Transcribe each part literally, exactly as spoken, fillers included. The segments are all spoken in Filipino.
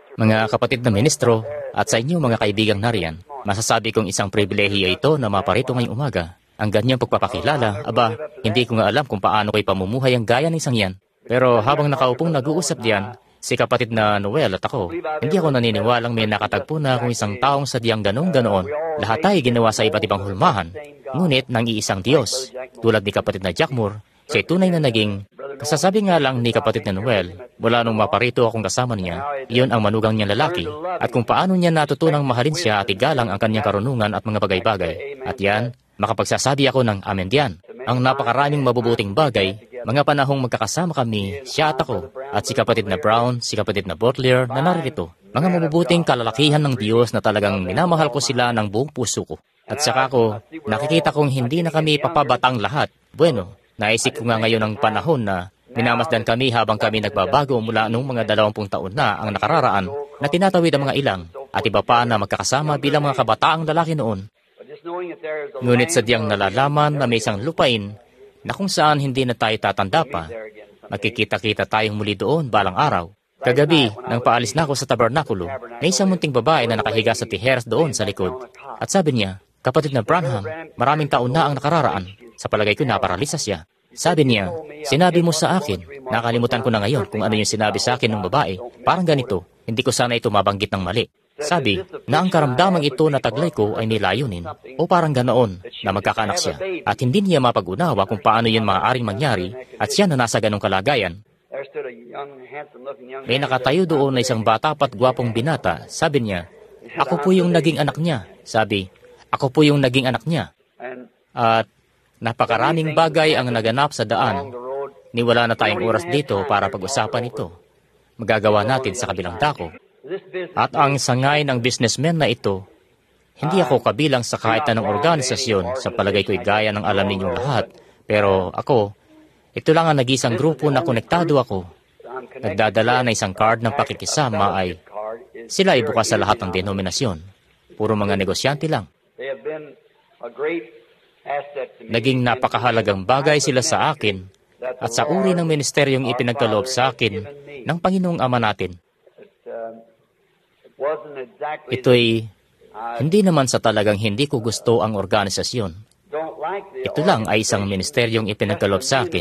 Mga kapatid na ministro, at sa inyo mga kaibigang nariyan, masasabi kong isang pribilehiyo ito na maparito ngayong umaga. Ang ganyang pagpapakilala, aba, hindi ko nga alam kung paano ko'y pamumuhay ang gaya ng isang yan. Pero habang nakaupong nag-uusap diyan, si kapatid na Noel at ako, hindi ako naniniwalang may nakatagpo na kung isang taong sadyang ganong ganoon. Lahat ay ginawa sa iba't ibang hulmahan, ngunit ng iisang Diyos. Tulad ni kapatid na Jack Moore, siya tunay na naging, kasasabi nga lang ni kapatid na Noel, mula nung maparito akong kasama niya, iyon ang manugang niyang lalaki, at kung paano niya natutunang mahalin siya at igalang ang kanyang karunungan at mga bagay-bagay. At yan, makapagsasabi ako ng amen diyan. Ang napakaraming mabubuting bagay, mga panahong magkakasama kami, siya at ako, at si kapatid na Brown, si kapatid na Butler na naririto. Mga mabubuting kalalakihan ng Diyos na talagang minamahal ko sila ng buong puso ko. At saka ko, nakikita kong hindi na kami papabatang lahat. Bueno, naisip ko nga ngayon ang panahon na minamasdan kami habang kami nagbabago mula nung mga dalawampung taon na ang nakararaan na tinatawid ang mga ilang at iba pa na magkakasama bilang mga kabataang lalaki noon. Ngunit sadyang nalalaman na may isang lupain na kung saan hindi na tayo tatanda pa, magkikita-kita tayong muli doon balang araw. Kagabi, nang paalis na ako sa tabernakulo, may isang munting babae na nakahiga sa tiheras doon sa likod. At sabi niya, kapatid na Branham, maraming taon na ang nakararaan. Sa palagay ko naparalisa siya. Sabi niya, sinabi mo sa akin, nakalimutan ko na ngayon kung ano yung sinabi sa akin ng babae. Parang ganito, hindi ko sana ito mabanggit ng mali. Sabi, na ang karamdamang ito na taglay ko ay nilayunin, o parang ganoon, na magkakaanak siya. At hindi niya mapag-unawa kung paano yun maaaring mangyari, at siya na nasa ganong kalagayan. May nakatayo doon na isang bata pat gwapong binata. Sabi niya, ako po yung naging anak niya. Sabi, ako po yung naging anak niya. At napakaraming bagay ang naganap sa daan. Niwala na tayong oras dito para pag-usapan ito. Magagawa natin sa kabilang dako. At ang sangay ng businessman na ito, hindi ako kabilang sa kahit anong organisasyon, sa palagay ko'y gaya ng alam ninyong lahat. Pero ako, ito lang ang nag-isang grupo na konektado ako. Nagdadala na isang card ng pakikisama ay sila ay bukas sa lahat ng denominasyon. Puro mga negosyante lang. Naging napakahalagang bagay sila sa akin at sa uri ng ministeryong ipinagkaloob sa akin ng Panginoong Ama natin. Ito'y hindi naman sa talagang hindi ko gusto ang organisasyon. Ito lang ay isang ministeryong ipinagkaloob sa akin.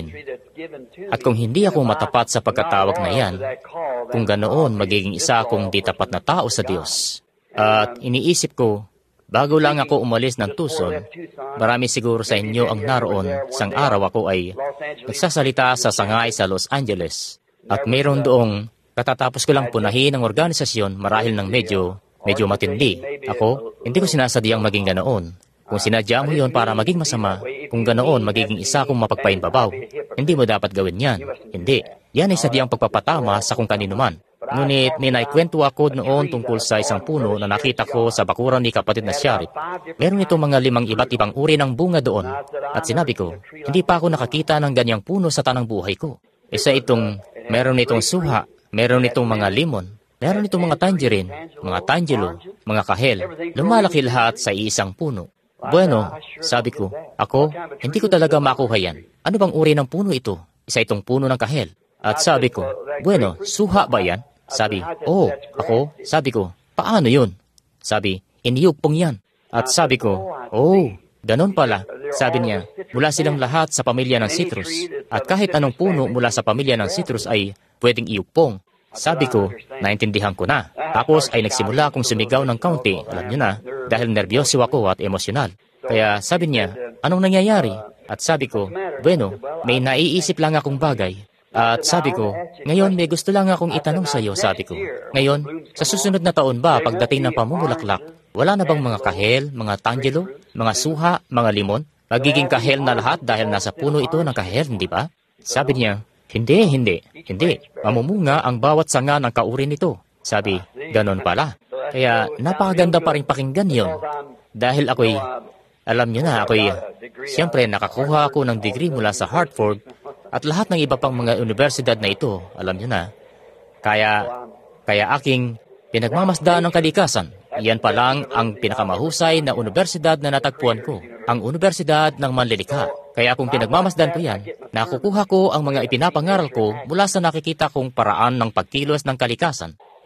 At kung hindi ako matapat sa pagkatawag na yan, kung ganoon magiging isa akong di tapat na tao sa Diyos. At iniisip ko, bago lang ako umalis ng Tucson, marami siguro sa inyo ang naroon, isang araw ako ay nagsasalita sa sangay sa Los Angeles. At mayroon doong katatapos ko lang punahin ang organisasyon marahil ng medyo, medyo matindi. Ako, hindi ko sinasadyang maging ganoon. Kung sinadya mo yon para maging masama, kung ganoon magiging isa kong mapagpainbabaw, hindi mo dapat gawin yan. Hindi. Yan ay sadyang pagpapatama sa kung kanino man. Ngunit ninaikwento ako noon tungkol sa isang puno na nakita ko sa bakuran ni kapatid na Sharif. Meron itong mga limang iba't ibang uri ng bunga doon. At sinabi ko, hindi pa ako nakakita ng ganyang puno sa tanang buhay ko. Isa itong, meron itong suha, meron itong mga limon, meron itong mga tangerine, mga tangelo, mga kahel. Lumalaki lahat sa isang puno. Bueno, sabi ko, ako, hindi ko talaga makuha yan. Ano bang uri ng puno ito? Isa itong puno ng kahel. At sabi ko, bueno, suha ba yan? Sabi, oh, ako, sabi ko, paano yun? Sabi, iniyugpong yan. At sabi ko, oh, ganon pala. Sabi niya, mula silang lahat sa pamilya ng citrus. At kahit anong puno mula sa pamilya ng citrus ay pwedeng iyugpong. Sabi ko, naintindihan ko na. Tapos ay nagsimula akong sumigaw ng kaunti, alam niyo na, dahil nervyoso ako at emosyonal. Kaya sabi niya, anong nangyayari? At sabi ko, bueno, may naiisip lang akong bagay. At sabi ko, ngayon may gusto lang akong itanong sa iyo, sabi ko. Ngayon, sa susunod na taon ba, pagdating ng pamumulaklak, wala na bang mga kahel, mga tangelo, mga suha, mga limon? Magiging kahel na lahat dahil nasa puno ito ng kahel, hindi ba? Sabi niya, hindi, hindi, hindi. Mamumunga ang bawat sanga ng kauri nito. Sabi, ganon pala. Kaya napakaganda pa rin pakinggan yon. Dahil ako'y, alam niyo na, ako'y, siyempre nakakuha ako ng degree mula sa Hartford at lahat ng iba pang mga universidad na ito, alam niyo na. Kaya, kaya aking pinagmamasdaan ng kalikasan. Iyan pa lang ang pinakamahusay na universidad na natagpuan ko, ang Universidad ng Manlilikha. Kaya kung pinagmamasdan ko yan, nakukuha ko ang mga ipinapangaral ko mula sa nakikita kong paraan ng pagkilos ng kalikasan.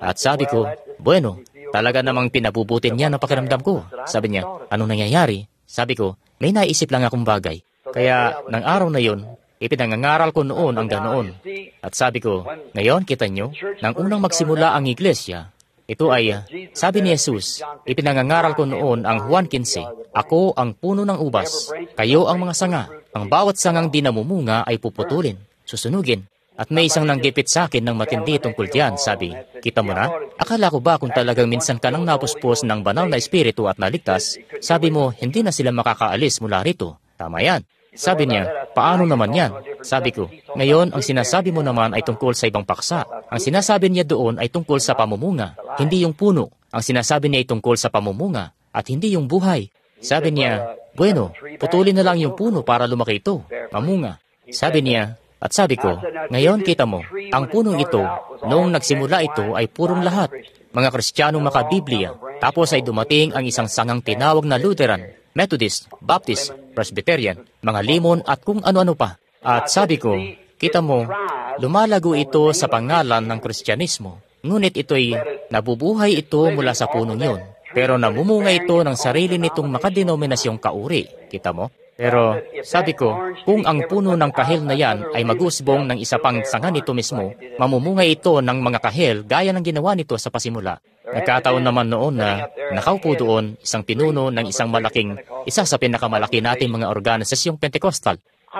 At sabi ko, bueno, talaga namang pinabubutin niya ng pakiramdam ko. Sabi niya, anong nangyayari? Sabi ko, may naisip lang akong bagay. Kaya, ng araw na yun, ipinangangaral ko noon ang ganoon. At sabi ko, ngayon, kita nyo, nang unang magsimula ang iglesia, ito ay, sabi ni Jesus, ipinangangaral ko noon ang Juan fifteen, ako ang puno ng ubas, kayo ang mga sanga. Ang bawat sangang di namumunga ay puputulin, susunugin. At may isang nanggipit sa akin ng matindi tungkol diyan, sabi, kita mo na, akala ko ba kung talagang minsan ka nang napuspos ng banal na espiritu at naligtas, sabi mo, hindi na sila makakaalis mula rito. Tama yan. Sabi niya, paano naman yan? Sabi ko, ngayon ang sinasabi mo naman ay tungkol sa ibang paksa. Ang sinasabi niya doon ay tungkol sa pamumunga, hindi yung puno. Ang sinasabi niya ay tungkol sa pamumunga at hindi yung buhay. Sabi niya, bueno, putulin na lang yung puno para lumaki ito, mamunga. Sabi niya, at sabi ko, ngayon kita mo, ang punong ito, noong nagsimula ito ay purong lahat, mga Kristiyanong makabiblia, tapos ay dumating ang isang sangang tinawag na Lutheran, Methodist, Baptist, Presbyterian, mga limon at kung ano-ano pa. At sabi ko, kita mo, lumalago ito sa pangalan ng Kristyanismo, ngunit ito'y nabubuhay ito mula sa punong yun, pero namumunga ito ng sarili nitong makadenominasyong kauri, kita mo? Pero sabi ko, kung ang puno ng kahel na yan ay magusbong ng isa pang sanga nito mismo, mamumungay ito ng mga kahel gaya ng ginawa nito sa pasimula. Nagkataon naman noon na nakaupo doon isang pinuno ng isang malaking, isa sa pinakamalaki nating mga organisasyong Pentecostal.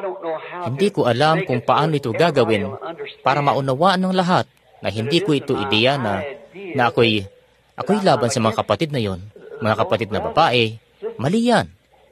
Hindi ko alam kung paano ito gagawin para maunawaan ng lahat na hindi ko ito ideya na, na ako'y, ako'y laban sa mga kapatid na yon, mga kapatid na babae. Mali yan.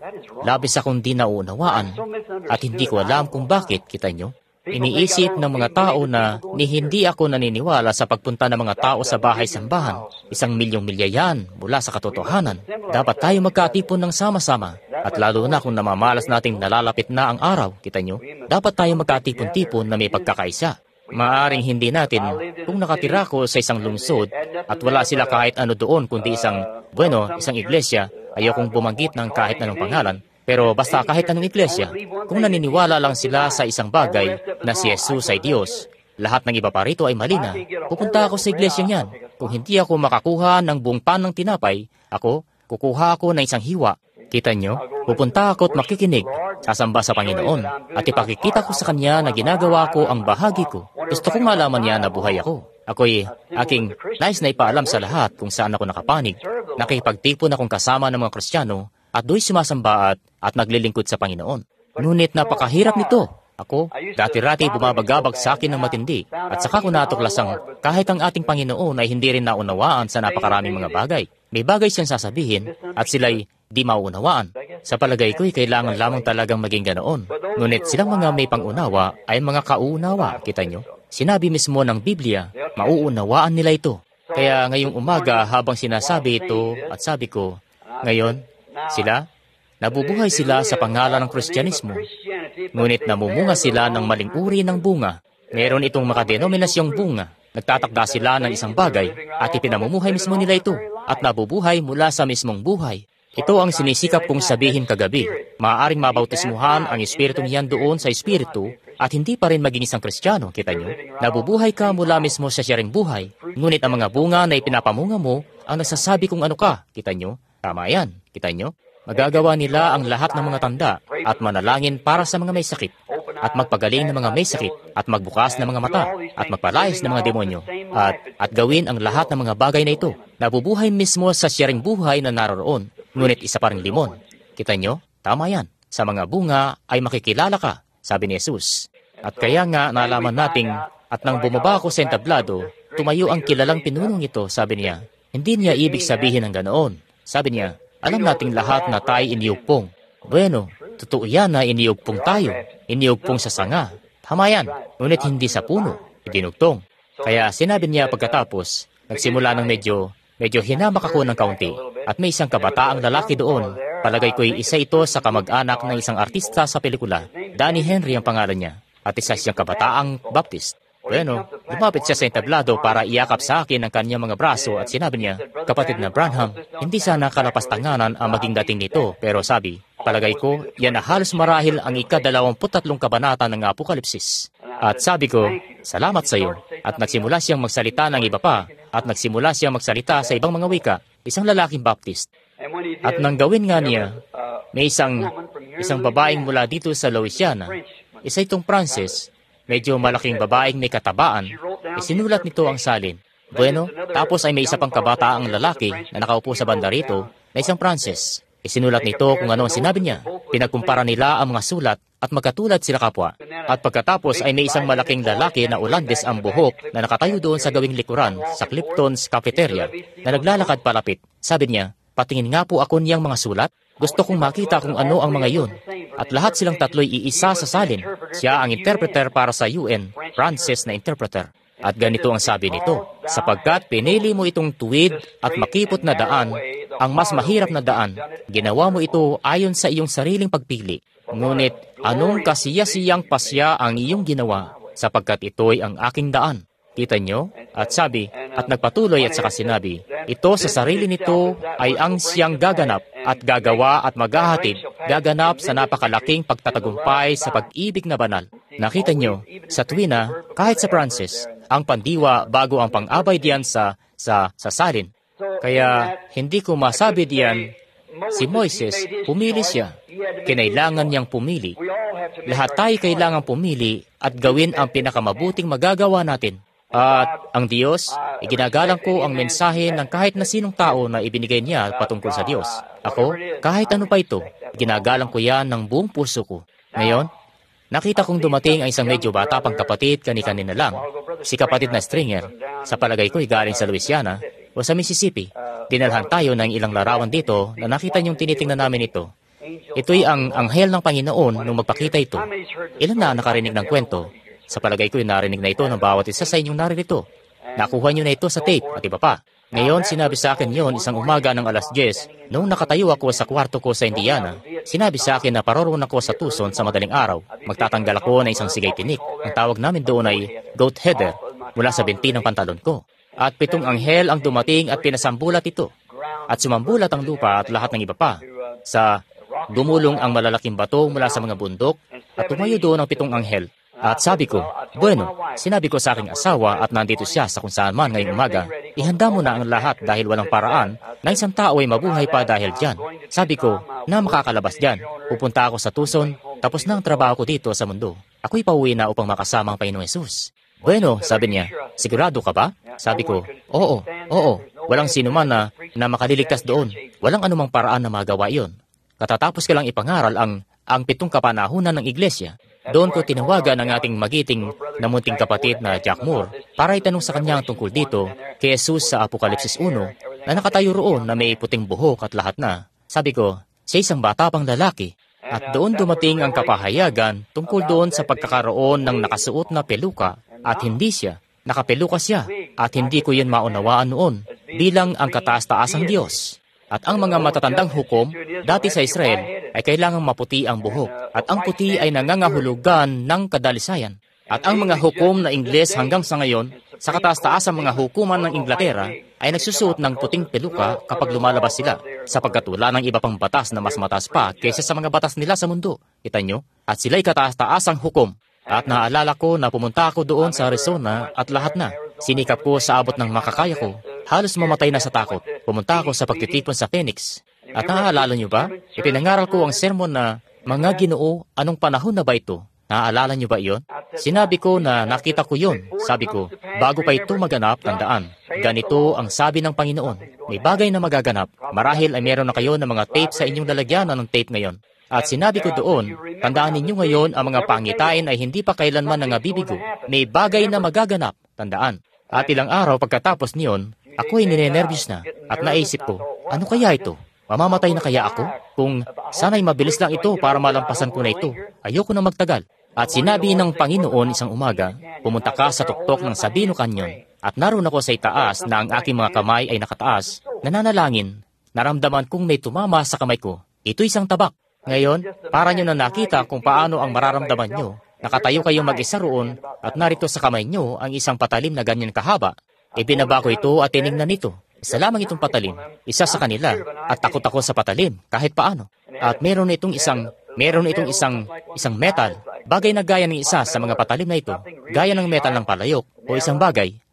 Labis akong di naunawaan at hindi ko alam kung bakit, kita nyo. Iniisip ng mga tao na ni hindi ako naniniwala sa pagpunta ng mga tao sa bahay-sambahan. Isang milyong milya yan mula sa katotohanan. Dapat tayo magkatipon ng sama-sama at lalo na kung namamalas nating nalalapit na ang araw, kita nyo. Dapat tayo magkatipon-tipon na may pagkakaisa. Maaring hindi natin kung nakatira ko sa isang lungsod at wala sila kahit ano doon kundi isang, bueno, isang iglesia. Ayokong bumanggit ng kahit anong pangalan, pero basta kahit anong iglesia, kung naniniwala lang sila sa isang bagay na si Jesus ay Diyos, lahat ng iba pa rito ay mali na. Pupunta ako sa iglesia niyan. Kung hindi ako makakuha ng buong pan ng tinapay, ako, kukuha ako ng isang hiwa. Kita nyo, pupunta ako at makikinig, sasamba sa Panginoon, at ipakikita ko sa Kanya na ginagawa ko ang bahagi ko. Gusto kong malaman niya na buhay ako. Ako'y aking nais na ipaalam sa lahat kung saan ako nakapanig. Nakipagtipon akong kasama ng mga Kristiyano at do'y sumasamba at, at naglilingkod sa Panginoon. Ngunit napakahirap nito. Ako, dati-rati bumabagabag sa akin ng matindi at saka ko natuklasang kahit ang ating Panginoon ay hindi rin naunawaan sa napakaraming mga bagay. May bagay siyang sasabihin at sila'y di maunawaan. Sa palagay ko'y kailangan lamang talagang maging ganoon. Ngunit silang mga may pangunawa ay mga kauunawa, kita nyo. Sinabi mismo ng Biblia, mauunawaan nila ito. Kaya ngayong umaga habang sinasabi ito at sabi ko, ngayon, sila, nabubuhay sila sa pangalan ng Kristyanismo. Ngunit namumunga sila ng maling uri ng bunga. Meron itong makadenominasyong bunga. Nagtatakda sila ng isang bagay at ipinamumuhay mismo nila ito at nabubuhay mula sa mismong buhay. Ito ang sinisikap kong sabihin kagabi. Maaaring mabautismuhan ang espiritu niyan doon sa espiritu at hindi pa rin maging isang Kristiyano, kita nyo. Nabubuhay ka mula mismo sa siya ring buhay, ngunit ang mga bunga na ipinapamunga mo ang nagsasabi kung ano ka, kita nyo. Tama yan, kita nyo. Magagawa nila ang lahat ng mga tanda at manalangin para sa mga may sakit at magpagaling ng mga may sakit at magbukas ng mga mata at magpalayas ng mga demonyo at, at gawin ang lahat ng mga bagay na ito. Nabubuhay mismo sa siya ring buhay na naroroon. Ngunit isa pa ring limon. Kita nyo? Tama yan. Sa mga bunga ay makikilala ka, sabi ni Jesus. At kaya nga nalaman nating at nang bumaba ako sa entablado, tumayo ang kilalang pinunong ito, sabi niya. Hindi niya ibig sabihin ng ganoon. Sabi niya, alam nating lahat na tayo iniyugpong. Bueno, totoo yan na iniyugpong tayo. Iniyugpong sa sanga. Tama yan. Ngunit hindi sa puno. Idinugtong. Kaya sinabi niya pagkatapos, nagsimula ng medyo, medyo hinamak ako ng kaunti. At may isang kabataang lalaki doon. Palagay ko'y isa ito sa kamag-anak ng isang artista sa pelikula. Danny Henry ang pangalan niya. At isa siyang kabataang Baptist. Bueno, lumapit siya sa entablado para iyakap sa akin ang kanyang mga braso at sinabi niya, kapatid na Branham, hindi sana kalapastanganan ang maging dating nito. Pero sabi, palagay ko, yan na halos marahil ang ikadalawamput tatlong kabanata ng Apokalipsis. At sabi ko, salamat sa iyo. At nagsimula siyang magsalita ng iba pa at nagsimula siya magsalita sa ibang mga wika, isang lalaking Baptist. At nang gawin nga niya, may isang, isang babaeng mula dito sa Louisiana, isa itong Frances, medyo malaking babaeng may katabaan, isinulat nito ang salin. Bueno, tapos ay may isa pang kabataang lalaki na nakaupo sa banda rito na isang Frances. Isinulat nito kung ano ang sinabi niya. Pinagkumpara nila ang mga sulat at magkatulad sila kapwa. At pagkatapos ay may isang malaking lalaki na Ulandes ang buhok na nakatayo doon sa gawing likuran sa Clifton's Cafeteria na naglalakad palapit. Sabi niya, patingin nga po ako niyang mga sulat. Gusto kong makita kung ano ang mga iyon. At lahat silang tatlo'y iisa sa salin. Siya ang interpreter para sa U N, Frances na interpreter. At ganito ang sabi nito, sapagkat pinili mo itong tuwid at makipot na daan, ang mas mahirap na daan, ginawa mo ito ayon sa iyong sariling pagpili. Ngunit anong kasiyasiyang pasya ang iyong ginawa, sapagkat ito'y ang aking daan. Kita nyo? At sabi, at nagpatuloy at saka sinabi, ito sa sarili nito ay ang siyang gaganap at gagawa at maghahatid, gaganap sa napakalaking pagtatagumpay sa pag-ibig na banal. Nakita nyo, sa tuwina, kahit sa Frances, ang pandiwa bago ang pang-abay diyan sa, sa, sa salin. Kaya hindi ko masabi diyan, si Moises, pumili siya. Kinailangan niyang pumili. Lahat tayo kailangang pumili at gawin ang pinakamabuting magagawa natin. At ang Diyos, iginagalang ko ang mensahe ng kahit na sinong tao na ibinigay niya patungkol sa Diyos. Ako, kahit ano pa ito, iginagalang ko yan ng buong puso ko. Ngayon, nakita kong dumating ang isang medyo bata pang kapatid kani-kanina lang. Si kapatid na Stringer, sa palagay ko'y galing sa Louisiana o sa Mississippi. Dinalhan tayo ng ilang larawan dito na nakita niyong tinitingnan namin ito. Ito'y ang anghel ng Panginoon nung magpakita ito. Ilan na nakarinig ng kwento? Sa palagay ko'y narinig na ito ng bawat isa sa inyong naririto. Nakuha niyo na ito sa tape at iba pa. Ngayon, sinabi sa akin yon isang umaga ng alas diyes, noong nakatayo ako sa kwarto ko sa Indiana. Sinabi sa akin na paroroon ako sa Tucson sa madaling araw. Magtatanggal ako ng isang sigay tinik. Ang tawag namin doon ay goat header mula sa binti ng pantalon ko. At pitong anghel ang dumating at pinasambulat ito. At sumambulat ang lupa at lahat ng iba pa. Sa gumulong ang malalaking bato mula sa mga bundok at tumayo doon ang pitong anghel. At sabi ko, bueno, sinabi ko sa aking asawa at nandito siya sa kung saan man ngayong umaga, ihanda mo na ang lahat dahil walang paraan na isang tao ay mabuhay pa dahil dyan. Sabi ko, na makakalabas dyan. Pupunta ako sa Tucson, tapos na ang trabaho ko dito sa mundo. Ako'y pauwi na upang makasama ang Panginoong Hesus. Bueno, sabi niya, sigurado ka ba? Sabi ko, oo, oo, walang sino man na, na makaliligtas doon. Walang anumang paraan na magawa iyon. Katatapos ka lang ipangaral ang, ang pitong kapanahunan ng iglesia. Doon ko tinawagan ang ating magiting na munting kapatid na Jack Moore para itanong sa kanya ang tungkol dito kay Jesus sa Apokalipsis one na nakatayo roon na may puting buhok at lahat na. Sabi ko, siya isang bata pang lalaki. At doon dumating ang kapahayagan tungkol doon sa pagkakaroon ng nakasuot na peluka at hindi siya. Nakapeluka siya at hindi ko yun maunawaan noon bilang ang kataas-taasang Diyos. At ang mga matatandang hukom dati sa Israel ay kailangang maputi ang buhok at ang puti ay nangangahulugan ng kadalisayan. At ang mga hukom na Ingles hanggang sa ngayon, sa kataas-taas ang mga hukuman ng Inglaterra ay nagsusuot ng puting peluka kapag lumalabas sila, sapagkat wala ng iba pang batas na mas mataas pa kaysa sa mga batas nila sa mundo. Kita nyo? At sila'y kataas-taas ang hukom. At naaalala ko na pumunta ako doon sa Arizona at lahat na. Sinikap ko sa abot ng makakaya ko. Halos mamatay na sa takot. Pumunta ako sa pagtitipon sa Phoenix. At naaalala nyo ba? Ipinangaral ko ang sermon na, mga Ginoo, anong panahon na ba ito? Naaalala nyo ba iyon? Sinabi ko na nakita ko yon. Sabi ko, bago pa ito maganap, tandaan. Ganito ang sabi ng Panginoon. May bagay na magaganap. Marahil ay meron na kayo ng mga tape sa inyong lalagyanan ng tape ngayon. At sinabi ko doon, tandaan ninyo ngayon ang mga pangitain ay hindi pa kailanman nangabibigo. May bagay na magaganap, tandaan. At ilang araw pagkatapos niyon, ako'y ninenervyos na at naisip ko, ano kaya ito? Mamamatay na kaya ako? Kung sana'y mabilis lang ito para malampasan ko na ito, ayoko na magtagal. At sinabi ng Panginoon isang umaga, pumunta ka sa tuktok ng Sabino Canyon. At naroon ako sa itaas na ang aking mga kamay ay nakataas, nananalangin. Naramdaman kong may tumama sa kamay ko. Ito isang tabak. Ngayon, para nyo na nakita kung paano ang mararamdaman nyo. Nakatayo kayong mag-isa roon at narito sa kamay nyo ang isang patalim na ganyan kahaba. Ibinaba ko ito at tinignan nito. Isa lamang itong patalim, isa sa kanila, at takot ako sa patalim kahit paano. At meron itong isang, meron itong isang, isang metal, bagay na gaya ng isa sa mga patalim na ito, gaya ng metal ng palayok o isang bagay.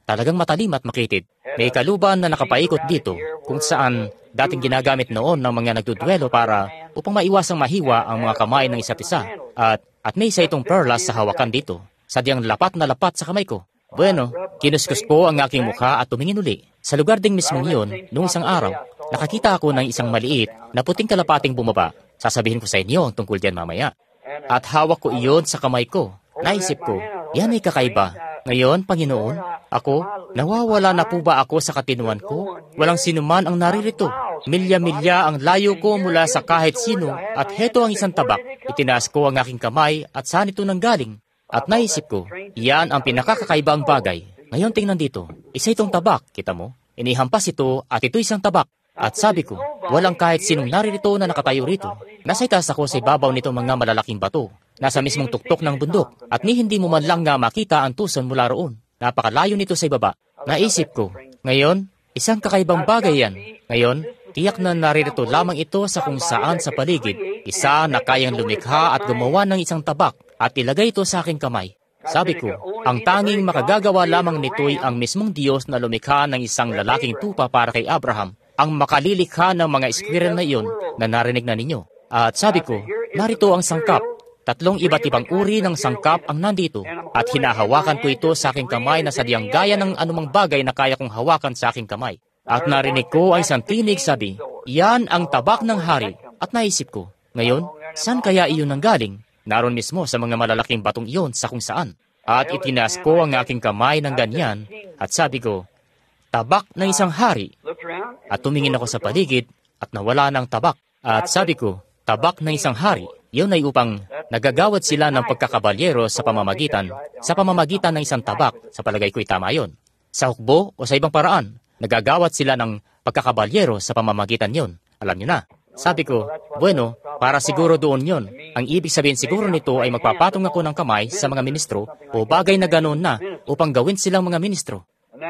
talagang matalim at makitid. May kaluban na nakapaikot dito kung saan dating ginagamit noon ng mga nagduduelo para upang maiwasang mahiwa ang mga kamay ng isa't isa. At, at may isa itong perlas sa hawakan dito. Sadyang lapat na lapat sa kamay ko. Bueno, kinuskus ko ang aking mukha at tumingin uli. Sa lugar ding mismong iyon, noong isang araw, nakakita ako ng isang maliit na puting kalapating bumaba. Sasabihin ko sa inyo tungkol diyan mamaya. At hawak ko iyon sa kamay ko. Naisip ko, yan ay kakaiba. Ngayon, Panginoon, ako, nawawala na po ba ako sa katinuan ko? Walang sinuman ang naririto. Milya-milya ang layo ko mula sa kahit sino at heto ang isang tabak. Itinaas ko ang aking kamay at saan ito nanggaling? At naisip ko, yan ang pinakakakaibang bagay. Ngayon tingnan dito, isa itong tabak, kita mo? Inihampas ito at ito isang tabak. At sabi ko, walang kahit sinong naririto na nakatayo rito. Nasa itaas ako sa ibabaw nito mga malalaking bato. Nasa mismong tuktok ng bundok at ni hindi mo man lang nga makita ang tuson mula roon. Napakalayo nito sa ibaba. Naisip ko, ngayon, isang kakaibang bagay yan. Ngayon, tiyak na naririto lamang ito sa kung saan sa paligid. Isa na kayang lumikha at gumawa ng isang tabak at ilagay ito sa aking kamay. Sabi ko, ang tanging makagagawa lamang nito'y ang mismong Diyos na lumikha ng isang lalaking tupa para kay Abraham. Ang makalilikha ng mga squirrel na iyon na narinig na ninyo. At sabi ko, narito ang sangkap. Tatlong iba't ibang uri ng sangkap ang nandito at hinahawakan ko ito sa aking kamay na sadyang gaya ng anumang bagay na kaya kong hawakan sa aking kamay. At narinig ko ang isang tinig sabi, yan ang tabak ng hari. At naisip ko, ngayon, saan kaya iyon nanggaling? Naroon mismo sa mga malalaking batong iyon sa kung saan. At itinaas ko ang aking kamay ng ganyan at sabi ko, tabak ng isang hari. At tumingin ako sa paligid at nawala ng tabak. At sabi ko, tabak ng isang hari. Yun ay upang nagagawad sila ng pagkakabalyero sa pamamagitan, sa pamamagitan ng isang tabak. Sa palagay ko'y tama yun. Sa hukbo o sa ibang paraan, nagagawad sila ng pagkakabalyero sa pamamagitan yun. Alam nyo na. Sabi ko, bueno, para siguro doon yun. Ang ibig sabihin siguro nito ay magpapatong ako ng kamay sa mga ministro o bagay na ganoon na upang gawin silang mga ministro.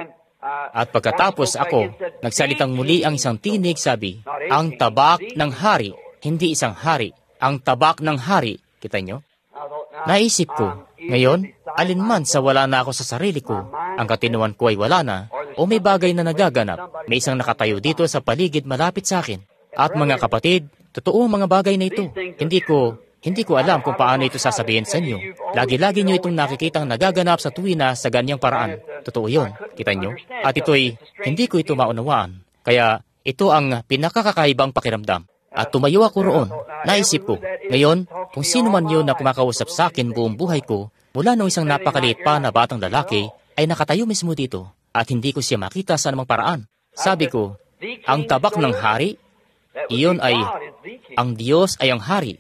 At pagkatapos ako, nagsalitang muli ang isang tinig, sabi, ang tabak ng hari, hindi isang hari. Ang tabak ng hari, kita nyo? Naisip ko, ngayon, alinman sa wala na ako sa sarili ko, ang katinuan ko ay wala na, o may bagay na nagaganap, may isang nakatayo dito sa paligid malapit sa akin. At mga kapatid, totoo mga bagay na ito. Hindi ko, hindi ko alam kung paano ito sasabihin sa inyo. Lagi-lagi nyo itong nakikitang nagaganap sa tuwina sa ganyang paraan. Totoo yun, kita nyo? At ito'y, hindi ko ito maunawaan. Kaya, ito ang pinakakakaibang pakiramdam. At tumayo ako roon. Naisip ko, ngayon, kung sino man yun na kumakausap sa akin buong buhay ko, mula nung isang napakaliit pa na batang lalaki, ay nakatayo mismo dito. At hindi ko siya makita sa namang paraan. Sabi ko, ang tabak ng hari, iyon ay, ang Diyos ay ang hari.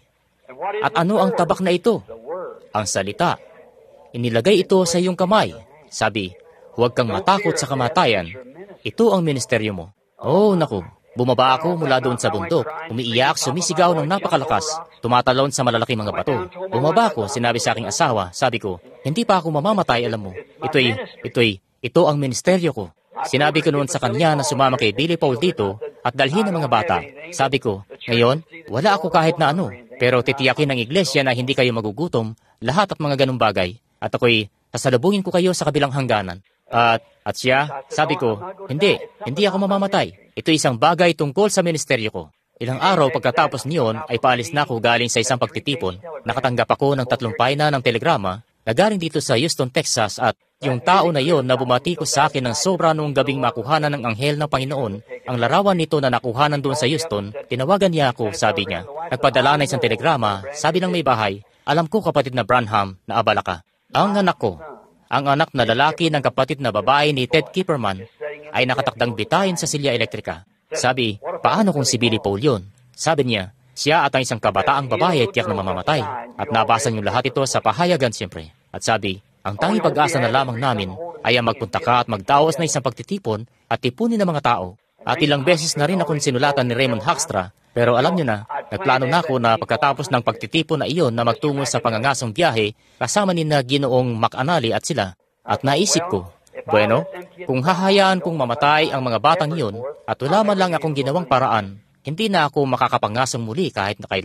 At ano ang tabak na ito? Ang salita. Inilagay ito sa iyong kamay. Sabi, huwag kang matakot sa kamatayan. Ito ang ministeryo mo. Oh, naku. Bumaba ako mula doon sa bundok. Umiiyak, sumisigaw ng napakalakas. Tumatalon sa malalaking mga bato. Bumaba ako, sinabi sa aking asawa. Sabi ko, hindi pa ako mamamatay, alam mo. Ito'y, ito'y, ito ang ministeryo ko. Sinabi ko noon sa kanya na sumama kay Billy Paul dito at dalhin ang mga bata. Sabi ko, ngayon, wala ako kahit na ano. Pero titiyakin ng iglesia na hindi kayo magugutom, lahat at mga ganung bagay. At ako'y sasalubungin ko kayo sa kabilang hangganan. At, at siya, sabi ko, hindi, hindi ako mamamatay. Ito isang bagay tungkol sa ministeryo ko. Ilang araw pagkatapos niyon ay paalis na ako galing sa isang pagtitipon. Nakatanggap ako ng tatlong pahina ng telegrama na galing dito sa Houston, Texas at yung tao na yon na bumati ko sa akin ng sobra noong gabing makuhanan ng anghel ng Panginoon, ang larawan nito na nakuhanan doon sa Houston, tinawagan niya ako, sabi niya. Nagpadala na isang telegrama, sabi ng may bahay, alam ko kapatid na Branham na abala ka. Ang anak ko, ang anak na lalaki ng kapatid na babae ni Ted Kipperman, ay nakatakdang bitayin sa silya elektrika. Sabi, paano kung si Billy Paul yun? Sabi niya, siya at ang isang kabataang babae tiyak na mamamatay. At nabasa niyo lahat ito sa pahayagan siyempre. At sabi, ang tanging pag-asa na lamang namin ay ang magpunta ka at magdaos na isang pagtitipon at tipunin ng mga tao. At ilang beses na rin akong sinulatan ni Raymond Hoekstra, pero alam niyo na, nagplano na ako na pagkatapos ng pagtitipon na iyon na magtungo sa pangangasong biyahe kasama ni na Ginoong McAnally at sila. At naisip ko, bueno, kung hahayaan kong mamatay ang mga batang iyon at wala man lang akong ginawang paraan, hindi na ako makakapangasong muli kahit na kailan.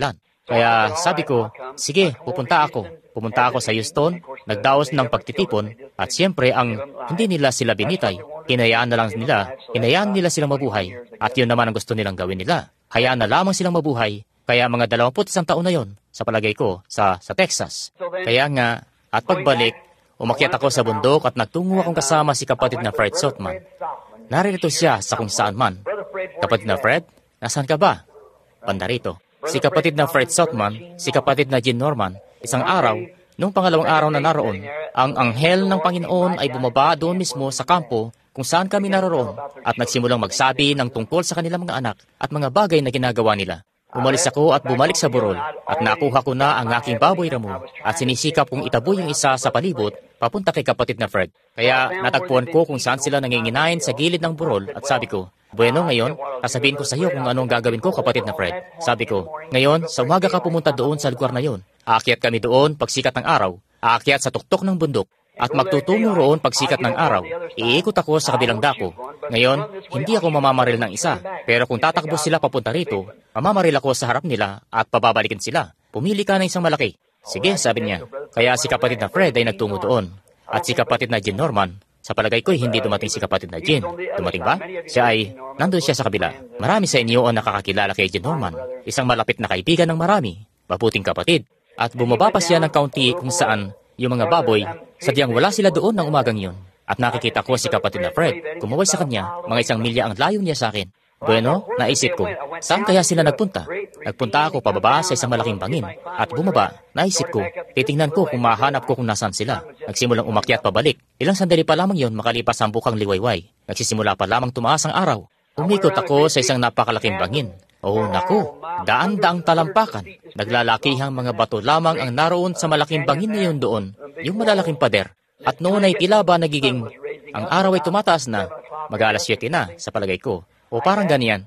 Kaya sabi ko, sige, pupunta ako. Pumunta ako sa Houston, nagdaos ng pagtitipon, at siyempre ang hindi nila sila binitay. Hinayaan na lang nila, hinayaan nila silang mabuhay, at yun naman ang gusto nilang gawin nila. Hayaan na lamang silang mabuhay, kaya mga dalawampu't isang taon na yon, sa palagay ko, sa, sa Texas. Kaya nga, at pagbalik, umakyat ako sa bundok at nagtungo akong kasama si kapatid na Fred Sotman. Naririto siya sa kung saan man. Kapatid na Fred, nasaan ka ba? Banda rito. Si kapatid na Fred Sotman, si kapatid na Jean Norman, isang araw, nung pangalawang araw na naroon, ang anghel ng Panginoon ay bumaba doon mismo sa kampo kung saan kami naroon at nagsimulang magsabi ng tungkol sa kanilang mga anak at mga bagay na ginagawa nila. Umalis ako at bumalik sa burol at nakuha ko na ang aking baboy ramo at sinisikap kong itaboy yung isa sa palibot papunta kay kapatid na Fred. Kaya natagpuan ko kung saan sila nanginginain sa gilid ng burol at sabi ko, bueno, ngayon, sasabihin ko sa iyo kung anong gagawin ko, kapatid na Fred. Sabi ko, ngayon, sa umaga ka pumunta doon sa lugar na yon. Aakyat kami doon pagsikat ng araw. Aakyat sa tuktok ng bundok. At magtutungo roon pagsikat ng araw. Iikot ako sa kabilang dako. Ngayon, hindi ako mamamaril ng isa. Pero kung tatakbo sila papunta rito, mamamaril ako sa harap nila at pababalikin sila. Pumili ka ng isang malaki. Sige, sabi niya. Kaya si kapatid na Fred ay nagtungo doon. At si kapatid na Jean Norman, sa palagay ko, hindi dumating si kapatid na Jean. Dumating ba? Siya ay, nandun siya sa kabila. Marami sa inyo ang nakakakilala kay Jean Norman. Isang malapit na kaibigan ng marami. Mabuting kapatid. At bumaba pa siya ng kaunti kung saan yung mga baboy, sadyang wala sila doon ng umagang yun. At nakikita ko si kapatid na Fred. Kumaway sa kanya, mga isang milya ang layo niya sa akin. Bueno, naisip ko, saan kaya sila nagpunta? Nagpunta ako pababa sa isang malaking bangin. At bumaba, naisip ko, titingnan ko kung mahanap ko kung nasaan sila. Nagsimulang umakyat pabalik. Ilang sandali pa lamang yon makalipas ang bukang liwayway. Nagsisimula pa lamang tumaas ang araw. Umikot ako sa isang napakalaking bangin. Oh, naku, daan-daang talampakan. Naglalakihang mga bato lamang ang naroon sa malaking bangin na yun doon, yung malalaking pader. At noon ay tila ba nagiging, ang araw ay tumataas na, mag-alas siyete na, sa palagay ko, o parang ganyan.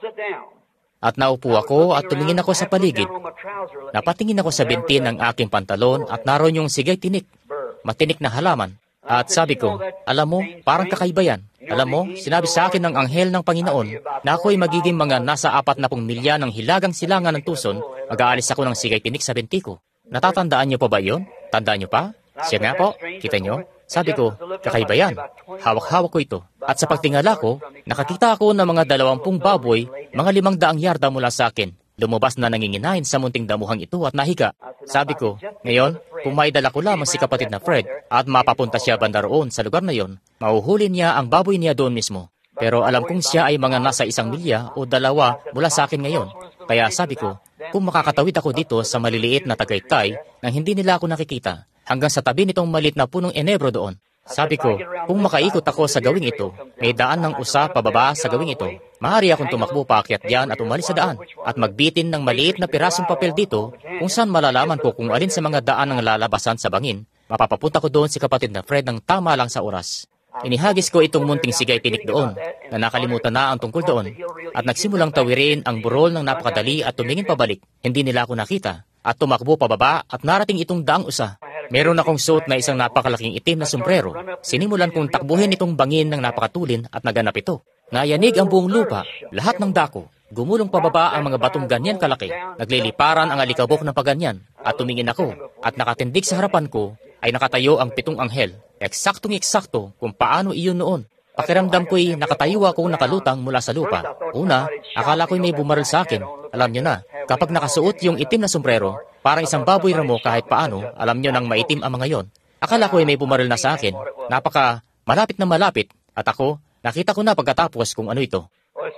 At naupo ako at tumingin ako sa paligid. Napatingin ako sa binti ng aking pantalon at naroon yung sigay tinik, matinik na halaman. At sabi ko, alam mo, parang kakaiba yan. Alam mo, sinabi sa akin ng anghel ng Panginoon na ako'y magiging mga nasa apat na pung milya ng hilagang silangan ng tuson, mag-aalis ako ng sigay tinik sa binti ko. Natatandaan niyo pa ba yun? Tandaan niyo pa? Siya nga po, kita niyo? Sabi ko, kakaiba yan. Hawak-hawak ko ito. At sa pagtingala ko, nakakita ako ng mga dalawampung baboy, mga limang daang yarda mula sa akin. Lumabas na nanginginain sa munting damuhang ito at nahiga. Sabi ko, ngayon, kung maidala ko lamang si kapatid na Fred at mapapunta siya banda roon sa lugar na yon, mahuhuli niya ang baboy niya doon mismo. Pero alam kong siya ay mga nasa isang milya o dalawa mula sa akin ngayon. Kaya sabi ko, kung makakatawid ako dito sa maliliit na Tagaytay nang hindi nila ako nakikita, hanggang sa tabi nitong maliit na punong enebro doon. Sabi ko, kung makaikot ako sa gawing ito, may daan ng usa pababa sa gawing ito, maaari akong tumakbo paakyat diyan at umalis sa daan at magbitin ng maliit na pirasong papel dito kung saan malalaman ko kung alin sa mga daan ang lalabasan sa bangin. Mapapapunta ko doon si kapatid na Fred ng tama lang sa oras. Inihagis ko itong munting sigay tinik doon na nakalimutan na ang tungkol doon at nagsimulang tawirin ang burol ng napakadali at tumingin pabalik. Hindi nila ako nakita at tumakbo pababa at narating itong daang usa. Meron akong suot na isang napakalaking itim na sombrero. Sinimulan kong takbuhin itong bangin ng napakatulin at naganap ito. Nayanig ang buong lupa, lahat ng dako. Gumulong pababa ang mga batong ganyan kalaki. Nagliliparan ang alikabok ng paganyan. At tumingin ako. At nakatindig sa harapan ko ay nakatayo ang pitong anghel. Eksaktong eksakto kung paano iyon noon. Pakiramdam ko'y nakatayo akong nakalutang mula sa lupa. Una, akala ko'y may bumaril sa akin. Alam nyo na, kapag nakasuot yung itim na sombrero, parang isang baboy ramo kahit paano, alam nyo nang maitim ang mga yon. Akala ko'y may bumaril na sa akin. Napaka malapit na malapit. At ako, nakita ko na pagkatapos kung ano ito.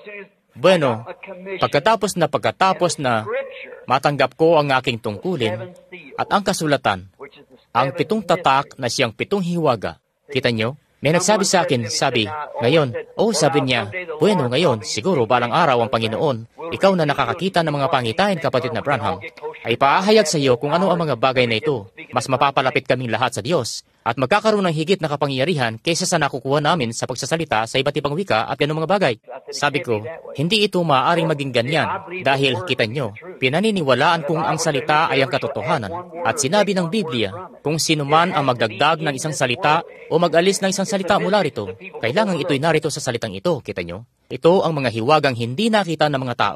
Bueno, pagkatapos na pagkatapos na matanggap ko ang aking tungkulin at ang kasulatan, ang pitong tatak na siyang pitong hiwaga. Kita nyo? May nagsabi sa akin, sabi, ngayon, oh sabi niya, bueno ngayon, siguro balang araw ang Panginoon, ikaw na nakakakita ng mga pangitain kapatid na Branham, ay paahayag sa iyo kung ano ang mga bagay na ito. Mas mapapalapit kaming lahat sa Diyos at magkakaroon ng higit na kapangyarihan kaysa sa nakukuha namin sa pagsasalita sa iba't ibang wika at ganung mga bagay. Sabi ko, hindi ito maaaring maging ganyan dahil kita nyo, pinaniniwalaan kung ang salita ay ang katotohanan at sinabi ng Biblia, kung sino man ang magdagdag ng isang salita o mag-alis ng isang salita mula rito, kailangan ito'y narito sa salitang ito, kita nyo? Ito ang mga hiwagang hindi nakita ng mga tao.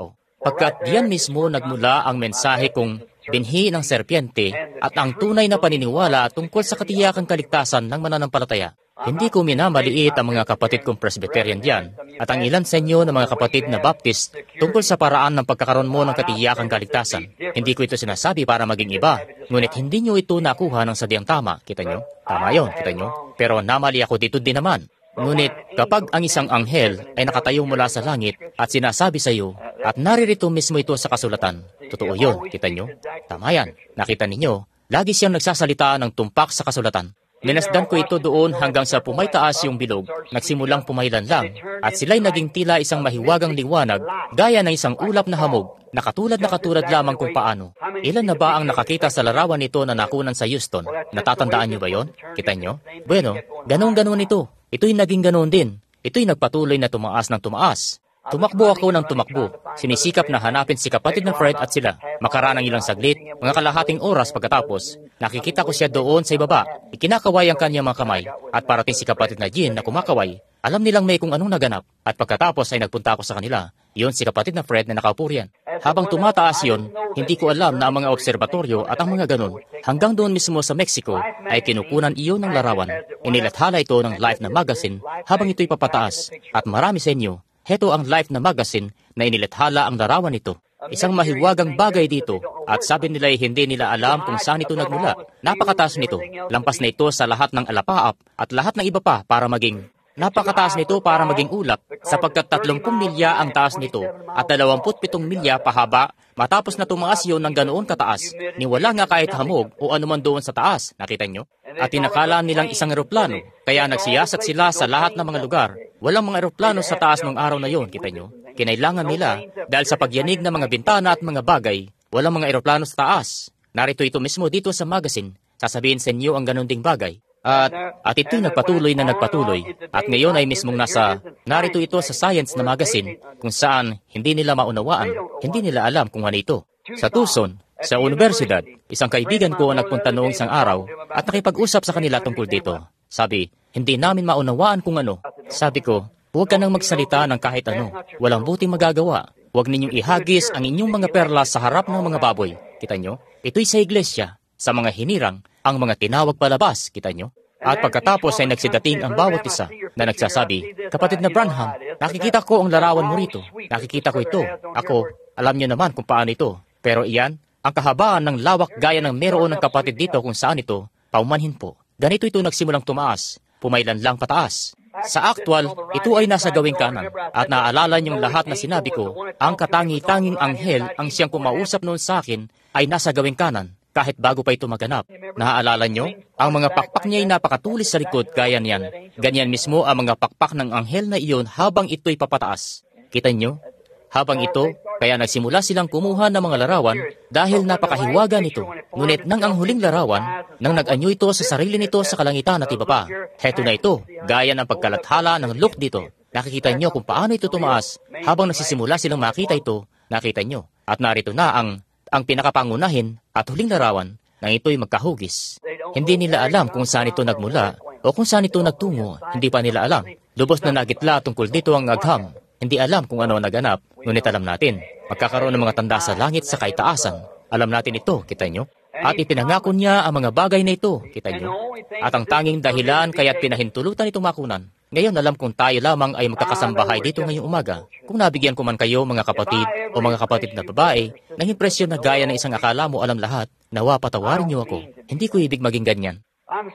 Pagkat diyan mismo nagmula ang mensahe kong binhi ng serpiente at ang tunay na paniniwala tungkol sa katiyakang kaligtasan ng mananampalataya. Hindi ko minamaliit ang mga kapatid kong Presbyterian diyan at ang ilan sa inyo ng mga kapatid na Baptist tungkol sa paraan ng pagkakaroon mo ng katiyakang kaligtasan. Hindi ko ito sinasabi para maging iba, ngunit hindi nyo ito nakuha ng sadyang tama. Kita nyo? Tama yon, kita nyo? Pero namali ako dito din naman. Ngunit kapag ang isang anghel ay nakatayo mula sa langit at sinasabi sa iyo at naririto mismo ito sa kasulatan, totoo yun, kita nyo? Tama yan. Nakita ninyo, lagi siyang nagsasalita ng tumpak sa kasulatan. Minasdan ko ito doon hanggang sa pumaytaas yung bilog, nagsimulang pumaylan lang, at sila'y naging tila isang mahiwagang liwanag, gaya ng isang ulap na hamog, na katulad na katulad lamang kung paano. Ilan na ba ang nakakita sa larawan nito na nakunan sa Houston? Natatandaan nyo ba yon? Kita nyo? Bueno, ganun-ganun ito. Ito'y naging ganun din. Ito'y nagpatuloy na tumaas ng tumaas. Tumakbo ako ng tumakbo. Sinisikap na hanapin si kapatid na Fred at sila. Makaraan ng ilang saglit, mga kalahating oras pagkatapos, nakikita ko siya doon sa ibaba. Ikinakaway ang kanyang mga kamay. At parating si kapatid na Jean na kumakaway. Alam nilang may kung anong naganap. At pagkatapos ay nagpunta ako sa kanila. Iyon si kapatid na Fred na nakaupo riyan. Habang tumataas yon, hindi ko alam na ang mga obserbatoryo at ang mga ganon, hanggang doon mismo sa Mexico, ay kinukunan iyon ng larawan. Inilathala ito ng Life na magazine habang ito'y papataas. At marami sa inyo, heto ang Life na magazine na inilathala ang larawan nito. Isang mahiwagang bagay dito at sabi nila ay hindi nila alam kung saan ito nagmula. Napakataas nito. Lampas na ito sa lahat ng alapaap at lahat ng iba pa para maging napakataas nito para maging ulap sapagkat tatlongpung milya ang taas nito at dalawamput pitong milya pahaba matapos na tumaas yun ng ganoon kataas. Niwala nga kahit hamog o anuman doon sa taas. Nakita nyo? At tinakala nilang isang eroplano kaya nagsiyasat sila sa lahat ng mga lugar. Walang mga eroplano sa taas ng araw na yon, kita nyo? Kinailangan nila, dahil sa pagyanig ng mga bintana at mga bagay, walang mga eroplano sa taas. Narito ito mismo dito sa magazine. Sasabihin sa inyo ang ganun ding bagay. At, at ito'y nagpatuloy na nagpatuloy. At ngayon ay mismong nasa, narito ito sa Science na magazine, kung saan hindi nila maunawaan, hindi nila alam kung ano ito. Sa Tucson, sa universidad, isang kaibigan ko ang nagpunta noong isang araw at nakipag-usap sa kanila tungkol dito. Sabi, hindi namin maunawaan kung ano. Sabi ko, huwag ka nang magsalita ng kahit ano. Walang buting magagawa. Huwag ninyong ihagis ang inyong mga perlas sa harap ng mga baboy. Kita nyo? Ito'y sa iglesia. Sa mga hinirang, ang mga tinawag palabas. Kita nyo? At pagkatapos ay nagsidating ang bawat isa na nagsasabi, kapatid na Branham, nakikita ko ang larawan mo rito. Nakikita ko ito. Ako, alam nyo naman kung paano ito. Pero iyan, ang kahabaan ng lawak gaya ng meron ng kapatid dito kung saan ito, paumanhin po. Ganito ito nagsimulang tumaas, pumaylan lang pataas. Sa actual, ito ay nasa gawing kanan. At naaalala niyong lahat na sinabi ko, ang katangi-tanging anghel ang siyang kumausap noon sa akin ay nasa gawing kanan, kahit bago pa ito maganap. Naaalala niyo? Ang mga pakpak niya ay napakatulis sa likod, gaya niyan. Ganyan mismo ang mga pakpak ng anghel na iyon habang ito'y papataas. Kita niyo? Habang ito, kaya nagsimula silang kumuha ng mga larawan dahil napakahiwaga nito. Ngunit nang ang huling larawan, nang nag-anyo ito sa sarili nito sa kalangitan at iba pa. Heto na ito, gaya ng pagkalathala ng look dito. Nakikita nyo kung paano ito tumaas. Habang nagsisimula silang makita ito, nakita nyo. At narito na ang, ang pinakapangunahin at huling larawan nang ito'y magkahugis. Hindi nila alam kung saan ito nagmula o kung saan ito nagtungo. Hindi pa nila alam. Lubos na nagitla tungkol dito ang agham. Hindi alam kung ano naganap, ngunit alam natin. Magkakaroon ng mga tanda sa langit sa kaitaasan. Alam natin ito, kita nyo? At ipinangako niya ang mga bagay na ito, kita nyo? At ang tanging dahilan kaya't pinahintulutan itong makunan. Ngayon alam kung tayo lamang ay magkakasambahay dito ngayong umaga. Kung nabigyan ko man kayo mga kapatid o mga kapatid na babae, na impresyon na gaya ng isang akala mo alam lahat, nawa patawarin niyo ako. Hindi ko ibig maging ganyan.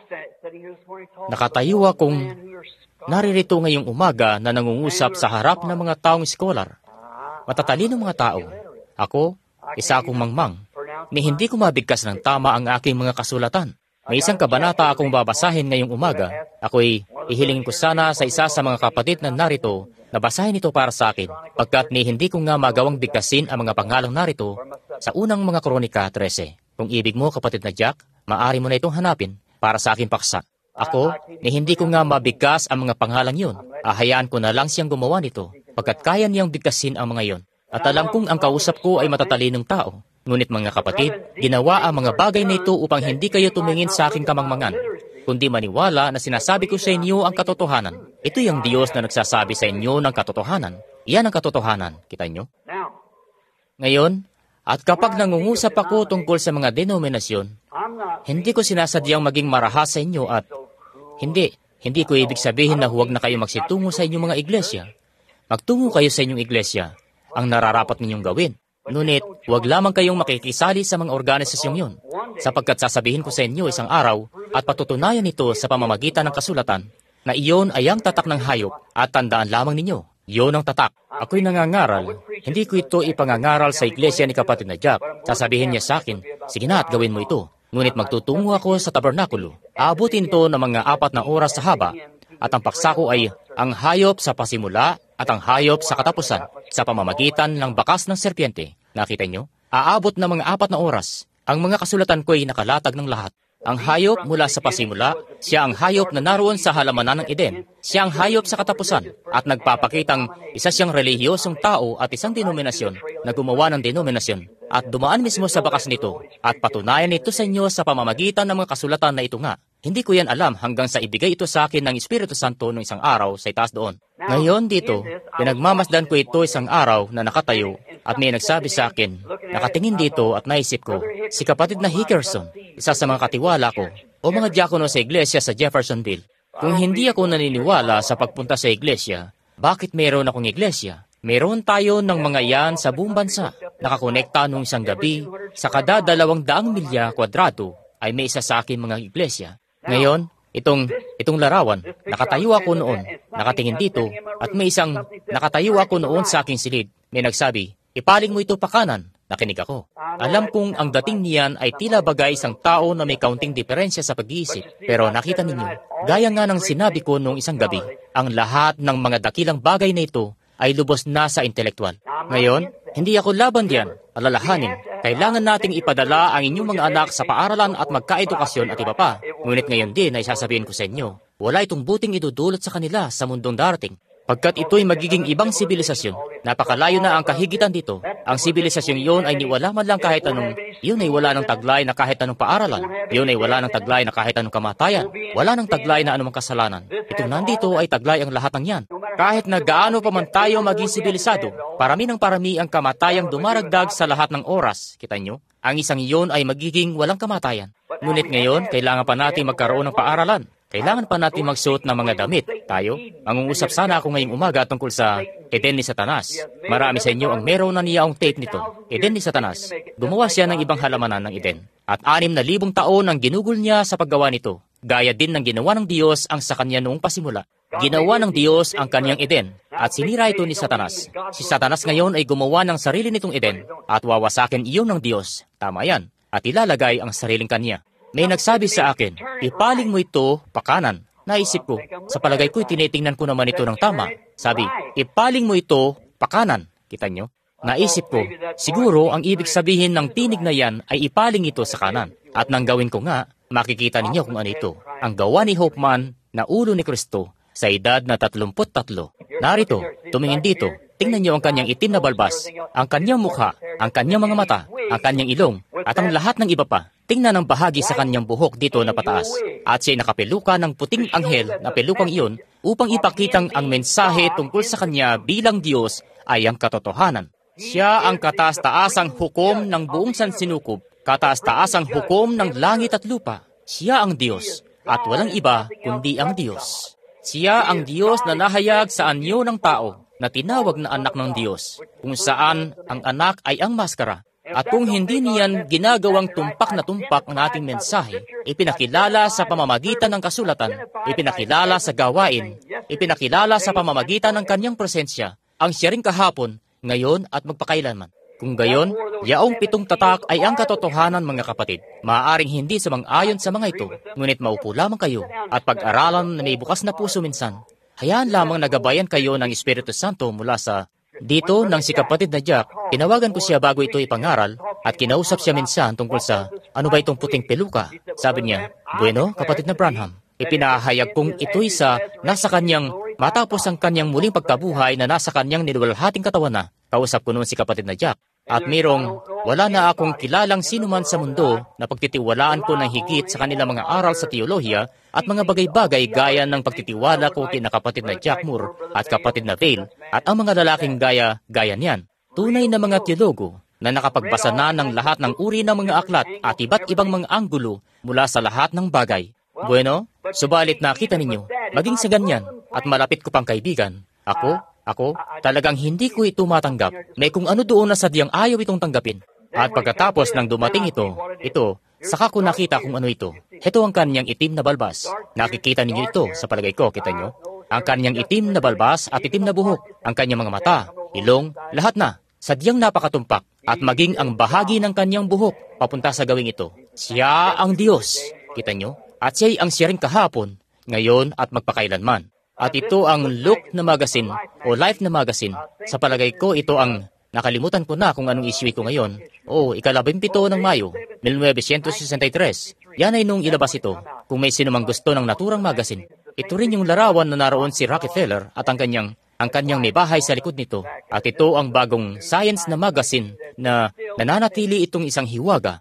Nakatayo akong naririto ngayong umaga na nangungusap sa harap ng mga taong scholar. Matatalinong mga tao. Ako, isa akong mangmang, ni hindi ko mabigkas ng tama ang aking mga kasulatan. May isang kabanata akong babasahin ngayong umaga. Ako'y ihilingin ko sana sa isa sa mga kapatid na narito na basahin ito para sa akin, pagkat ni hindi ko nga magawang bigkasin ang mga pangalang narito sa unang mga Kronika thirteen. Kung ibig mo, kapatid na Jack, maaari mo na itong hanapin para sa aking paksa. Ako, ni hindi ko nga mabigkas ang mga pangalang yun. Ahayaan ko na lang siyang gumawa nito, pagkat kaya niyang bigkasin ang mga yon. At alam kong ang kausap ko ay matatalinong tao. Ngunit mga kapatid, ginawa ang mga bagay na ito upang hindi kayo tumingin sa aking kamangmangan, kundi maniwala na sinasabi ko sa inyo ang katotohanan. Ito yung Diyos na nagsasabi sa inyo ng katotohanan. Iyan ang katotohanan. Kita nyo? Ngayon, at kapag nangungusap ako tungkol sa mga denominasyon, hindi ko sinasadyang maging marahas sa inyo at hindi, hindi ko ibig sabihin na huwag na kayo magsitungo sa inyong mga iglesia. Magtungo kayo sa inyong iglesia, ang nararapat ninyong gawin. Ngunit, huwag lamang kayong makikisali sa mga organisasyong yun, sapagkat sasabihin ko sa inyo isang araw at patutunayan ito sa pamamagitan ng kasulatan na iyon ay ang tatak ng hayop at tandaan lamang ninyo. Iyon ang tatak. Ako'y nangangaral. Hindi ko ito ipangangaral sa iglesia ni kapatid na Jack. Sasabihin niya sa akin, sige na at gawin mo ito. Ngunit magtutungo ako sa tabernakulo. Aabutin ito ng mga apat na oras sa haba. At ang paksa ko ay ang hayop sa pasimula at ang hayop sa katapusan sa pamamagitan ng bakas ng serpiente. Nakita niyo? Aabot ng mga apat na oras. Ang mga kasulatan ko ay nakalatag ng lahat. Ang hayop mula sa pasimula, siya ang hayop na naroon sa halamanan ng Eden. Siya ang hayop sa katapusan at nagpapakitang isa siyang relihiyosong tao at isang denominasyon na gumawa ng denominasyon at dumaan mismo sa bakas nito at patunayan ito sa inyo sa pamamagitan ng mga kasulatan na ito nga. Hindi ko yan alam hanggang sa ibigay ito sa akin ng Espiritu Santo noong isang araw sa itaas doon. Ngayon dito, pinagmamasdan ko ito isang araw na nakatayo at may nagsabi sa akin, nakatingin dito at naisip ko, si kapatid na Hickerson, isa sa mga katiwala ko, o mga diakono sa iglesia sa Jeffersonville. Kung hindi ako naniniwala sa pagpunta sa iglesia, bakit mayroon akong iglesia? Meron tayo ng mga yan sa buong bansa. Nakakonekta nung isang gabi, sa kada dalawang daang milya kwadrado ay may isa sa akin mga iglesia. Ngayon, itong, itong larawan, nakatayo ako noon, nakatingin dito, at may isang nakatayo ako noon sa aking silid. May nagsabi, ipaling mo ito pa kanan. Nakinig ako. Alam kong ang dating niyan ay tila bagay isang tao na may kaunting diferensya sa pag-iisip. Pero nakita ninyo, gaya nga ng sinabi ko noong isang gabi, ang lahat ng mga dakilang bagay na ito ay lubos na sa intelektual. Ngayon, hindi ako laban diyan. Alalahanin, kailangan nating ipadala ang inyong mga anak sa paaralan at magkaedukasyon at iba pa. Ngunit ngayon din ay sasabihin ko sa inyo, wala itong buting idudulot sa kanila sa mundong darating. Pagkat ito'y magiging ibang sibilisasyon, napakalayo na ang kahigitan dito. Ang sibilisasyong iyon ay niwala man lang kahit anong, iyon ay wala ng taglay na kahit anong paaralan. Iyon ay wala ng taglay na kahit anong kamatayan. Wala ng taglay na anumang kasalanan. Itong nandito ay taglay ang lahat ng yan. Kahit na gaano pa man tayo maging sibilisado, parami ng parami ang kamatayang dumaragdag sa lahat ng oras. Kita nyo? Ang isang iyon ay magiging walang kamatayan. Ngunit ngayon, kailangan pa natin magkaroon ng paaralan. Kailangan pa natin magsuot ng mga damit. Tayo, mangungusap sana ako ngayong umaga tungkol sa Eden ni Satanas. Marami sa inyo ang meron na niyaong tape nito. Eden ni Satanas. Gumawa siya ng ibang halamanan ng Eden. At anim na libong taon ang ginugol niya sa paggawa nito. Gaya din ng ginawa ng Diyos ang sa kanya noong pasimula. Ginawa ng Diyos ang kanyang Eden at sinira ito ni Satanas. Si Satanas ngayon ay gumawa ng sarili nitong Eden at wawasakin iyon ng Diyos. Tama yan. At ilalagay ang sariling kanya. May nagsabi sa akin, ipaling mo ito pa kanan. Naisip ko, sa palagay ko'y tinitingnan ko naman ito ng tama. Sabi, ipaling mo ito pa kanan. Kita nyo? Naisip ko, siguro ang ibig sabihin ng tinig na yan ay ipaling ito sa kanan. At nang gawin ko nga, makikita ninyo kung ano ito. Ang gawa ni Hopeman na ulo ni Kristo sa edad na tatlumput tatlo. Narito, tumingin dito. Tingnan niyo ang kanyang itim na balbas, ang kanyang mukha, ang kanyang mga mata, ang kanyang ilong, at ang lahat ng iba pa. Tingnan ang bahagi sa kanyang buhok dito na pataas. At siya'y nakapeluka ng puting anghel na pelukang iyon upang ipakitang ang mensahe tungkol sa kanya bilang Diyos ay ang katotohanan. Siya ang kataas-taasang hukom ng buong sansinukob, kataas-taasang hukom ng langit at lupa. Siya ang Diyos, at walang iba kundi ang Diyos. Siya ang Diyos na nahayag sa anyo ng tao, na tinawag na anak ng Diyos, kung saan ang anak ay ang maskara. At kung hindi niyan ginagawang tumpak na tumpak ang ating mensahe, ipinakilala sa pamamagitan ng kasulatan, ipinakilala sa gawain, ipinakilala sa pamamagitan ng kanyang presensya, ang siya ring kahapon, ngayon at magpakailanman. Kung gayon, yaong pitong tatak ay ang katotohanan, mga kapatid. Maaaring hindi sumang-ayon sa mga ito, ngunit maupo lamang kayo at pag-aralan na may bukas na puso minsan. Hayaan lamang nagabayan kayo ng Espiritu Santo mula sa dito ng si kapatid na Jack. Tinawagan ko siya bago ito ipangaral at kinausap siya minsan tungkol sa ano ba itong puting peluka. Sabi niya, bueno, kapatid na Branham, ipinahayag kong ito'y sa nasa kanyang matapos ang kanyang muling pagkabuhay na nasa kanyang niluwalhating katawan na. Kausap ko noon si kapatid na Jack. At mayroong wala na akong kilalang sinuman sa mundo na pagtitiwalaan ko ng higit sa kanilang mga aral sa teolohiya at mga bagay-bagay gaya ng pagtitiwala ko kina kapatid na Jack Moore at kapatid na Vail at ang mga lalaking gaya-gaya niyan. Tunay na mga teologo, na nakapagbasa na ng lahat ng uri ng mga aklat at iba't ibang mga anggulo mula sa lahat ng bagay. Bueno, subalit nakita ninyo, maging sa ganyan at malapit ko pang kaibigan, ako, ako, talagang hindi ko ito matanggap. May kung ano doon na sadyang ayaw itong tanggapin. At pagkatapos ng dumating ito, ito, saka ko nakita kung ano ito. Ito ang kanyang itim na balbas. Nakikita ninyo ito sa palagay ko, kita nyo? Ang kanyang itim na balbas at itim na buhok, ang kanyang mga mata, ilong, lahat na. Sadyang napakatumpak at maging ang bahagi ng kanyang buhok papunta sa gawing ito. Siya ang Diyos, kita nyo? At siya'y ang siya rin kahapon, ngayon at magpakailanman. At ito ang Look na magazine o Life na magazine. Sa palagay ko, ito ang nakalimutan ko na kung anong issue ko ngayon. O, ikalabimpito ng Mayo, nineteen sixty-three. Yan ay nung ilabas ito, kung may sino mang gusto ng naturang magazine. Ito rin yung larawan na naroon si Rockefeller at ang kanyang, ang kanyang may bahay sa likod nito. At ito ang bagong science na magazine na nananatili itong isang hiwaga.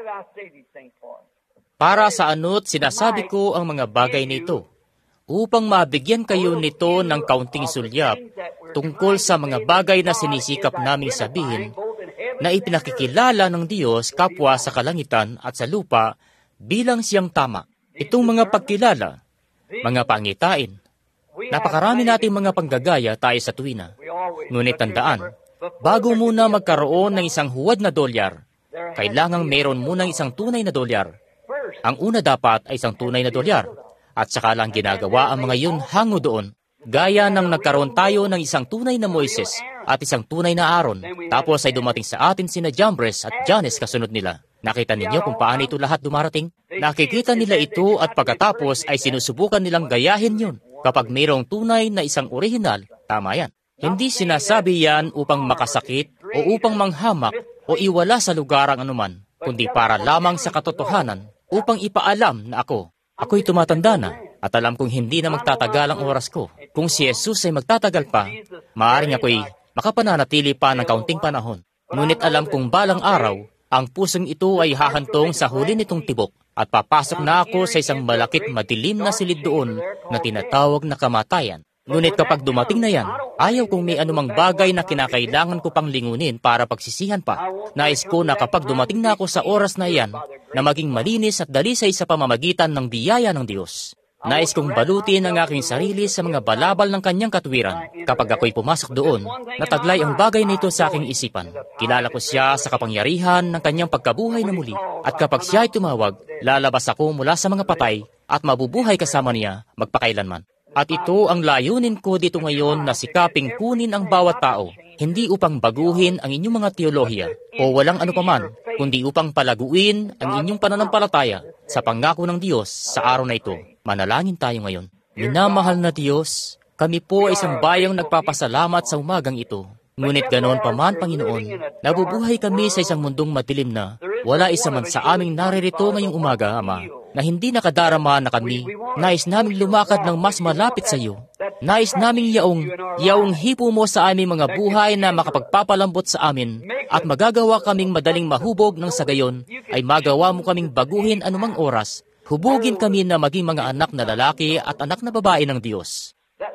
Para sa ano't sinasabi ko ang mga bagay nito, upang mabigyan kayo nito ng kaunting sulyap tungkol sa mga bagay na sinisikap naming sabihin na ipinakikilala ng Diyos kapwa sa kalangitan at sa lupa bilang siyang tama. Itong mga pagkilala, mga pangitain, napakarami nating mga panggagaya tayo sa tuwina. Ngunit tandaan, bago muna magkaroon ng isang huwad na dolyar, kailangang meron munang isang tunay na dolyar. Ang una dapat ay isang tunay na dolyar, at saka lang ginagawa ang mga yun hango doon. Gaya nang nagkaroon tayo ng isang tunay na Moises at isang tunay na Aaron, tapos ay dumating sa atin sina Jambres at Janes kasunod nila. Nakita ninyo kung paano ito lahat dumarating? Nakikita nila ito at pagkatapos ay sinusubukan nilang gayahin yun. Kapag mayroong tunay na isang orihinal, tama yan. Hindi sinasabi yan upang makasakit o upang manghamak o iwala sa lugar ang anuman, kundi para lamang sa katotohanan upang ipaalam na ako. Ako'y tumatanda na at alam kong hindi na magtatagal ang oras ko. Kung si Jesus ay magtatagal pa, maaaring ako'y makapananatili pa ng kaunting panahon. Ngunit alam kong balang araw, ang pusong ito ay hahantong sa huli nitong tibok at papasok na ako sa isang malakit madilim na silid doon na tinatawag na kamatayan. Ngunit kapag dumating na yan, ayaw kong may anumang bagay na kinakailangan ko pang lingunin para pagsisihan pa. Nais ko na kapag dumating na ako sa oras na yan, na maging malinis at dalisay sa pamamagitan ng biyaya ng Diyos. Nais kong balutin ang aking sarili sa mga balabal ng kanyang katwiran. Kapag ako'y pumasok doon, nataglay ang bagay nito sa aking isipan. Kilala ko siya sa kapangyarihan ng kanyang pagkabuhay na muli. At kapag siya ay tumawag, lalabas ako mula sa mga patay at mabubuhay kasama niya magpakailanman. At ito ang layunin ko dito ngayon na sikaping kunin ang bawat tao, hindi upang baguhin ang inyong mga teolohiya o walang ano paman, kundi upang palaguin ang inyong pananampalataya sa pangako ng Diyos sa araw na ito. Manalangin tayo ngayon. Minamahal na Diyos, kami po ay isang bayang nagpapasalamat sa umagang ito. Ngunit ganoon pa man, Panginoon, nabubuhay kami sa isang mundong madilim na wala isa man sa aming naririto ngayong umaga, Ama, na hindi nakadarama na kami. Nais naming lumakad ng mas malapit sa iyo. Nais naming yaong, yaong hipo mo sa aming mga buhay na makapagpapalambot sa amin at magagawa kaming madaling mahubog ng sa gayon ay magawa mo kaming baguhin anumang oras. Hubugin kami na maging mga anak na lalaki at anak na babae ng Diyos.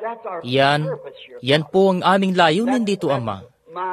Yan, yan po ang aming layunin dito, Ama.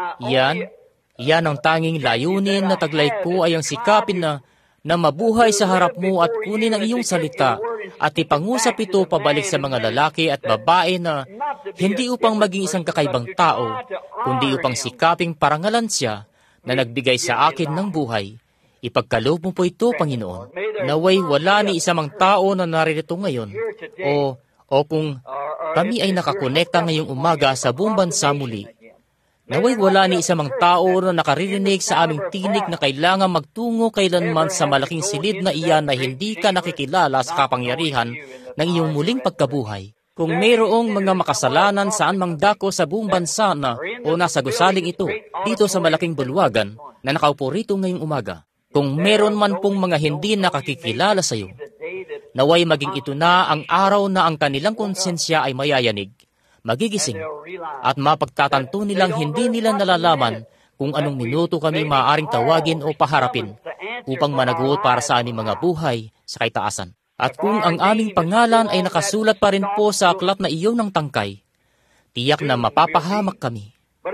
Yan, yan ang tanging layunin na taglay ko ay ang sikapin na na mabuhay sa harap mo at kunin ang iyong salita at ipangusap ito pabalik sa mga lalaki at babae na hindi upang maging isang kakaibang tao, kundi upang sikaping parangalan siya na nagbigay sa akin ng buhay. Ipagkaloob mo po ito, Panginoon. Naway wala ni isa mang tao na naririto ngayon o O kung kami ay nakakonekta ngayong umaga sa buong bansa muli, naway wala ni isa mang tao na nakaririnig sa aming tinig na kailangan magtungo kailanman sa malaking silid na iyan na hindi ka nakikilala sa kapangyarihan ng iyong muling pagkabuhay. Kung mayroong mga makasalanan saan mang dako sa buong bansa na o nasa gusaling ito, dito sa malaking bulwagan na nakaupo rito ngayong umaga, kung meron man pong mga hindi nakakikilala sa iyo, naway maging ito na ang araw na ang kanilang konsensya ay mayayanig, magigising, at mapagtatanto nilang hindi nila nalalaman kung anong minuto kami maaaring tawagin o paharapin upang managuot para sa aming mga buhay sa kaitaasan. At kung ang aming pangalan ay nakasulat pa rin po sa aklat na iyon ng tangkay, tiyak na mapapahamak kami.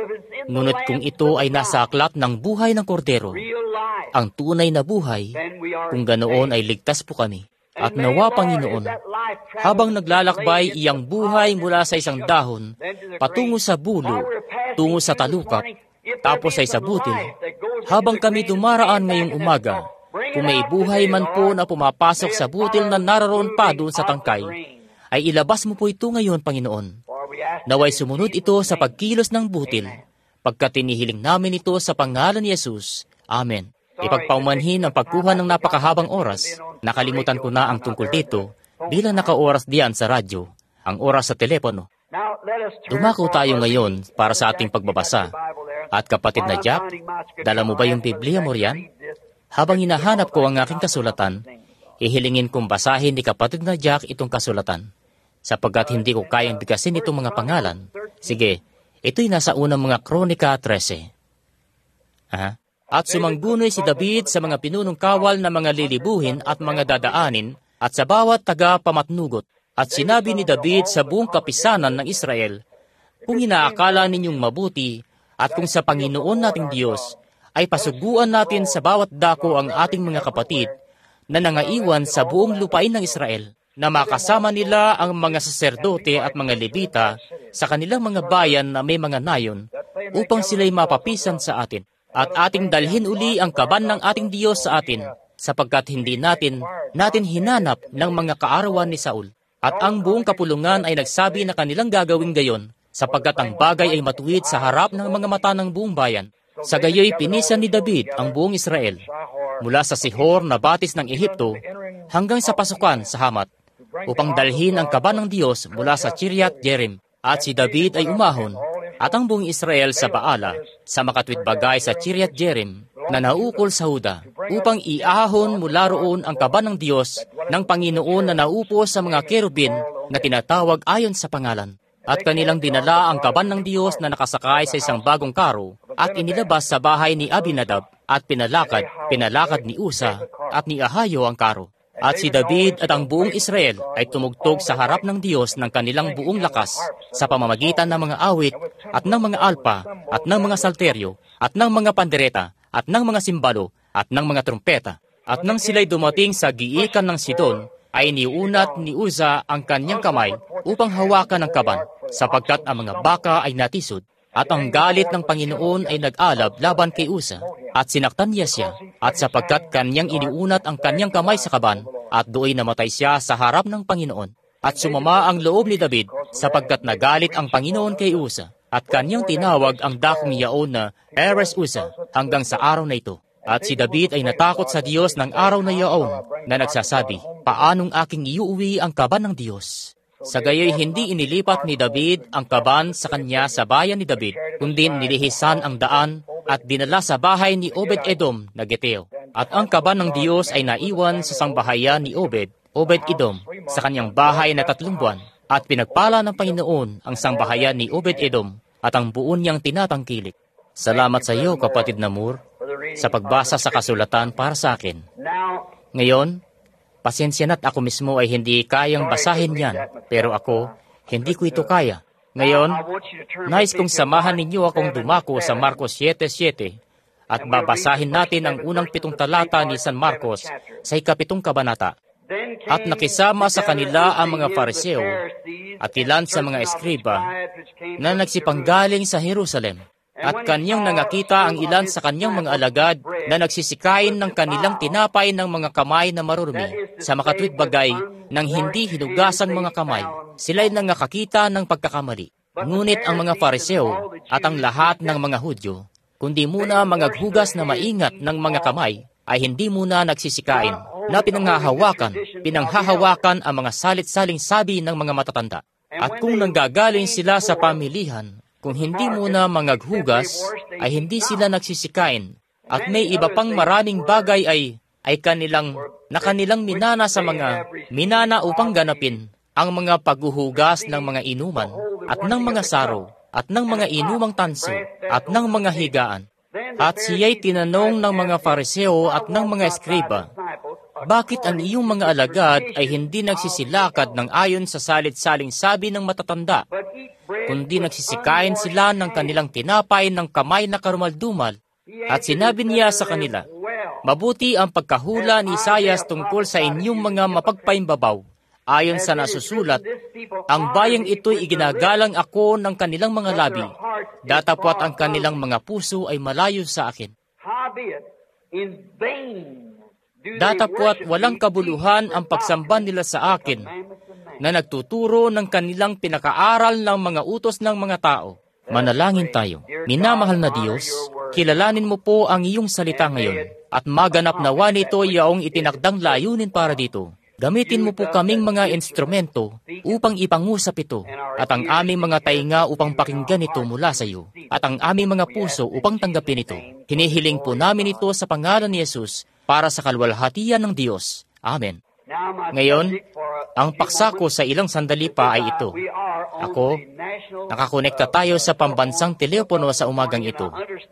Ngunit kung ito ay nasa aklat ng buhay ng kordero, ang tunay na buhay, kung ganoon ay ligtas po kami. At nawa, Panginoon, habang naglalakbay iyang buhay mula sa isang dahon, patungo sa bulo, tungo sa talukap, tapos ay sa butil, habang kami dumaraan ngayong umaga, kung may buhay man po na pumapasok sa butil na naroon pa doon sa tangkay, ay ilabas mo po ito ngayon, Panginoon. Naway sumunod ito sa pagkilos ng butil, pagkat tinihiling namin ito sa pangalan ni Jesus. Amen. Ipagpaumanhin ang pagkuha ng napakahabang oras. Nakalimutan ko na ang tungkol dito bilang naka-oras diyan sa radyo, ang oras sa telepono. Dumako tayo ngayon para sa ating pagbabasa. At kapatid na Jack, dala mo ba yung Biblia mo riyan? Habang hinahanap ko ang aking kasulatan, ihilingin kong basahin ni kapatid na Jack itong kasulatan. Sapagkat hindi ko kayang bigkasin itong mga pangalan. Sige, ito'y nasa unang mga Kronika thirteen. Ha? At sumanggunoy si David sa mga pinunong kawal na mga lilibuhin at mga dadaanin at sa bawat taga-pamatnugot. At sinabi ni David sa buong kapisanan ng Israel, kung inaakala ninyong mabuti at kung sa Panginoon nating Diyos ay pasuguan natin sa bawat dako ang ating mga kapatid na nangaiwan sa buong lupain ng Israel, na makasama nila ang mga saserdote at mga Levita sa kanilang mga bayan na may mga nayon upang sila'y mapapisan sa atin. At ating dalhin uli ang kaban ng ating Diyos sa atin, sapagkat hindi natin natin hinanap ng mga kaarawan ni Saul. At ang buong kapulungan ay nagsabi na kanilang gagawin gayon, sapagkat ang bagay ay matuwid sa harap ng mga mata ng buong bayan. Sa gayoy pinisan ni David ang buong Israel, mula sa Sihor na batis ng Ehipto hanggang sa pasukan sa Hamat, upang dalhin ang kaban ng Diyos mula sa Kiriath Jearim. At si David ay umahon, at ang buong Israel sa Baala, sa makatwid bagay sa Kiriath Jearim, na naukol sa Huda, upang iahon mula roon ang kaban ng Diyos ng Panginoon na naupo sa mga kerubin na tinatawag ayon sa pangalan. At kanilang dinala ang kaban ng Diyos na nakasakay sa isang bagong karo, at inilabas sa bahay ni Abinadab, at pinalakad, pinalakad ni Usa, at ni Ahayo ang karo. At si David at ang buong Israel ay tumugtog sa harap ng Diyos ng kanilang buong lakas sa pamamagitan ng mga awit at ng mga alpa at ng mga salteryo at ng mga pandereta at ng mga simbalo at ng mga trumpeta. At nang sila'y dumating sa giikan ng Sidon, ay niunat ni Uza ang kanyang kamay upang hawakan ang kaban, sapagkat ang mga baka ay natisod. At ang galit ng Panginoon ay nag-alab laban kay Uza, at sinaktan niya siya, at sapagkat kanyang iniunat ang kanyang kamay sa kaban, at do'y namatay siya sa harap ng Panginoon. At sumama ang loob ni David, sapagkat nagalit ang Panginoon kay Uza, at kanyang tinawag ang dakong yaon na Eres Uza hanggang sa araw na ito. At si David ay natakot sa Diyos ng araw na yaon, na nagsasabi, paanong aking iuuwi ang kaban ng Diyos? Sa gayoy hindi inilipat ni David ang kaban sa kanya sa bayan ni David, kundi nilihisan ang daan at dinala sa bahay ni Obed-Edom na Geteo. At ang kaban ng Diyos ay naiwan sa sangbahayan ni Obed, Obed-Edom, sa kanyang bahay na tatlong buwan. At pinagpala ng Panginoon ang sangbahayan ni Obed-Edom at ang buon niyang tinatangkilik. Salamat sa iyo, kapatid na Moore, sa pagbasa sa kasulatan para sa akin. Ngayon, pasensya na't ako mismo ay hindi kayang basahin yan, pero ako, hindi ko ito kaya. Ngayon, nais kong samahan ninyo akong dumako sa Marcos seven seven at babasahin natin ang unang pitong talata ni San Marcos sa ikapitong kabanata. At nakisama sa kanila ang mga Fariseo at ilan sa mga eskriba na nagsipanggaling sa Jerusalem. At kanyang nangakita ang ilan sa kanyang mga alagad na nagsisikain ng kanilang tinapay ng mga kamay na marurumi sa makatwid bagay ng hindi hinugasang mga kamay. Sila'y nangakakita ng pagkakamali. Ngunit ang mga Fariseo at ang lahat ng mga Hudyo, kundi muna maghugas na maingat ng mga kamay, ay hindi muna nagsisikain, na pinanghahawakan, pinanghahawakan ang mga salit-saling sabi ng mga matatanda. At kung nanggagaling sila sa pamilihan, kung hindi muna mangaghugas, ay hindi sila nagsisikain. At may iba pang maraming bagay ay, ay kanilang, na kanilang minana sa mga, minana upang ganapin ang mga paghuhugas ng mga inuman, at ng mga saro, at ng mga inumang tanso, at ng mga higaan. At siya'y tinanong ng mga Fariseo at ng mga eskriba, bakit ang iyong mga alagad ay hindi nagsisilakad ng ayon sa salit-saling sabi ng matatanda, kundi nagsisikain sila ng kanilang tinapay ng kamay na karumaldumal. At sinabi niya sa kanila, mabuti ang pagkahula ni Isaias tungkol sa inyong mga mapagpaimbabaw. Ayon sa nasusulat, ang bayang ito'y iginagalang ako ng kanilang mga labi, datapwat ang kanilang mga puso ay malayo sa akin. Datapwat walang kabuluhan ang pagsamba nila sa akin, na nagtuturo ng kanilang pinakaaral ng mga utos ng mga tao. Manalangin tayo. Minamahal na Diyos, kilalanin mo po ang iyong salita ngayon, at maganap nawa nito yaong itinakdang layunin para dito. Gamitin mo po kaming mga instrumento upang ipangusap ito, at ang aming mga tainga upang pakinggan ito mula sa iyo, at ang aming mga puso upang tanggapin ito. Hinihiling po namin ito sa pangalan ni Jesus, para sa kalwalhatian ng Diyos. Amen. Ngayon, ang paksa ko sa ilang sandali pa ay ito. Ako, nakakonekta tayo sa pambansang telepono sa umagang ito.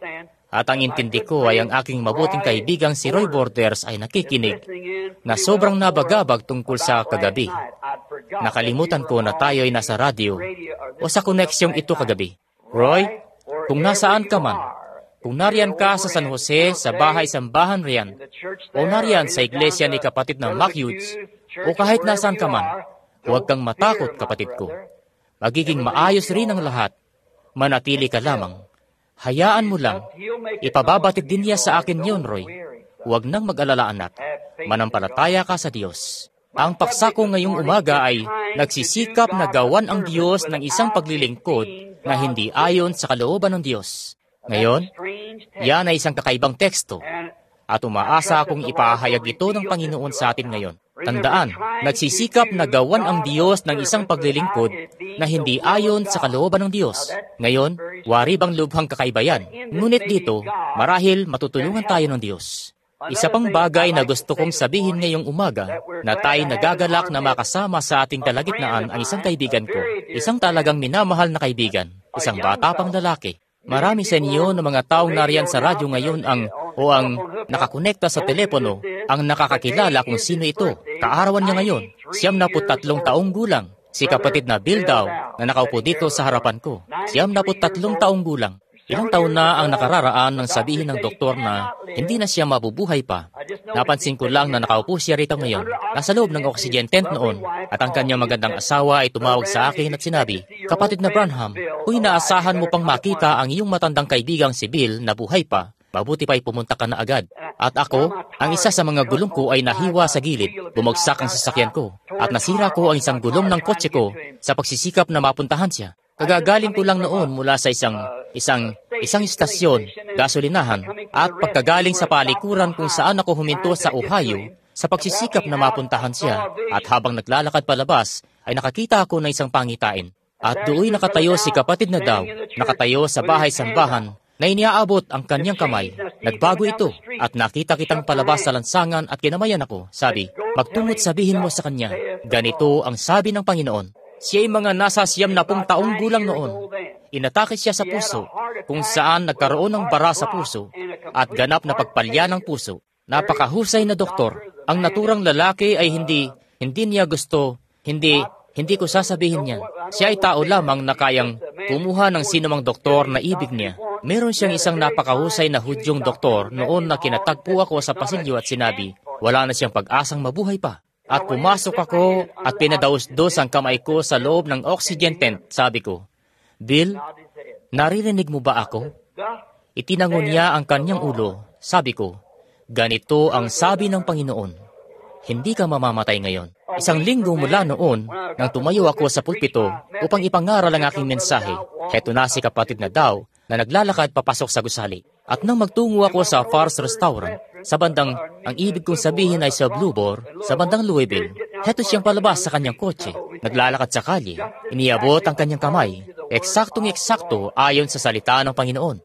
At ang intindi ko ay ang aking mabuting kaibigang si Roy Borders ay nakikinig na sobrang nabagabag tungkol sa kagabi. Nakalimutan ko na tayo ay nasa radyo o sa koneksyong ito kagabi. Roy, kung nasaan ka man, kung nariyan ka sa San Jose, sa bahay-sambahan riyan, o nariyan sa iglesia ni kapatid na Mac Hughes, o kahit nasaan ka man, huwag kang matakot, kapatid ko. Magiging maayos rin ang lahat. Manatili ka lamang. Hayaan mo lang. Ipababatid din niya sa akin yon, Roy. Huwag nang mag-alala, anak. Manampalataya ka sa Diyos. Ang paksa ko ngayong umaga ay nagsisikap na gawan ang Diyos ng isang paglilingkod na hindi ayon sa kalooban ng Diyos. Ngayon, yan ay isang kakaibang teksto, at umaasa akong ipahayag ito ng Panginoon sa atin ngayon. Tandaan, nagsisikap na gawan ang Diyos ng isang paglilingkod na hindi ayon sa kalooban ng Diyos. Ngayon, wari bang lubhang kakaiba yan? Ngunit dito, marahil matutulungan tayo ng Diyos. Isa pang bagay na gusto kong sabihin ngayong umaga, na tayo nagagalak na makasama sa ating kalagitnaan ang isang kaibigan ko, isang talagang minamahal na kaibigan, isang bata pang lalaki. Marami sa inyo ng mga taong nariyan sa radyo ngayon ang o ang nakakonekta sa telepono ang nakakakilala kung sino ito. Kaarawan niya ngayon, siyam na putatlong taong gulang. Si kapatid na Bill daw na nakaupo dito sa harapan ko. Siyam na putatlong taong gulang. Ilang taon na ang nakararaan nang sabihin ng doktor na hindi na siya mabubuhay pa. Napansin ko lang na nakaupo siya rito ngayon. Nasa loob ng oxygen tent noon at ang kanyang magandang asawa ay tumawag sa akin at sinabi, "Kapatid na Branham, kung inaasahan mo pang makita ang iyong matandang kaibigang si Bill na buhay pa, mabuti pa'y pumunta ka na agad." At ako, ang isa sa mga gulong ko ay nahiwa sa gilid, bumagsak ang sasakyan ko, at nasira ko ang isang gulong ng kotse ko sa pagsisikap na mapuntahan siya. Kagagaling ko lang noon mula sa isang isang isang istasyon, gasolinahan, at pagkagaling sa palikuran kung saan ako huminto sa Ohio sa pagsisikap na mapuntahan siya, at habang naglalakad palabas ay nakakita ako ng isang pangitain. At doon nakatayo si kapatid na daw, nakatayo sa bahay-sambahan na iniaabot ang kanyang kamay. Nagbago ito at nakita kitang palabas sa lansangan at kinamayan ako. Sabi, "Magtungo't sabihin mo sa kanya, ganito ang sabi ng Panginoon." Siya ay mga nasa siyam na pung taong gulang noon. Inatake siya sa puso, kung saan nagkaroon ng bara sa puso at ganap na pagpalya ng puso. Napakahusay na doktor. Ang naturang lalaki ay hindi, hindi niya gusto, hindi, hindi ko sasabihin niya. Siya ay tao lamang na kayang kumuha ng sinumang doktor na ibig niya. Meron siyang isang napakahusay na Hudyong doktor noon na kinatagpo ako sa pasilyo at sinabi, wala na siyang pag-asang mabuhay pa. At pumasok ako at pinadaos-dos ang kamay ko sa loob ng oxygen tent. Sabi ko, "Bill, naririnig mo ba ako?" Itinango niya ang kanyang ulo. Sabi ko, "Ganito ang sabi ng Panginoon, hindi ka mamamatay ngayon." Isang linggo mula noon, nang tumayo ako sa pulpito upang ipangaral ang aking mensahe, heto na si kapatid na daw na naglalakad papasok sa gusali. At nang magtungo ako sa Far's Restaurant, sa bandang, ang ibig kong sabihin ay sa Blue Boar, sa bandang Louisville, heto siyang palabas sa kanyang kotse. Naglalakad sa kalye, iniabot ang kanyang kamay, eksaktong eksakto ayon sa salita ng Panginoon.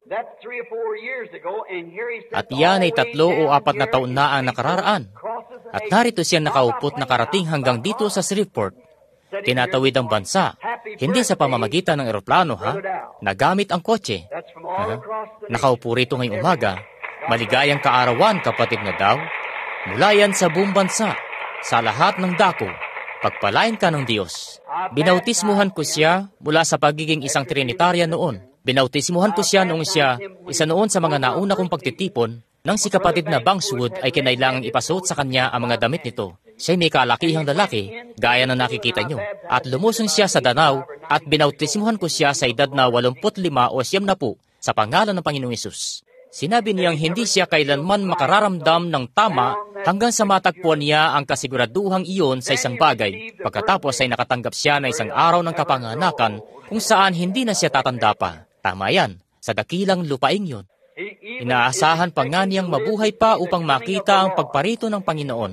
At yan ay tatlo o apat na taon na ang nakararaan. At narito siya nakaupot na karating hanggang dito sa Shreveport. Tinatawid ang bansa, hindi sa pamamagitan ng eroplano, ha? Nagamit ang kotse. Ha? Nakaupo rito ngayong umaga. Maligayang kaarawan, kapatid na daw. Mula yan sa buong bansa, sa lahat ng dako, Pagpalain ka ng Diyos. Binautismuhan ko siya mula sa pagiging isang Trinitarian noon. Binautismuhan ko siya noong siya, isa noon sa mga nauna kong pagtitipon, nang si kapatid na Bangswood ay kinailangang ipasuot sa kanya ang mga damit nito. Siya'y may kalakihang lalaki, gaya na nakikita nyo, at lumusong siya sa danaw at binautismuhan ko siya sa edad na walumpu't lima o siyam na po sa pangalan ng Panginoong Hesus. Sinabi niyang hindi siya kailanman makararamdam ng tama hanggang sa matagpuan niya ang kasiguraduhang iyon sa isang bagay. Pagkatapos ay nakatanggap siya na isang araw ng kapanganakan kung saan hindi na siya tatanda pa. Tama yan, sa dakilang lupaing yun. Inaasahan pa nga niyang mabuhay pa upang makita ang pagparito ng Panginoon.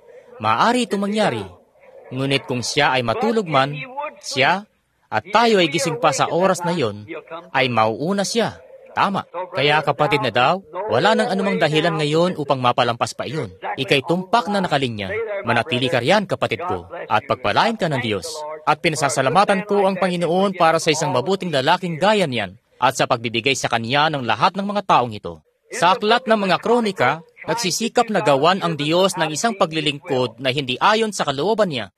Maaari ito mangyari, ngunit kung siya ay matulog man, siya at tayo ay gising pa sa oras na yon, ay mauuna siya. Tama. Kaya kapatid na daw, wala nang anumang dahilan ngayon upang mapalampas pa iyon. Ika'y tumpak na nakalinya. Manatili ka riyan, kapatid ko, at pagpalain ka ng Diyos. At pinasasalamatan ko ang Panginoon para sa isang mabuting lalaking gaya niyan at sa pagbibigay sa kanya ng lahat ng mga taong ito. Sa aklat ng mga kronika, nagsisikap na gawan ang Diyos ng isang paglilingkod na hindi ayon sa kalooban niya.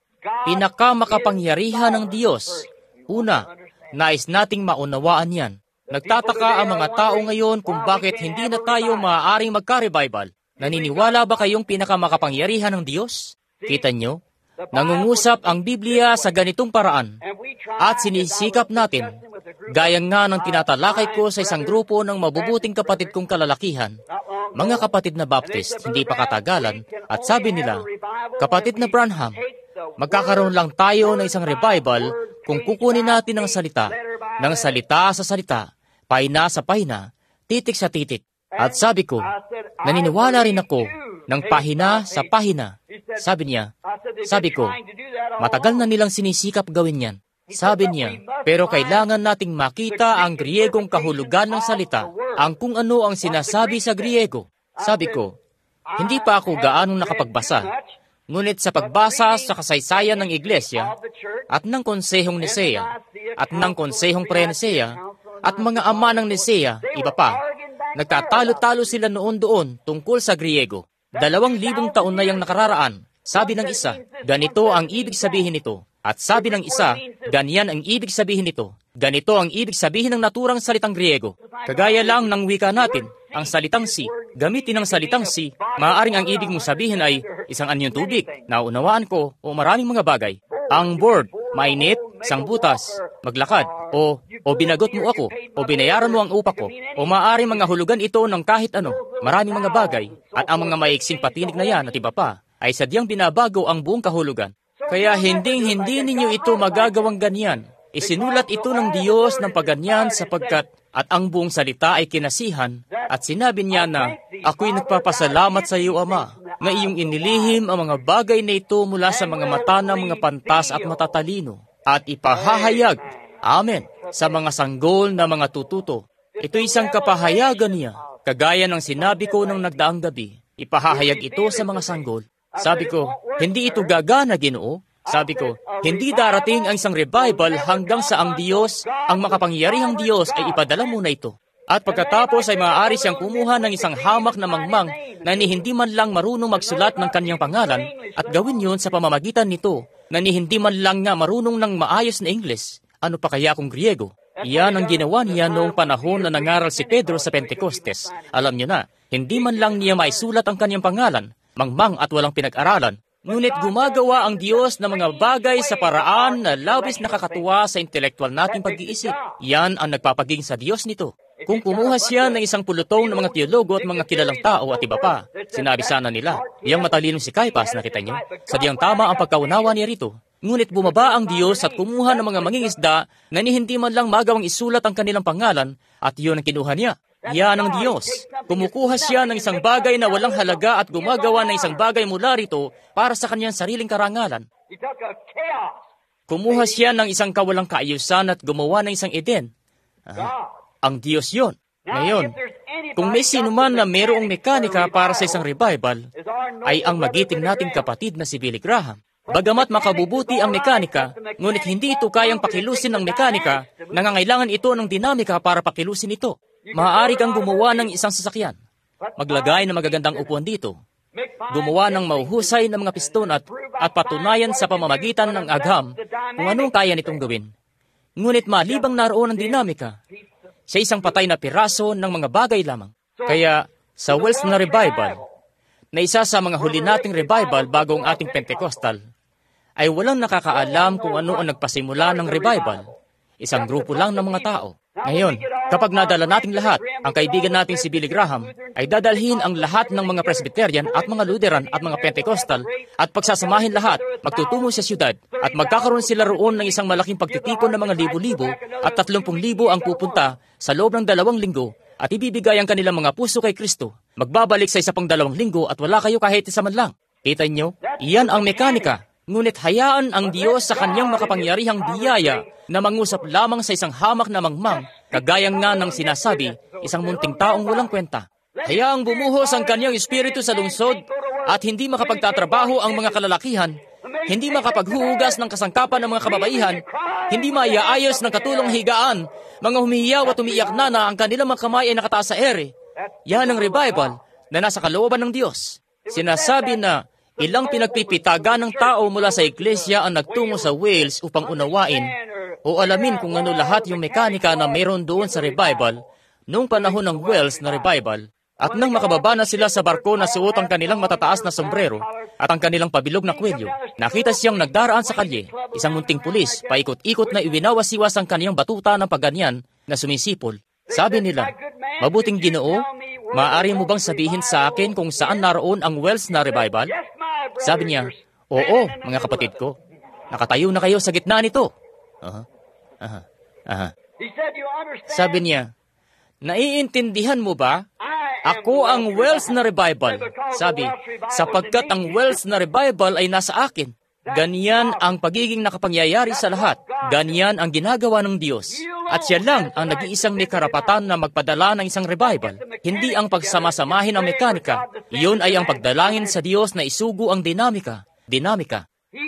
Pinakamakapangyarihan ng Diyos. Una, nais nating maunawaan yan. Nagtataka ang mga tao ngayon kung bakit hindi na tayo maaaring magka-revival. Naniniwala ba kayong pinakamakapangyarihan ng Diyos? Kita nyo, nangungusap ang Biblia sa ganitong paraan at sinisikap natin, gaya nga ng tinatalakay ko sa isang grupo ng mabubuting kapatid kong kalalakihan, mga kapatid na Baptist, hindi pa katagalan, at sabi nila, kapatid na Branham, magkakaroon lang tayo ng isang revival kung kukunin natin ang salita, ng salita sa salita, pahina sa pahina, titik sa titik. At sabi ko, naniniwala rin ako ng pahina sa pahina. Sabi niya, sabi ko, matagal na nilang sinisikap gawin yan. Sabi niya, pero kailangan nating makita ang Griegong kahulugan ng salita, ang kung ano ang sinasabi sa Griego. Sabi ko, hindi pa ako gaanong nakapagbasa, ngunit sa pagbasa sa kasaysayan ng Iglesia at ng Konsehong Nisea at ng Konsehong Pre-Nisea at mga ama ng Nisea, iba pa, nagtatalo-talo sila noon doon tungkol sa Griego. Dalawang libong taon na yung nakararaan. Sabi ng isa, ganito ang ibig sabihin nito. At sabi ng isa, ganyan ang ibig sabihin nito. Ganito ang ibig sabihin ng naturang salitang Griego. Kagaya lang ng wika natin, ang salitang si. Gamitin ang salitang si, maaaring ang ibig mong sabihin ay isang anyong tubig, naunawaan ko, o maraming mga bagay. Ang board, mainit, isang butas, maglakad, o, o binagot mo ako, o binayaran mo ang upa ko, o maaaring mga hulugan ito ng kahit ano, maraming mga bagay, at ang mga maiksing patinig na yan at iba pa, ay sadyang binabago ang buong kahulugan. Kaya hinding-hindi ninyo ito magagawang ganyan. Isinulat ito ng Diyos ng paganyan sapagkat at ang buong salita ay kinasihan at sinabi niya na, ako'y nagpapasalamat sa iyo, Ama, na iyong inilihim ang mga bagay na ito mula sa mga mata ng mga pantas at matatalino at ipahahayag, Amen, sa mga sanggol na mga tututo. Ito isang kapahayagan niya, kagaya ng sinabi ko nung nagdaang gabi, ipahahayag ito sa mga sanggol. Sabi ko, hindi ito gagana, Ginoo. Sabi ko, hindi darating ang isang revival hanggang sa ang Diyos, ang makapangyarihang Diyos ay ipadala muna ito. At pagkatapos ay maaari siyang kumuha ng isang hamak na mangmang na ni hindi man lang marunong magsulat ng kanyang pangalan at gawin yun sa pamamagitan nito na ni hindi man lang nga marunong ng maayos na Ingles. Ano pa kaya kung Griego? Iyan ang ginawa niya noong panahon na nangaral si Pedro sa Pentecostes. Alam niyo na, hindi man lang niya maisulat ang kanyang pangalan, mangmang at walang pinag-aralan. Ngunit gumagawa ang Diyos ng mga bagay sa paraan na labis nakakatuwa sa intelektual nating pag-iisip. Yan ang nagpapaging sa Diyos nito. Kung kumuha siya ng isang pulutong ng mga teologo at mga kilalang tao at iba pa, sinabi sana nila, iyang matalinong si Caiphas, nakita niyo? Sadyang tama ang pagkaunawa niya rito. Ngunit bumaba ang Diyos at kumuha ng mga mangingisda na ni hindi man lang magawang isulat ang kanilang pangalan at iyon ang kinuha niya. Yan ang Diyos. Kumukuha siya ng isang bagay na walang halaga at gumagawa ng isang bagay mula rito para sa kanyang sariling karangalan. Kumuha siya ng isang kawalang kaayusan at gumawa ng isang Eden. Ah, ang Diyos yon. Ngayon, kung may sino man na mayroong mekanika para sa isang revival, ay ang magiting nating kapatid na si Billy Graham. Bagamat makabubuti ang mekanika, ngunit hindi ito kayang pakilusin ng mekanika, nangangailangan ito ng dinamika para pakilusin ito. Maaari kang gumawa ng isang sasakyan. Maglagay ng magagandang upuan dito. Gumawa ng mahuhusay na mga piston at at patunayan sa pamamagitan ng agham kung anong kaya nitong gawin. Ngunit malibang naroon ang dinamika sa isang patay na piraso ng mga bagay lamang. Kaya sa Wells na revival, na isa sa mga huli nating revival bago ang ating Pentecostal, ay walang nakakaalam kung ano ang nagpasimula ng revival. Isang grupo lang ng mga tao. Ngayon, kapag nadala nating lahat, ang kaibigan nating si Billy Graham ay dadalhin ang lahat ng mga Presbyterian at mga Lutheran at mga Pentecostal at pagsasamahin lahat, magtutungo sa siyudad at magkakaroon sila roon ng isang malaking pagtitipon ng mga libo-libo at tatlumpung libo ang pupunta sa loob ng dalawang linggo at ibibigay ang kanilang mga puso kay Kristo. Magbabalik sa isa pang dalawang linggo at wala kayo kahit isa man lang. Kita nyo? Iyan ang mekanika. Ngunit hayaan ang Diyos sa kanyang makapangyarihang biyaya na mangusap lamang sa isang hamak na mangmang, kagayang nga ng sinasabi, isang munting taong walang kwenta. Hayaang bumuhos ang kanyang espiritu sa lungsod at hindi makapagtatrabaho ang mga kalalakihan, hindi makapaghuhugas ng kasangkapan ng mga kababaihan, hindi maiaayos ng katulong higaan, mga humihiyaw at umiiyak na na ang kanilang mga kamay ay nakataas sa ere. Yan ang revival na nasa kalooban ng Diyos. Sinasabi na ilang pinagpipitaga ng tao mula sa iglesia ang nagtungo sa Wales upang unawain o alamin kung ano lahat yung mekanika na meron doon sa revival noong panahon ng Wales na revival. At nang makababa na sila sa barko na suot ang kanilang matataas na sombrero at ang kanilang pabilog na kwelyo, nakita siyang nagdaraan sa kalye, isang munting pulis, paikot-ikot na iwinawasiwas ang kaniyang batuta ng pagganyan na sumisipol. Sabi nila, "Mabuting Ginoo, maaari mo bang sabihin sa akin kung saan naroon ang Wales na revival?" Sabi niya, "Oo, mga kapatid ko. Nakatayo na kayo sa gitna nito." Aha, aha, aha. Sabi niya, "Naiintindihan mo ba? Ako ang Wales na revival." Sabi, "Sapagkat ang Wales na revival ay nasa akin." Ganyan ang pagiging nakapangyayari sa lahat. Ganyan ang ginagawa ng Diyos. At siya lang ang nag-iisang may karapatan na magpadala ng isang revival. Hindi ang pagsamasamahin ang mekanika. Iyon ay ang pagdalangin sa Diyos na isugo ang dinamika. Dinamika.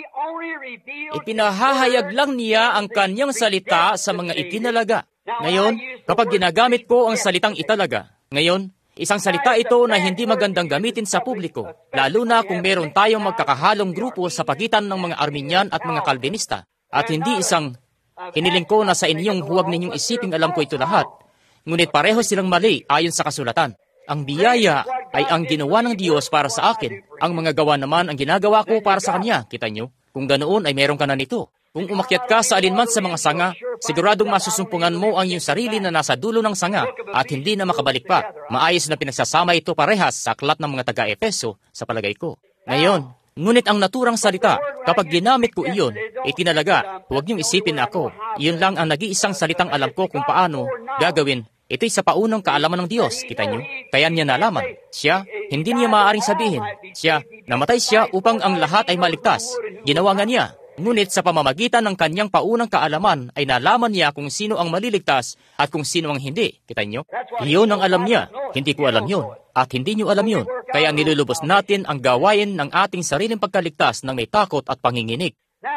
Ipinahahayag lang niya ang kanyang salita sa mga itinalaga. Ngayon, kapag ginagamit ko ang salitang italaga, ngayon, isang salita ito na hindi magandang gamitin sa publiko, lalo na kung meron tayong magkakahalong grupo sa pagitan ng mga Arminian at mga Calvinista. At hindi isang, hiniling ko na sa inyong huwag ninyong isiping alam ko ito lahat, ngunit pareho silang mali ayon sa kasulatan. Ang biyaya ay ang ginawa ng Diyos para sa akin. Ang mga gawa naman ang ginagawa ko para sa Kanya. Kita nyo? Kung ganoon ay meron ka na nito. Kung umakyat ka sa alinman sa mga sanga, siguradong masusumpungan mo ang iyong sarili na nasa dulo ng sanga at hindi na makabalik pa. Maayos na pinagsasama ito parehas sa aklat ng mga taga-Efeso sa palagay ko. Ngayon, ngunit ang naturang salita, kapag ginamit ko iyon, itinalaga, huwag niyong isipin na ako. Iyon lang ang nag-iisang salitang alam ko kung paano gagawin. Ito'y sa paunang kaalaman ng Diyos, kita niyo? Kaya niya nalaman. Siya, hindi niya maaaring sabihin. Siya, namatay siya upang ang lahat ay maligtas. Ginawa nga niya. Ngunit sa pamamagitan ng kanyang paunang kaalaman ay nalaman niya kung sino ang maliligtas at kung sino ang hindi. Kita niyo? Iyon ang alam niya. Hindi ko alam yun. At hindi niyo alam yun. Kaya nilulubos natin ang gawain ng ating sariling pagkaligtas ng may takot at panginginig.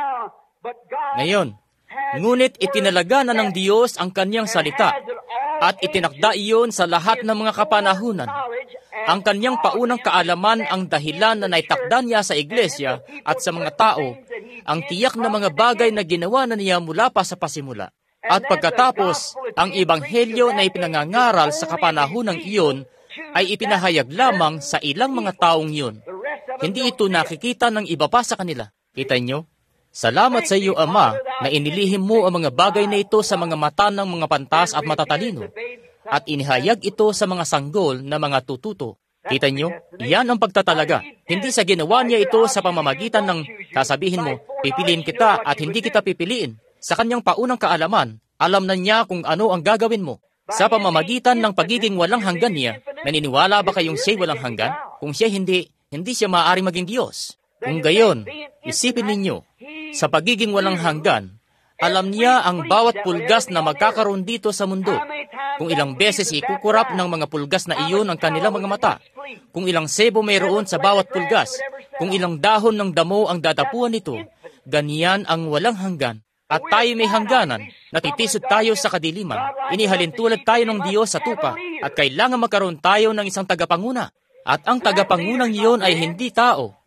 Ngayon, ngunit itinalaga na ng Diyos ang kanyang salita at itinakda iyon sa lahat ng mga kapanahunan. Ang kanyang paunang kaalaman ang dahilan na naitakda niya sa iglesia at sa mga tao, ang tiyak na mga bagay na ginawa na niya mula pa sa pasimula. At pagkatapos, ang ebanghelyo na ipinangangaral sa kapanahunang iyon ay ipinahayag lamang sa ilang mga taong iyon. Hindi ito nakikita ng iba pa sa kanila. Kita nyo? Salamat sa iyo, Ama, na inilihim mo ang mga bagay na ito sa mga mata ng mga pantas at matatalino, at inihayag ito sa mga sanggol na mga tututo. Kita nyo? Yan ang pagtatalaga. Hindi sa ginawa niya ito sa pamamagitan ng sasabihin mo, pipiliin kita at hindi kita pipiliin. Sa kanyang paunang kaalaman, alam na niya kung ano ang gagawin mo. Sa pamamagitan ng pagiging walang hanggan niya, naniniwala ba kayong siya'y walang hanggan? Kung siya hindi, hindi siya maaaring maging Diyos. Kung gayon, isipin ninyo, sa pagiging walang hanggan, alam niya ang bawat pulgas na magkakaroon dito sa mundo. Kung ilang beses ikukurap ng mga pulgas na iyon ang kanilang mga mata. Kung ilang sebo mayroon sa bawat pulgas. Kung ilang dahon ng damo ang dadapuan nito. Ganyan ang walang hanggan. At tayo may hangganan. Natitisod tayo sa kadiliman. Inihalin tulad tayo ng Diyos sa tupa. At kailangan magkaroon tayo ng isang tagapanguna. At ang tagapangunang iyon ay hindi tao.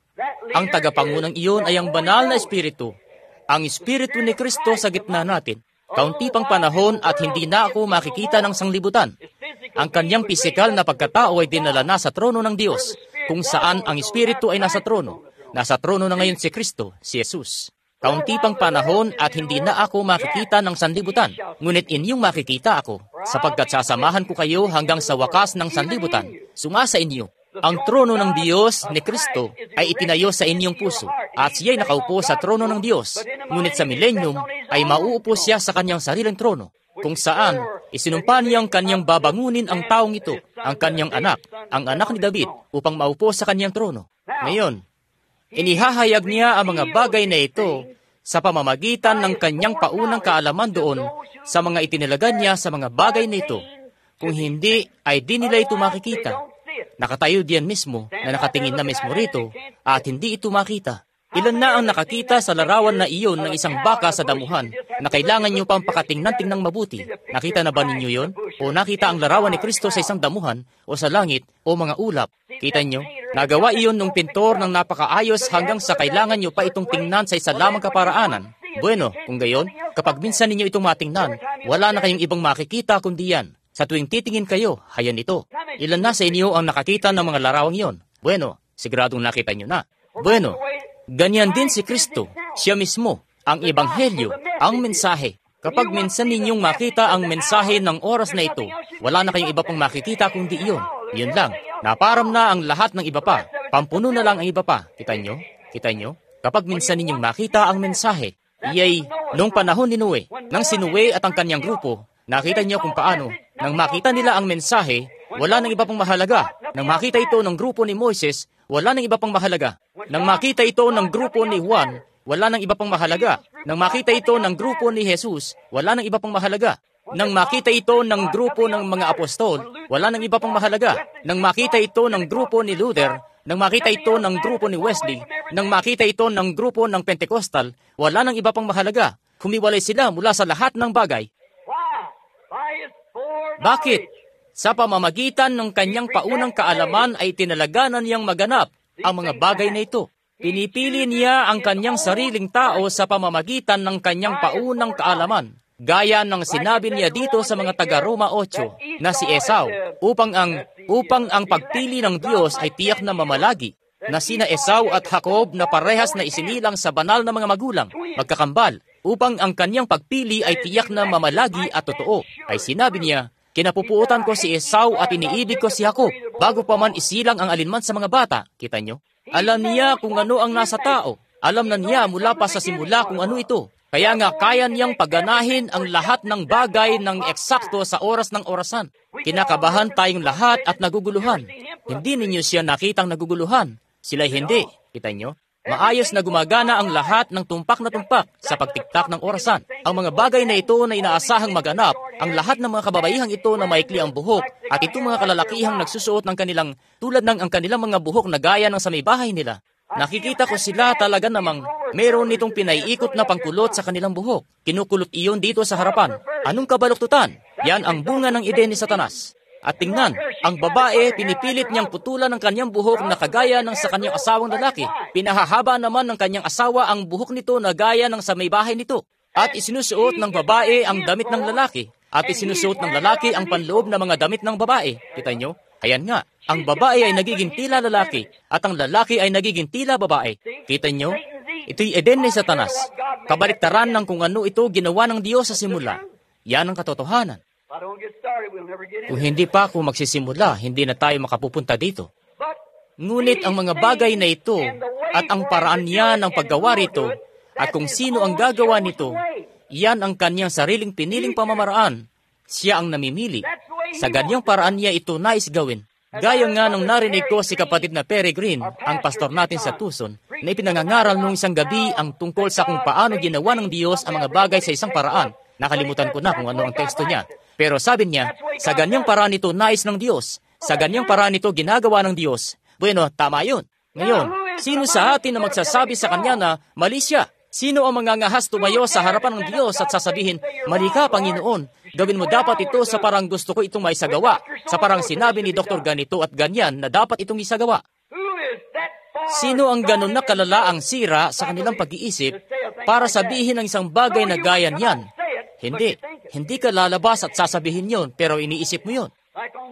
Ang tagapangunang iyon ay ang banal na Espiritu, ang Espiritu ni Kristo sa gitna natin. Kaunti pang panahon at hindi na ako makikita ng sanglibutan. Ang kanyang pisikal na pagkatao ay dinala na sa trono ng Diyos, kung saan ang Espiritu ay nasa trono. Nasa trono na ngayon si Kristo, si Jesus. Kaunti pang panahon at hindi na ako makikita ng sanlibutan, ngunit inyong makikita ako, sapagkat sasamahan ko kayo hanggang sa wakas ng sanlibutan. Sumasa inyo. Ang trono ng Diyos ni Kristo ay itinayo sa inyong puso, at siya'y nakaupo sa trono ng Diyos. Ngunit sa milenyum ay mauupo siya sa kanyang sariling trono, kung saan isinumpa niyang kanyang babangunin ang taong ito, ang kanyang anak, ang anak ni David, upang maupo sa kanyang trono. Ngayon, inihahayag niya ang mga bagay na ito sa pamamagitan ng kanyang paunang kaalaman doon sa mga itinalaga niya sa mga bagay na ito. Kung hindi, ay di nila ito makikita. Nakatayo diyan mismo na nakatingin na mismo rito at hindi ito makita. Ilan na ang nakakita sa larawan na iyon ng isang baka sa damuhan na kailangan nyo pang pakatingnan-tingnang mabuti? Nakita na ba ninyo yon? O nakita ang larawan ni Kristo sa isang damuhan o sa langit o mga ulap? Kita nyo? Nagawa iyon ng pintor ng napakaayos hanggang sa kailangan nyo pa itong tingnan sa isa lamang kaparaanan. Bueno, kung gayon, kapag minsan ninyo itong matingnan, wala na kayong ibang makikita kundi yan. Sa tuwing titingin kayo, hayan ito. Ilan na sa inyo ang nakakita ng mga larawang iyon? Bueno, siguradong nakita nyo na. Bueno, ganyan din si Kristo, siya mismo, ang ebanghelyo, ang mensahe. Kapag minsan ninyong makita ang mensahe ng oras na ito, wala na kayong iba pang makikita kundi iyon. Yun lang, naparam na ang lahat ng iba pa. Pampuno na lang ang iba pa. Kita nyo? Kita nyo? Kapag minsan ninyong makita ang mensahe, iyay, noong panahon ni Noe, nang si Noe at ang kanyang grupo, nakita niyo kung paano, nang makita nila ang mensahe, wala nang iba pang mahalaga. Nang makita ito ng grupo ni Moises, wala nang iba pang mahalaga. Nang makita ito ng grupo ni Juan, wala nang iba pang mahalaga. Nang makita ito ng grupo ni Jesus, wala nang iba pang mahalaga. Nang makita ito ng grupo ng mga apostol, wala nang iba pang mahalaga. Nang makita ito ng grupo ni Luther, nang makita ito ng grupo ni Wesley, nang makita ito ng grupo ng Pentecostal, wala nang iba pang mahalaga. Humiwalay sila mula sa lahat ng bagay. Bakit? Sa pamamagitan ng kanyang paunang kaalaman ay tinalaganan niyang maganap ang mga bagay na ito. Pinipili niya ang kanyang sariling tao sa pamamagitan ng kanyang paunang kaalaman. Gaya ng sinabi niya dito sa mga taga-Roma eight na si Esau, upang ang, upang ang pagpili ng Diyos ay tiyak na mamalagi, na sina Esau at Jacob na parehas na isinilang sa banal na mga magulang, magkakambal, upang ang kanyang pagpili ay tiyak na mamalagi at totoo. Ay sinabi niya, kinapupuutan ko si Esau at iniibig ko si Jacob, bago pa man isilang ang alinman sa mga bata. Kita nyo? Alam niya kung ano ang nasa tao. Alam na niya mula pa sa simula kung ano ito. Kaya nga kaya niyang pagganahin ang lahat ng bagay ng eksakto sa oras ng orasan. Kinakabahan tayong lahat at naguguluhan. Hindi ninyo siya nakitang naguguluhan. Sila'y hindi. Kita nyo? Maayos na gumagana ang lahat ng tumpak na tumpak sa pagtiktak ng orasan. Ang mga bagay na ito na inaasahang maganap, ang lahat ng mga kababaihang ito na maikli ang buhok, at itong mga kalalakihang nagsusuot ng kanilang, tulad ng ang kanilang mga buhok na gaya ng sa may bahay nila. Nakikita ko sila talaga namang meron nitong pinaiikot na pangkulot sa kanilang buhok. Kinukulot iyon dito sa harapan. Anong kabaluktutan? Yan ang bunga ng ide ni Satanas. At tingnan, ang babae pinipilit niyang putulan ng kanyang buhok na kagaya ng sa kanyang asawang lalaki. Pinahahaba naman ng kanyang asawa ang buhok nito na gaya ng sa may bahay nito. At isinusuot ng babae ang damit ng lalaki. At isinusuot ng lalaki ang panloob na mga damit ng babae. Kita nyo? Ayan nga, ang babae ay nagiging tila lalaki at ang lalaki ay nagiging tila babae. Kita nyo? Ito'y eden ni Satanas. Kabaliktaran ng kung ano ito ginawa ng Diyos sa simula. Yan ang katotohanan. Kung hindi pa ako magsisimula, hindi na tayo makapupunta dito. Ngunit ang mga bagay na ito at ang paraan niya ng paggawa rito at kung sino ang gagawa nito, iyan ang kanyang sariling piniling pamamaraan. Siya ang namimili. Sa ganyang paraan niya ito nais gawin. Gaya nga nung narinig ko si kapatid na Peregrine, ang pastor natin sa Tucson, na ipinangangaral nung isang gabi ang tungkol sa kung paano ginawa ng Diyos ang mga bagay sa isang paraan. Nakalimutan ko na kung ano ang teksto niya. Pero sabi niya, sa ganyang paraan ito nais ng Diyos. Sa ganyang paraan ito ginagawa ng Diyos. Bueno, tama yun. Ngayon, sino sa atin na magsasabi sa kanya na mali siya? Sino ang mangangahas tumayo sa harapan ng Diyos at sasabihin, mali ka, Panginoon, gawin mo dapat ito sa parang gusto ko itong maisagawa, sa parang sinabi ni Doktor ganito at ganyan na dapat itong isagawa. Sino ang ganun na kalala ang sira sa kanilang pag-iisip para sabihin ang isang bagay na gaya niyan? Hindi. Hindi ka lalabas at sasabihin yon, pero iniisip mo yon.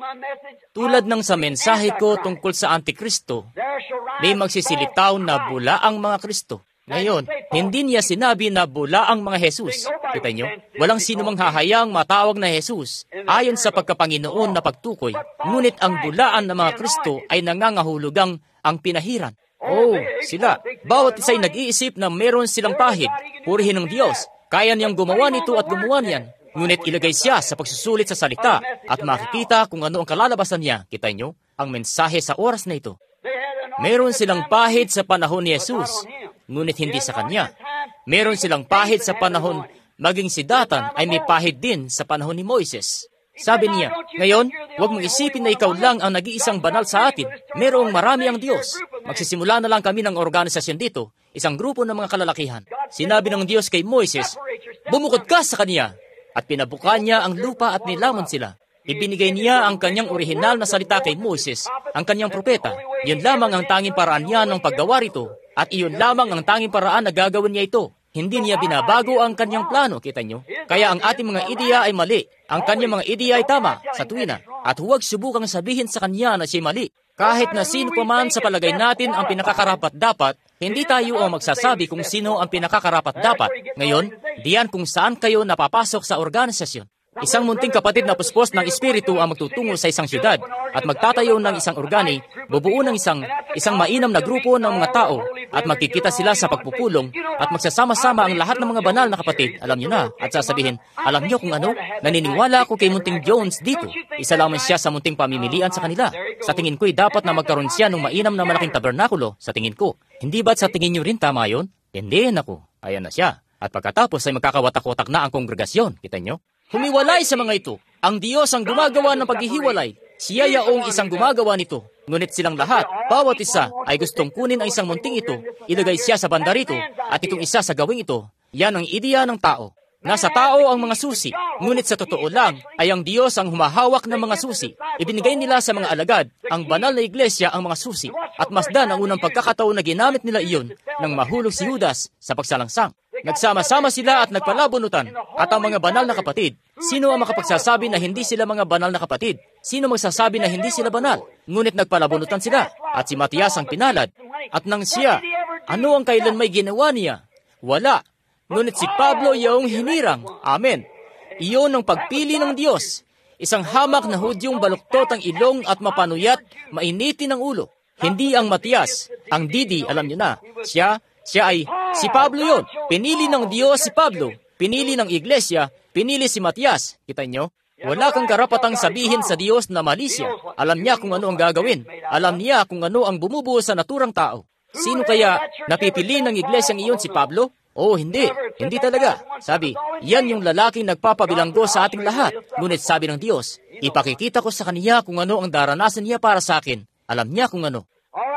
Tulad ng sa mensahe ko tungkol sa Antikristo, may magsisilitaw na bula ang mga Kristo. Ngayon, hindi niya sinabi na bula ang mga Jesus. Kita niyo? Walang sino mang hahayang matawag na Jesus ayon sa pagkapanginoon na pagtukoy. Ngunit ang bulaan ng mga Kristo ay nangangahulugang ang pinahiran. Oh, sila. Bawat isa'y nag-iisip na meron silang pahid. Purihin ng Diyos. Kaya niyang gumawa nito at gumawa niyan. Ngunit ilagay siya sa pagsusulit sa salita at makikita kung ano ang kalalabasan niya. Kita niyo? Ang mensahe sa oras na ito. Meron silang pahid sa panahon ni Jesus, ngunit hindi sa kanya. Meron silang pahid sa panahon, maging si Datan ay may pahid din sa panahon ni Moises. Sabi niya, ngayon, huwag mong isipin na ikaw lang ang nag-iisang banal sa atin. Merong marami ang Diyos. Magsisimula na lang kami ng organisasyon dito, isang grupo ng mga kalalakihan. Sinabi ng Diyos kay Moises, bumukod ka sa kanya, at pinabuka niya ang lupa at nilamon sila. Ibinigay niya ang kanyang orihinal na salita kay Moises, ang kanyang propeta. Yun lamang ang tanging paraan niya ng paggawa rito, at iyon lamang ang tanging paraan na gagawin niya ito. Hindi niya binabago ang kanyang plano, kita nyo? Kaya ang ating mga ideya ay mali. Ang kanyang mga ideya ay tama sa tuwina. At huwag subukang sabihin sa kanya na siya mali. Kahit na sino pa man sa palagay natin ang pinakakarapat-dapat, hindi tayo ang magsasabi kung sino ang pinakakarapat-dapat. Ngayon, diyan kung saan kayo napapasok sa organisasyon. Isang munting kapatid na puspos ng espiritu ang magtutungo sa isang syudad at magtatayo ng isang organi, bubuo ng isang isang mainam na grupo ng mga tao at magkikita sila sa pagpupulong at magsasama-sama ang lahat ng mga banal na kapatid, alam niyo na, at sasabihin, alam niyo kung ano, naniniwala ako kay Munting Jones dito. Isa lamang siya sa munting pamimilian sa kanila. Sa tingin ko'y dapat na magkaroon siya ng mainam na malaking tabernakulo, sa tingin ko. Hindi ba't sa tingin niyo rin tama yon? Hindi, naku, ayan na siya. At pagkatapos ay magkakawatak-watak na ang kongregasyon, kita niyo? Humiwalay sa mga ito. Ang Diyos ang gumagawa ng paghihiwalay. Siya yaong isang gumagawa nito. Ngunit silang lahat, bawat isa, ay gustong kunin ang isang munting ito, ilagay siya sa banda rito, at itong isa sa gawing ito. Yan ang ideya ng tao. Nasa tao ang mga susi, ngunit sa totoo lang, ay ang Diyos ang humahawak ng mga susi. Ibinigay nila sa mga alagad, ang banal na iglesia ang mga susi, at masdan ang unang pagkakataon na ginamit nila iyon nang mahulog si Judas sa pagsalangsang. Nagsama-sama sila at nagpalabunutan. At ang mga banal na kapatid, sino ang makapagsasabi na hindi sila mga banal na kapatid? Sino magsasabi na hindi sila banal? Ngunit nagpalabunutan sila. At si Matias ang pinalad. At nang siya, ano ang kailan may ginawa niya? Wala. Ngunit si Pablo yung hinirang. Amen. Iyon ang pagpili ng Diyos. Isang hamak na Hudyong baluktot ang ilong at mapanuyat, mainitin ang ulo. Hindi ang Matias. Ang Didi, alam niyo na. Siya, Siya ay, si Pablo yon. Pinili ng Diyos si Pablo. Pinili ng iglesia, pinili si Matias. Kita nyo? Wala kang karapatang sabihin sa Diyos na mali siya. Alam niya kung ano ang gagawin. Alam niya kung ano ang bumubuo sa naturang tao. Sino kaya napipili ng iglesyang iyon si Pablo? Oh, hindi. Hindi talaga. Sabi, yan yung lalaking nagpapabilanggo sa ating lahat. Ngunit sabi ng Diyos, ipakikita ko sa kaniya kung ano ang daranasan niya para sa akin. Alam niya kung ano.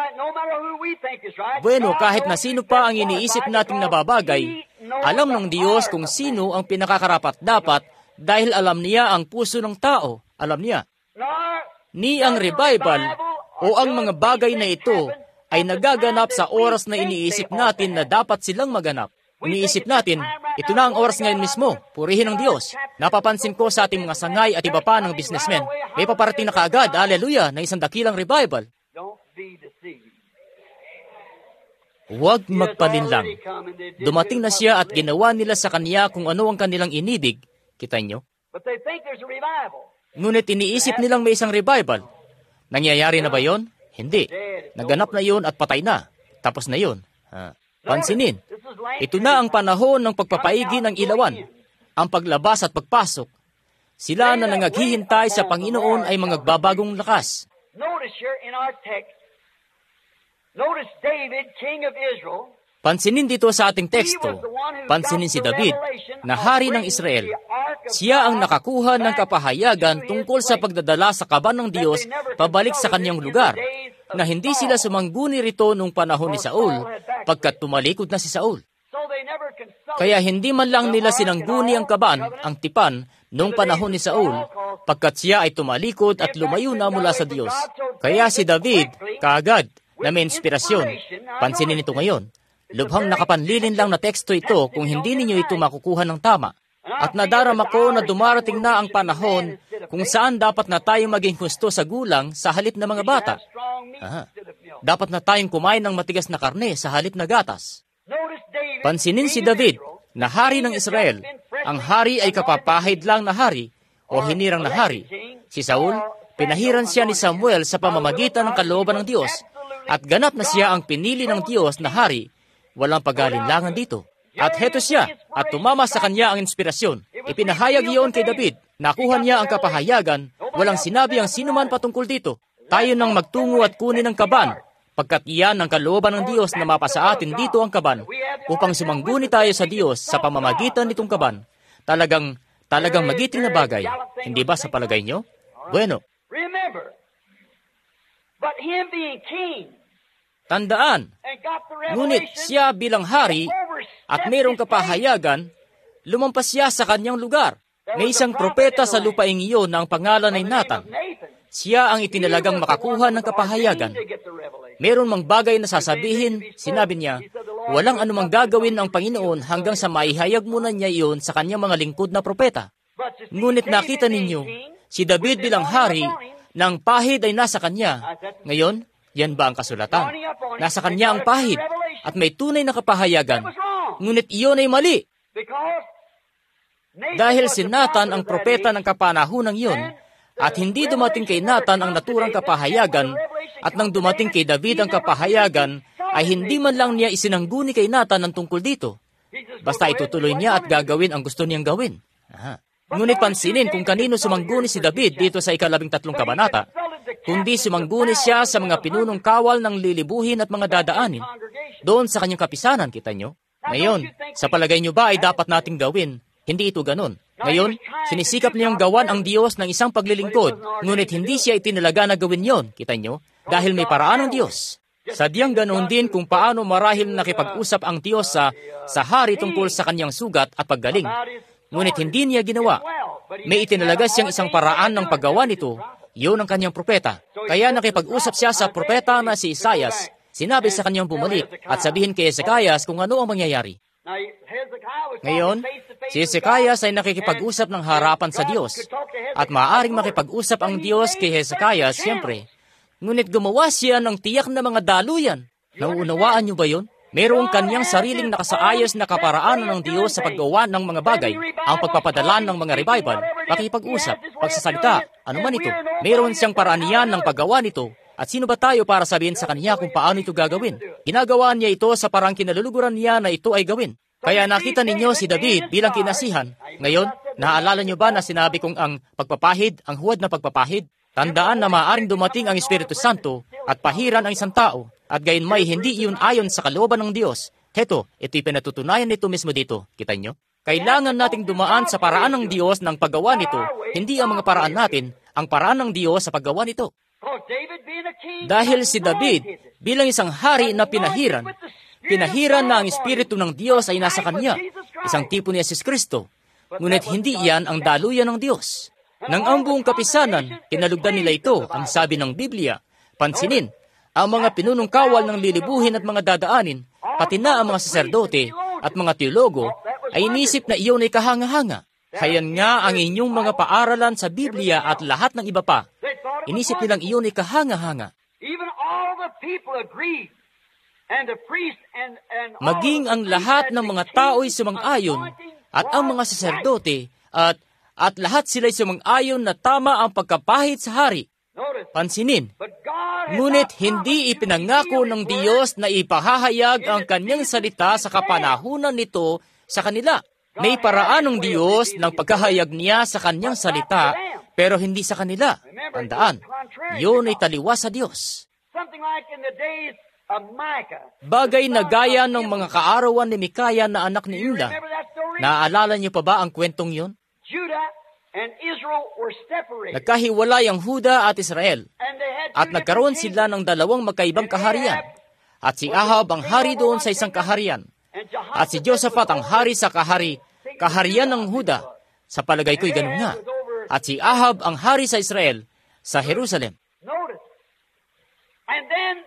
Bueno, kahit na sino pa ang iniisip nating nababagay, alam ng Diyos kung sino ang pinakakarapat-dapat dahil alam niya ang puso ng tao. Alam niya. Ni ang revival o ang mga bagay na ito ay nagaganap sa oras na iniisip natin na dapat silang maganap. Iniisip natin, ito na ang oras ngayon mismo. Purihin ng Diyos. Napapansin ko sa ating mga sangay at iba pa ng businessmen, may paparating na kaagad, hallelujah, na isang dakilang revival. Huwag magpalinlang. Dumating na siya at ginawa nila sa kanya kung ano ang kanilang inibig. Kita nyo? Ngunit iniisip nilang may isang revival. Nangyayari na ba yon? Hindi. Naganap na yon at patay na. Tapos na yon. Ha. Pansinin, ito na ang panahon ng pagpapaigi ng ilawan. Ang paglabas at pagpasok. Sila na nangaghihintay sa Panginoon ay mga babagong lakas. Notice here in our text, notice David, king of Israel. Pansinin dito sa ating teksto, pansinin si David, na hari ng Israel. Siya ang nakakuha ng kapahayagan tungkol sa pagdadala sa kaban ng Diyos pabalik sa kanyang lugar, na hindi sila sumangguni rito nung panahon ni Saul, pagkat tumalikod na si Saul. Kaya hindi man lang nila sinangguni ang kaban, ang tipan, nung panahon ni Saul, pagkat siya ay tumalikod at lumayo na mula sa Diyos. Kaya si David, kaagad, na may inspirasyon. Pansinin ito ngayon. Lubhang nakapanlilin lang na teksto ito kung hindi ninyo ito makukuha ng tama. At nadarama ko na dumarating na ang panahon kung saan dapat na tayong maging husto sa gulang sa halip na mga bata. Aha. Dapat na tayong kumain ng matigas na karne sa halip na gatas. Pansinin si David na hari ng Israel. Ang hari ay kapapahid lang na hari o hinirang na hari. Si Saul, pinahiran siya ni Samuel sa pamamagitan ng kalooban ng Diyos at ganap na siya ang pinili ng Diyos na hari. Walang pag-alinlangan dito. At heto siya, at tumama sa kanya ang inspirasyon. Ipinahayag iyon kay David. Nakuha niya ang kapahayagan. Walang sinabi ang sinuman patungkol dito. Tayo nang magtungo at kunin ang kaban, pagkat iyan ang kalooban ng Diyos na mapa sa atin dito ang kaban, upang sumangguni tayo sa Diyos sa pamamagitan nitong kaban. Talagang, talagang magiting na bagay. Hindi ba sa palagay nyo? Bueno. Tandaan, ngunit siya bilang hari at mayroong kapahayagan, lumampas siya sa kanyang lugar. May isang propeta sa lupaing iyon na ang pangalan ay Nathan. Siya ang itinalagang makakuha ng kapahayagan. Meron mang bagay na sasabihin, sinabi niya, walang anumang gagawin ng Panginoon hanggang sa maihayag muna niya iyon sa kanyang mga lingkod na propeta. Ngunit nakita ninyo, si David bilang hari, nang pahid ay nasa kanya. Ngayon, yan ba ang kasulatan? Nasa kanya ang pahid at may tunay na kapahayagan. Ngunit iyon ay mali. Dahil si Nathan ang propeta ng kapanahunang iyon at hindi dumating kay Nathan ang naturang kapahayagan at nang dumating kay David ang kapahayagan ay hindi man lang niya isinangguni kay Nathan ang tungkol dito. Basta itutuloy niya at gagawin ang gusto niyang gawin. Aha. Ngunit pansinin kung kanino sumangguni si David dito sa ikalabing tatlong kabanata. Kundi sumangguni siya sa mga pinunong kawal ng lilibuhin at mga dadaanin. Doon sa kanyang kapisanan, kita nyo? Ngayon, sa palagay nyo ba ay dapat nating gawin? Hindi ito ganun. Ngayon, sinisikap niyang gawan ang Diyos ng isang paglilingkod, ngunit hindi siya itinalaga na gawin yon, kita nyo? Dahil may paraan ng Diyos. Sadyang ganoon din kung paano marahil nakipag-usap ang Diyos sa, sa hari tungkol sa kanyang sugat at paggaling. Ngunit hindi niya ginawa. May itinalaga siyang isang paraan ng paggawa nito. Yun ang kanyang propeta. Kaya nakipag-usap siya sa propeta na si Isaias. Sinabi sa kanyang bumalik at sabihin kay Hezekias kung ano ang mangyayari. Ngayon, si Hezekias ay nakikipag-usap ng harapan sa Diyos. At maaaring makipag-usap ang Diyos kay Hezekias, siyempre. Ngunit gumawa siya ng tiyak na mga daluyan. Nauunawaan niyo ba yun? Mayroong kanyang sariling nakasaayos na kaparaanan ng Diyos sa paggawa ng mga bagay, ang pagpapadala ng mga revival, pakipag-usap, pagsasalita, anuman ito. Mayroon siyang paraan niyan ng paggawa nito, at sino ba tayo para sabihin sa kanya kung paano ito gagawin? Ginagawa niya ito sa parang kinaluluguran niya na ito ay gawin. Kaya nakita ninyo si David bilang kinasihan. Ngayon, naaalala niyo ba na sinabi kong ang pagpapahid, ang huwad na pagpapahid? Tandaan na maaaring dumating ang Espiritu Santo at pahiran ang isang tao, at gayon may hindi iyon ayon sa kalooban ng Diyos. Heto, ito'y pinatutunayan nito mismo dito. Kita nyo? Kailangan nating dumaan sa paraan ng Diyos ng paggawa nito, hindi ang mga paraan natin, ang paraan ng Diyos sa paggawa nito. Dahil si David, bilang isang hari na pinahiran, pinahiran na ang Espiritu ng Diyos ay nasa kanya, isang tipo ni Jesus Kristo. Ngunit hindi iyan ang daluyan ng Diyos. Nang ang buong kapisanan, kinalugdan nila ito, ang sabi ng Biblia. Pansinin, ang mga pinunong kawal ng lilibuhin at mga dadaanin, pati na ang mga saserdote at mga teologo, ay inisip na iyon ay kahanga-hanga. Hayan nga ang inyong mga paaralan sa Biblia at lahat ng iba pa. Inisip nilang iyon ay kahanga-hanga. Maging ang lahat ng mga tao'y sumang-ayon at ang mga saserdote at at lahat sila'y sumang-ayon na tama ang pagkapahid sa hari. Pansinin, ngunit hindi ipinangako ng Diyos na ipahahayag ang kanyang salita sa kapanahunan nito sa kanila. May paraan ng Diyos ng pagkahayag niya sa kanyang salita, pero hindi sa kanila. Tandaan, yun ay taliwas sa Diyos. Bagay na gaya ng mga kaarawan ni Mikaya na anak ni Imla. Naaalala niyo pa ba ang kwentong yun? Nagkahiwalay ang Huda at Israel, at nagkaroon sila ng dalawang magkaibang kaharian. At si Ahab ang hari doon sa isang kaharian, at si Josaphat ang hari sa kahari, kaharian ng Huda. Sa palagay ko'y ganun nga. At si Ahab ang hari sa Israel, sa Jerusalem.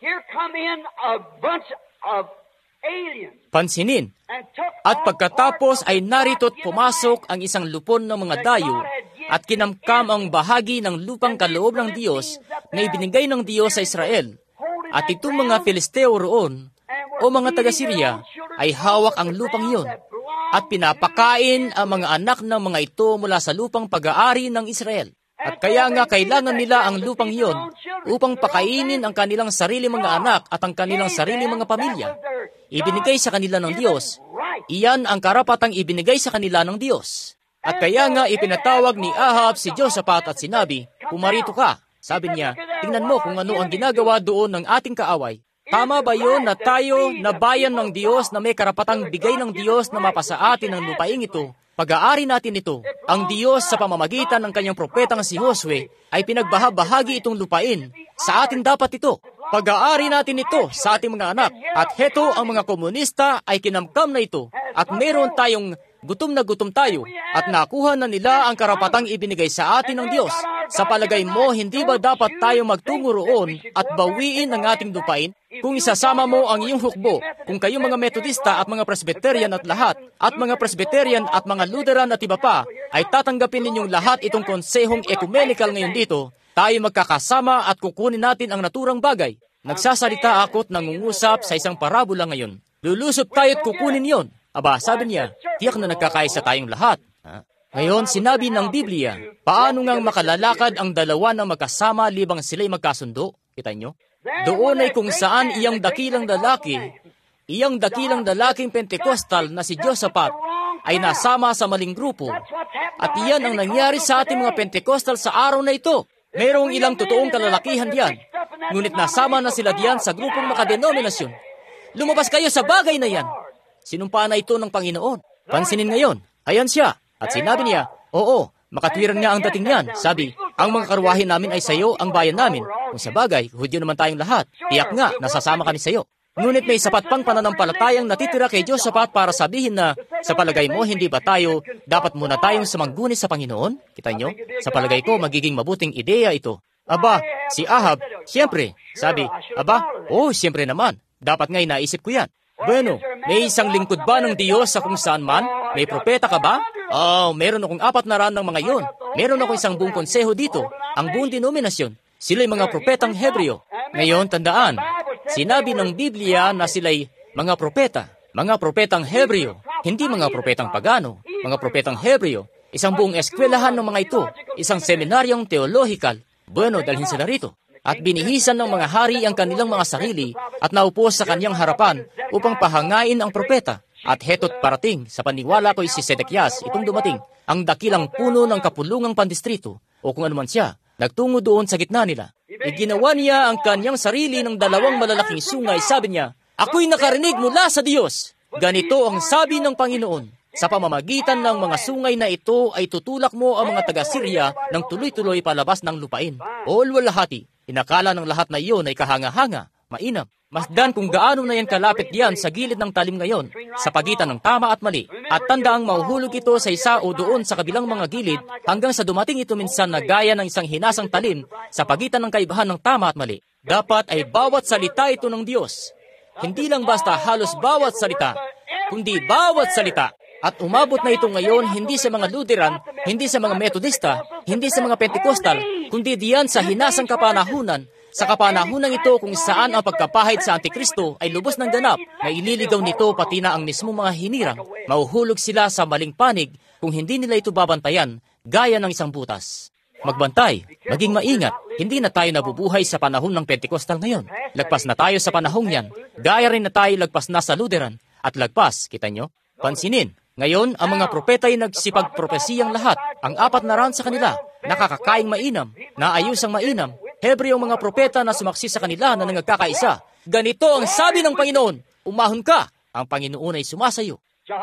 here come in a bunch of aliens. Pansinin, And took at all pagkatapos parts ay of narito't God-given pumasok man. ang isang lupon ng mga dayo at kinamkam ang bahagi ng lupang kaloob ng Diyos na ibinigay ng Diyos sa Israel. At itong mga Filisteo roon, o mga taga-Syria, ay hawak ang lupang iyon at pinapakain ang mga anak ng mga ito mula sa lupang pag-aari ng Israel. At kaya nga kailangan nila ang lupang iyon upang pakainin ang kanilang sarili mga anak at ang kanilang sarili mga pamilya. Ibinigay sa kanila ng Diyos. Iyan ang karapatang ibinigay sa kanila ng Diyos. At kaya nga ipinatawag ni Ahab si Jehoshaphat at sinabi, "Pumarito ka." Sabi niya, "Tingnan mo kung ano ang ginagawa doon ng ating kaaway." Tama ba yun na tayo na bayan ng Diyos na may karapatang bigay ng Diyos na mapasa atin ang lupaing ito? Pag-aari natin ito. Ang Diyos sa pamamagitan ng kanyang propetang si Josue ay pinagbahabahagi itong lupain. Sa atin dapat ito. Pag-aari natin ito sa ating mga anak. At heto ang mga komunista ay kinamkam na ito. At meron tayong gutom na gutom tayo. At nakuha na nila ang karapatang ibinigay sa atin ng Diyos. Sa palagay mo, hindi ba dapat tayo magtungo roon at bawiin ang ating lupain? Kung isasama mo ang iyong hukbo, kung kayo mga Metodista at mga Presbyterian at lahat, at mga Presbyterian at mga Lutheran at iba pa, ay tatanggapin ninyong lahat itong konsehong ecumenical ngayon dito, tayo magkakasama at kukunin natin ang naturang bagay. Nagsasalita ako at nangungusap sa isang parabola ngayon. Lulusob tayo at kukunin yon. Aba, sabi niya, tiyak na nagkakaisa tayong lahat. Ha? Ngayon, sinabi ng Biblia, paano ngang makalalakad ang dalawa na magkasama libang sila'y magkasundo? Kita nyo? Doon ay kung saan iyang dakilang lalaki, iyang dakilang lalaking Pentecostal na si Jehoshaphat ay nasama sa maling grupo. At iyan ang nangyari sa ating mga Pentecostal sa araw na ito. Mayroong ilang totoong kalalakihan diyan, ngunit nasama na sila diyan sa grupong makadenominasyon. Lumabas kayo sa bagay na yan. Sinumpa na ito ng Panginoon. Pansinin ngayon, ayan siya. At sinabi niya, oo, makatwiran nga ang dating niyan. Sabi, ang mga karwahe namin ay sa iyo, ang bayan namin. Kung sa bagay, Hudyo naman tayong lahat. Tiyak nga, nasasama kami sa iyo. Ngunit may sapat pang pananampalatayang natitira kay Jehoshaphat para sabihin na, sa palagay mo, hindi ba tayo, dapat muna tayong sumangguni sa Panginoon? Kita nyo? Sa palagay ko, magiging mabuting ideya ito. Aba, si Ahab, siyempre, sabi, aba, oh, siyempre naman, dapat nga'y naisip ko yan. Bueno, may isang lingkod ba ng Diyos sa kung saan man? May propeta ka ba? Oh, meron akong apat na raan ng mga yon. Meron akong isang buong konseho dito, ang buong denominasyon. Sila'y mga propetang Hebreo. Ngayon, tandaan, sinabi ng Biblia na sila'y mga propeta, mga propetang Hebreo, hindi mga propetang pagano, mga propetang Hebreo. Isang buong eskwelahan ng mga ito, isang seminaryong teologikal. Bueno, dalhin sila rito. At binihisan ng mga hari ang kanilang mga sarili at naupo sa kanyang harapan upang pahangain ang propeta. At heto't parating, sa paniwala ko'y si Sedekias, itong dumating, ang dakilang puno ng kapulungang pandistrito, o kung anuman siya, nagtungo doon sa gitna nila. Iginawa niya ang kanyang sarili ng dalawang malalaking sungay, sabi niya, ako'y nakarinig mula sa Diyos. Ganito ang sabi ng Panginoon. Sa pamamagitan ng mga sungay na ito ay tutulak mo ang mga taga-Syria ng tuloy-tuloy palabas ng lupain. O luwalhati, inakala ng lahat na iyon ay kahanga-hanga, mainam. Masdan kung gaano na yan kalapit diyan sa gilid ng talim ngayon, sa pagitan ng tama at mali. At tandaang mahuhulog ito sa isa o doon sa kabilang mga gilid hanggang sa dumating ito minsan na gaya ng isang hinasang talim sa pagitan ng kaibahan ng tama at mali. Dapat ay bawat salita ito ng Diyos. Hindi lang basta halos bawat salita, kundi bawat salita. At umabot na ito ngayon hindi sa mga Lutheran, hindi sa mga Metodista, hindi sa mga Pentecostal, kundi diyan sa hinasang kapanahunan, sa kapanahunan ito kung saan ang pagkapahid sa Antikristo ay lubos ng ganap na ililigaw nito pati na ang mismo mga hinirang. Mauhulog sila sa maling panig kung hindi nila ito babantayan gaya ng isang butas. Magbantay, maging maingat, hindi na tayo nabubuhay sa panahon ng Pentecostal ngayon. Lagpas na tayo sa panahong yan, gaya rin na tayo lagpas na sa Lutheran. At lagpas, kita nyo? Pansinin, ngayon, ang mga propeta ay nagsipagpropesiyang lahat. Ang apat na raan sa kanila, nakakakaing mainam, naayusang mainam. Hebreo mga propeta na sumaksi sa kanila na nangagkakaisa. Ganito ang sabi ng Panginoon, umahon ka, ang Panginoon ay sumasayo.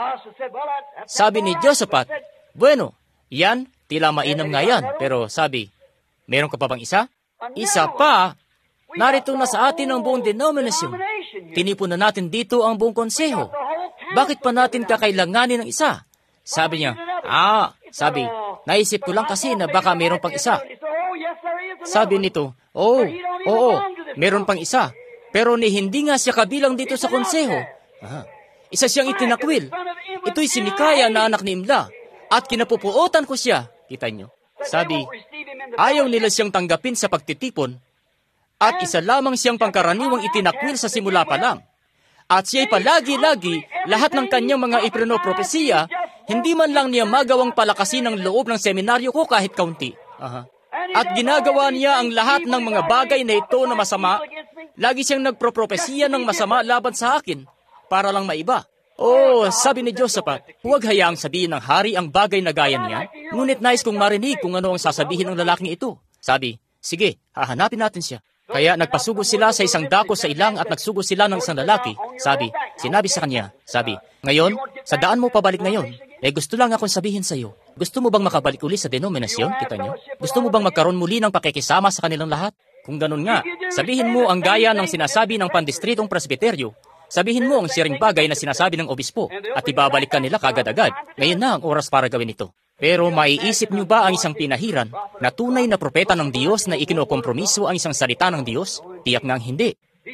Sabi ni Jehoshaphat, bueno, yan, tila mainam nga yan. Pero sabi, meron ka pa bang isa? Isa pa, narito na sa atin ang buong denominasyon. Tinipon na natin dito ang buong konseho. Bakit pa natin kakailanganin ng isa? Sabi niya, ah, sabi, naisip ko lang kasi na baka meron pang isa. Sabi nito, oh, oo, meron pang isa. Pero ni hindi nga siya kabilang dito sa konseho. Aha. Isa siyang itinakwil. Ito'y si Mikaya na anak ni Imla. At kinapupuotan ko siya. Kita nyo? Sabi, ayaw nila siyang tanggapin sa pagtitipon. At isa lamang siyang pangkaraniwang itinakwil sa simula pa lang. At siya'y palagi-lagi, lahat ng kanyang mga ipinopropesiya, hindi man lang niya magawang palakasin ang loob ng seminaryo ko kahit kaunti. Aha. At ginagawa niya ang lahat ng mga bagay na ito na masama. Lagi siyang nagpropropesiya ng masama laban sa akin, para lang maiba. Oh, sabi ni Josaphat, huwag hayaang sabihin ng hari ang bagay na gaya niya, ngunit nais kong marinig kung ano ang sasabihin ng lalaking ito. Sabi, sige, hahanapin natin siya. Kaya nagpasugo sila sa isang dako sa ilang at nagsugo sila ng isang lalaki. Sabi, sinabi sa kanya, sabi, ngayon, sa daan mo pabalik ngayon, eh gusto lang akong sabihin sa iyo. Gusto mo bang makabalik uli sa denominasyon? Kita niyo? Gusto mo bang magkaroon muli ng pakikisama sa kanilang lahat? Kung ganun nga, sabihin mo ang gaya ng sinasabi ng pandistritong presbiteryo. Sabihin mo ang siring bagay na sinasabi ng obispo at ibabalik ka nila kagad-agad. Ngayon na ang oras para gawin ito. Pero maiisip niyo ba ang isang pinahiran na tunay na propeta ng Diyos na ikinokompromiso ang isang salita ng Diyos? Tiyak ngang hindi.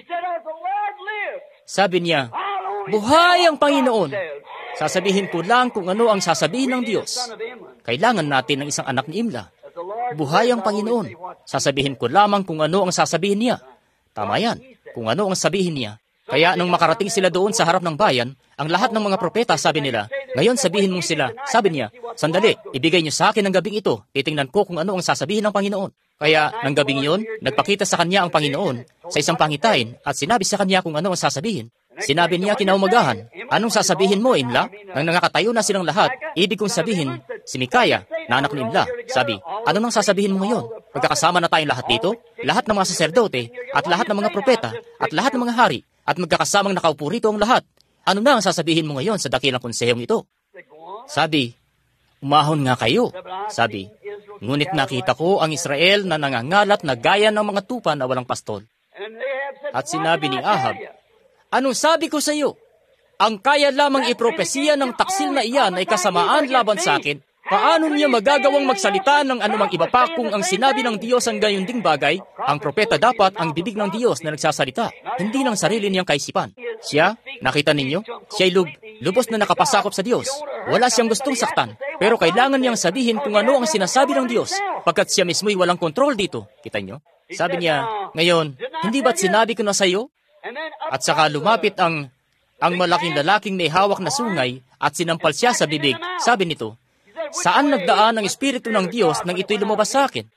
Sabi niya, buhay ang Panginoon. Sasabihin ko lang kung ano ang sasabihin ng Diyos. Kailangan natin ng isang anak ni Imla. Buhay ang Panginoon. Sasabihin ko lamang kung ano ang sasabihin niya. Tama yan, kung ano ang sabihin niya. Kaya nung makarating sila doon sa harap ng bayan, ang lahat ng mga propeta sabi nila, ngayon sabihin mong sila, sabi niya, sandali, ibigay niyo sa akin ng gabing ito, titingnan ko kung ano ang sasabihin ng Panginoon. Kaya, ng gabing yun, nagpakita sa kanya ang Panginoon sa isang pangitain at sinabi sa kanya kung ano ang sasabihin. Sinabi niya kinaumagahan, anong sasabihin mo, Imla? Nang nakatayo na silang lahat, ibig kong sabihin, si Mikaya, na anak ni Imla, sabi, ano nang sasabihin mo ngayon? Pagkakasama na tayong lahat dito, lahat ng mga saserdote, at lahat ng mga propeta, at lahat ng mga hari, at magkakasamang nakaupo rito ang lahat. Ano na ang sasabihin mo ngayon sa dakilang konsehong ito? Sabi, umahon nga kayo. Sabi, ngunit nakita ko ang Israel na nangangalat na gaya ng mga tupa na walang pastol. At sinabi ni Ahab, anong sabi ko sa iyo? Ang kaya lamang ipropesiya ng taksil na iyan ay kasamaan laban sa akin. Paano niya magagawang magsalita ng anumang iba pa kung ang sinabi ng Diyos ang gayon ding bagay? Ang propeta dapat ang bibig ng Diyos na nagsasalita, hindi ng sarili niyang kaisipan. Siya, nakita ninyo, siya'y lub, lubos na nakapasakop sa Diyos. Wala siyang gustong saktan, pero kailangan niyang sabihin kung ano ang sinasabi ng Diyos, pagkat siya mismo'y walang kontrol dito. Kita niyo? Sabi niya, ngayon, hindi ba't sinabi ko na sa iyo? At saka lumapit ang, ang malaking lalaking may hawak na sungay at sinampal siya sa bibig. Sabi nito, saan nagdaan ang Espiritu ng Diyos nang ito'y lumabas sa akin?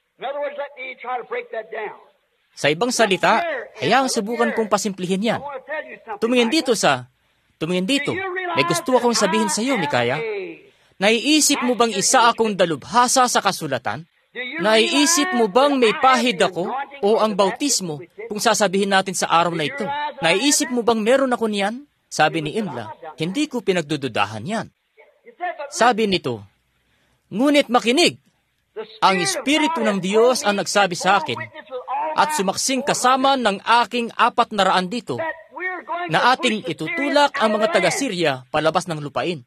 Sa ibang salita, hayaang subukan kong pasimplihin yan. Tumingin dito sa, tumingin dito, may gusto akong sabihin sa iyo, Mikaya. Naiisip mo bang isa akong dalubhasa sa kasulatan? Naiisip mo bang may pahid ako o ang bautismo kung sasabihin natin sa araw na ito? Naiisip mo bang meron ako niyan? Sabi ni Imla, hindi ko pinagdududahan yan. Sabi nito, ngunit makinig, ang Espiritu ng Diyos ang nagsabi sa akin at sumaksing kasama ng aking apat na raan dito na ating itutulak ang mga taga-Syria palabas ng lupain.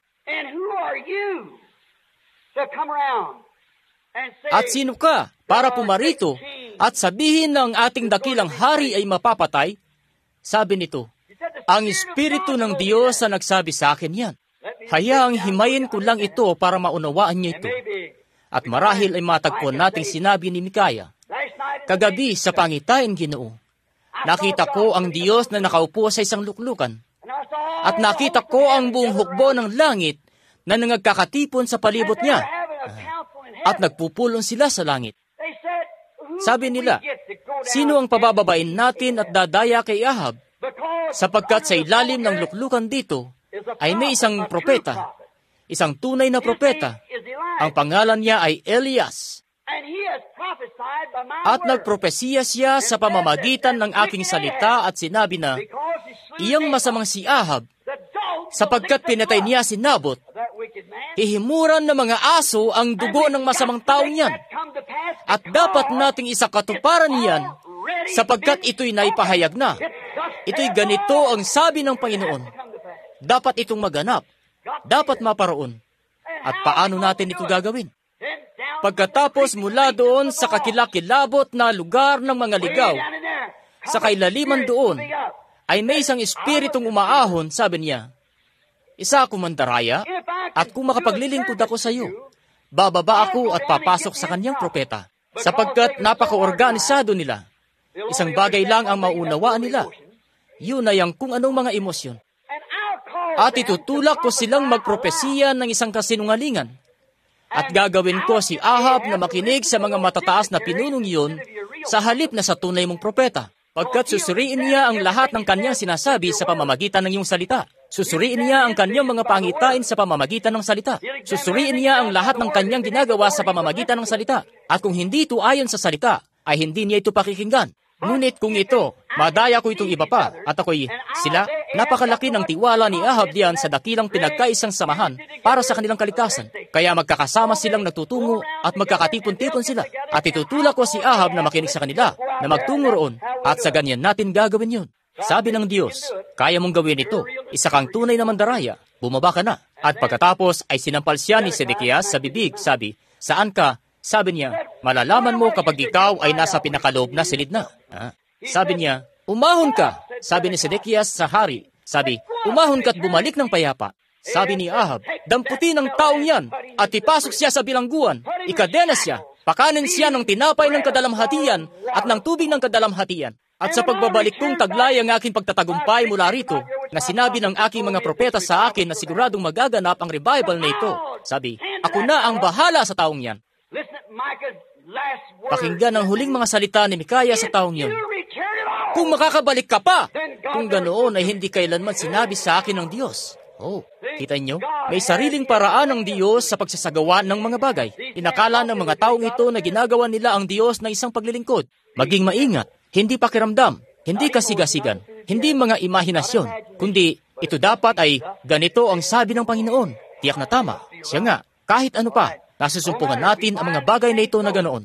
At sino ka para pumarito at sabihin na ang ating dakilang hari ay mapapatay? Sabi nito, ang Espiritu ng Diyos ang nagsabi sa akin yan. Hayaang himayin ko lang ito para maunawaan niyo ito. At marahil ay matagpuan nating sinabi ni Mikaya, kagabi sa pangitain, Ginoo, nakita ko ang Diyos na nakaupo sa isang luklukan. At nakita ko ang buong hukbo ng langit na nangagkakatipon sa palibot niya. At nagpupulong sila sa langit. Sabi nila, sino ang pabababain natin at dadaya kay Ahab? Sapagkat sa ilalim ng luklukan dito ay may isang propeta, isang tunay na propeta. Ang pangalan niya ay Elias. At nagpropesiya siya sa pamamagitan ng aking salita at sinabi na, iyang masamang si Ahab, sapagkat pinatay niya si Nabot, hihimuran ng mga aso ang dugo ng masamang tao niyan. At dapat nating isakatuparan niyan, sapagkat ito'y naipahayag na. Ito'y ganito ang sabi ng Panginoon. Dapat itong maganap. Dapat maparoon. At paano natin ito gagawin? Pagkatapos mula doon sa kakilakilabot na lugar ng mga ligaw, Sa kailaliman doon ay may isang espiritong umaahon, sabi niya. Isa akong mandaraya, at kung makapaglilingkod ako sa iyo, bababa ako at papasok sa kanyang propeta, sapagkat napaka-organisado nila. Isang bagay lang ang maunawaan nila. Yun ay ang kung anong mga emosyon. At itutulak ko silang magpropesiya ng isang kasinungalingan. At gagawin ko si Ahab na makinig sa mga matataas na pinunong iyon sa halip na sa tunay mong propeta. Pagkat susuriin niya ang lahat ng kanyang sinasabi sa pamamagitan ng iyong salita. Susuriin niya ang kanyang mga pangitain sa pamamagitan ng salita. Susuriin niya ang lahat ng kanyang ginagawa sa pamamagitan ng salita. At kung hindi ito ayon sa salita, ay hindi niya ito pakikinggan. Ngunit kung ito, madaya ko itong iba pa, at ako'y sila, napakalaki ng tiwala ni Ahab diyan sa dakilang pinagkaisang samahan para sa kanilang kalikasan. Kaya magkakasama silang nagtutungo at magkakatipon-tipon sila. At itutulak ko si Ahab na makinig sa kanila, na magtungo roon, at sa ganyan natin gagawin yun. Sabi ng Diyos, kaya mong gawin ito, isa kang tunay na mandaraya, bumaba ka na. At pagkatapos ay sinampal siya ni Sedekias sa bibig, sabi, saan ka? Sabi niya, malalaman mo kapag ikaw ay nasa pinakaloob na silid na. Ah. Sabi niya, umahon ka. Sabi ni Sedekias sa hari. Sabi, umahon ka at bumalik ng payapa. Sabi ni Ahab, damputin ng taong yan at ipasok siya sa bilangguan. Ikadena siya, pakanin siya ng tinapay ng kadalamhatian at ng tubig ng kadalamhatian. At sa pagbabalik kong taglay ang aking pagtatagumpay mula rito, na sinabi ng aking mga propeta sa akin na siguradong magaganap ang revival na ito. Sabi, ako na ang bahala sa taong yan. Pakinggan ang huling mga salita ni Mikaya sa taong yun. Kung makakabalik ka pa, kung ganoon ay hindi kailanman sinabi sa akin ng Diyos. Oh, kita nyo? May sariling paraan ng Diyos sa pagsasagawa ng mga bagay. Inakala ng mga taong ito na ginagawa nila ang Diyos na isang paglilingkod. Maging maingat, hindi pakiramdam, hindi kasigasigan, hindi mga imahinasyon, kundi ito dapat ay ganito ang sabi ng Panginoon. Tiyak na tama. Siya nga, kahit ano pa, nasusumpungan natin ang mga bagay na ito na ganoon.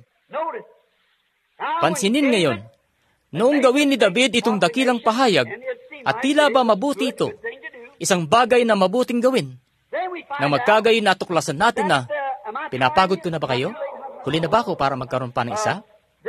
Pansinin ngayon, noong gawin ni David itong dakilang pahayag, at tila ba mabuti ito, isang bagay na mabuting gawin, na magkagayon natuklasan natin na, pinapagod ko na ba kayo? Huli na ba ako para magkaroon pa ng isa?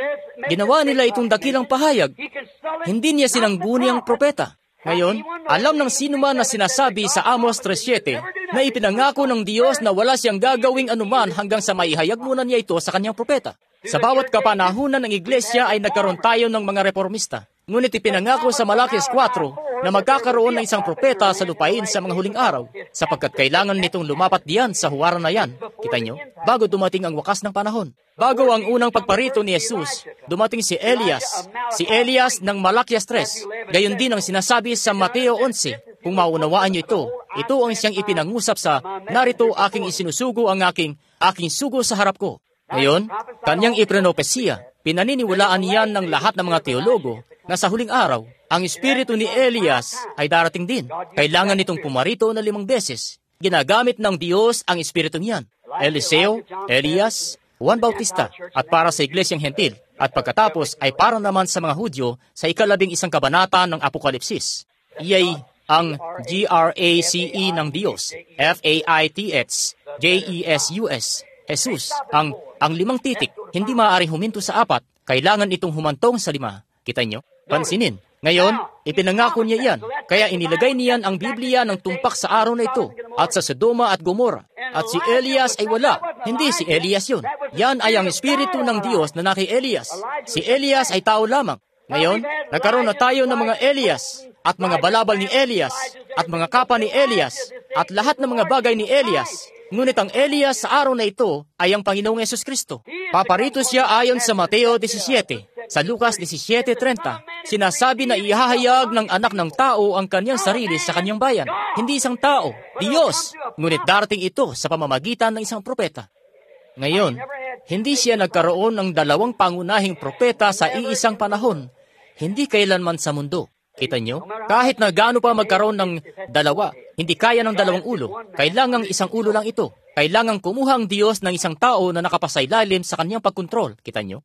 Ginawa nila itong dakilang pahayag, hindi niya sinangguni ang propeta. Ngayon, alam ng sino man na sinasabi sa Amos three seven na ipinangako ng Diyos na wala siyang gagawing anuman hanggang sa maihayag muna niya ito sa kanyang propeta. Sa bawat kapanahunan ng iglesia ay nagkaroon tayo ng mga reformista. Ngunit ipinangako sa Malakias four na magkakaroon ng isang propeta sa lupain sa mga huling araw, sapagkat kailangan nitong lumapat diyan sa huwaran na yan. Kita nyo? Bago dumating ang wakas ng panahon. Bago ang unang pagparito ni Jesus, dumating si Elias. Si Elias ng Malakias three. Gayon din ang sinasabi sa Mateo eleven. Kung maunawaan nyo ito, ito ang siyang ipinangusap sa, narito aking isinusugo ang aking, aking sugo sa harap ko. Ngayon, kanyang iprenopesiya, pinaniniwalaan niyan ng lahat ng mga teologo na sa huling araw, ang espiritu ni Elias ay darating din. Kailangan nitong pumarito na limang beses. Ginagamit ng Diyos ang espiritu niyan. Eliseo, Elias, Juan Bautista, at para sa iglesyang hentil. At pagkatapos ay para naman sa mga Hudyo sa ikalabing isang kabanata ng Apokalipsis. Iyay ang G R A C E ng Diyos, F A I T H, J E S U S, Jesus, ang, ang limang titik, hindi maaaring huminto sa apat, kailangan itong humantong sa lima. Kita nyo? Pansinin. Ngayon, ipinangako niya iyan, kaya inilagay niyan ang Biblia ng tumpak sa araw na ito, at sa Sodoma at Gomora. At si Elias ay wala. Hindi si Elias yun. Yan ay ang espiritu ng Diyos na naki Elias. Si Elias ay tao lamang. Ngayon, nagkaroon na tayo ng mga Elias, at mga balabal ni Elias, at mga kapa ni Elias, at lahat ng mga bagay ni Elias. Ngunit ang Elias sa araw na ito ay ang Panginoong Yesus Kristo. Paparito siya ayon sa Mateo seventeen. Sa Lucas seventeen thirty, sinasabi na ihahayag ng anak ng tao ang kanyang sarili sa kanyang bayan. Hindi isang tao, Diyos. Ngunit darating ito sa pamamagitan ng isang propeta. Ngayon, hindi siya nagkaroon ng dalawang pangunahing propeta sa iisang panahon. Hindi kailanman sa mundo. Kita nyo? Kahit na gaano pa magkaroon ng dalawa, hindi kaya ng dalawang ulo. Kailangang isang ulo lang ito. Kailangang kumuha ang Diyos ng isang tao na nakapasailalim sa kanyang pagkontrol. Kita nyo?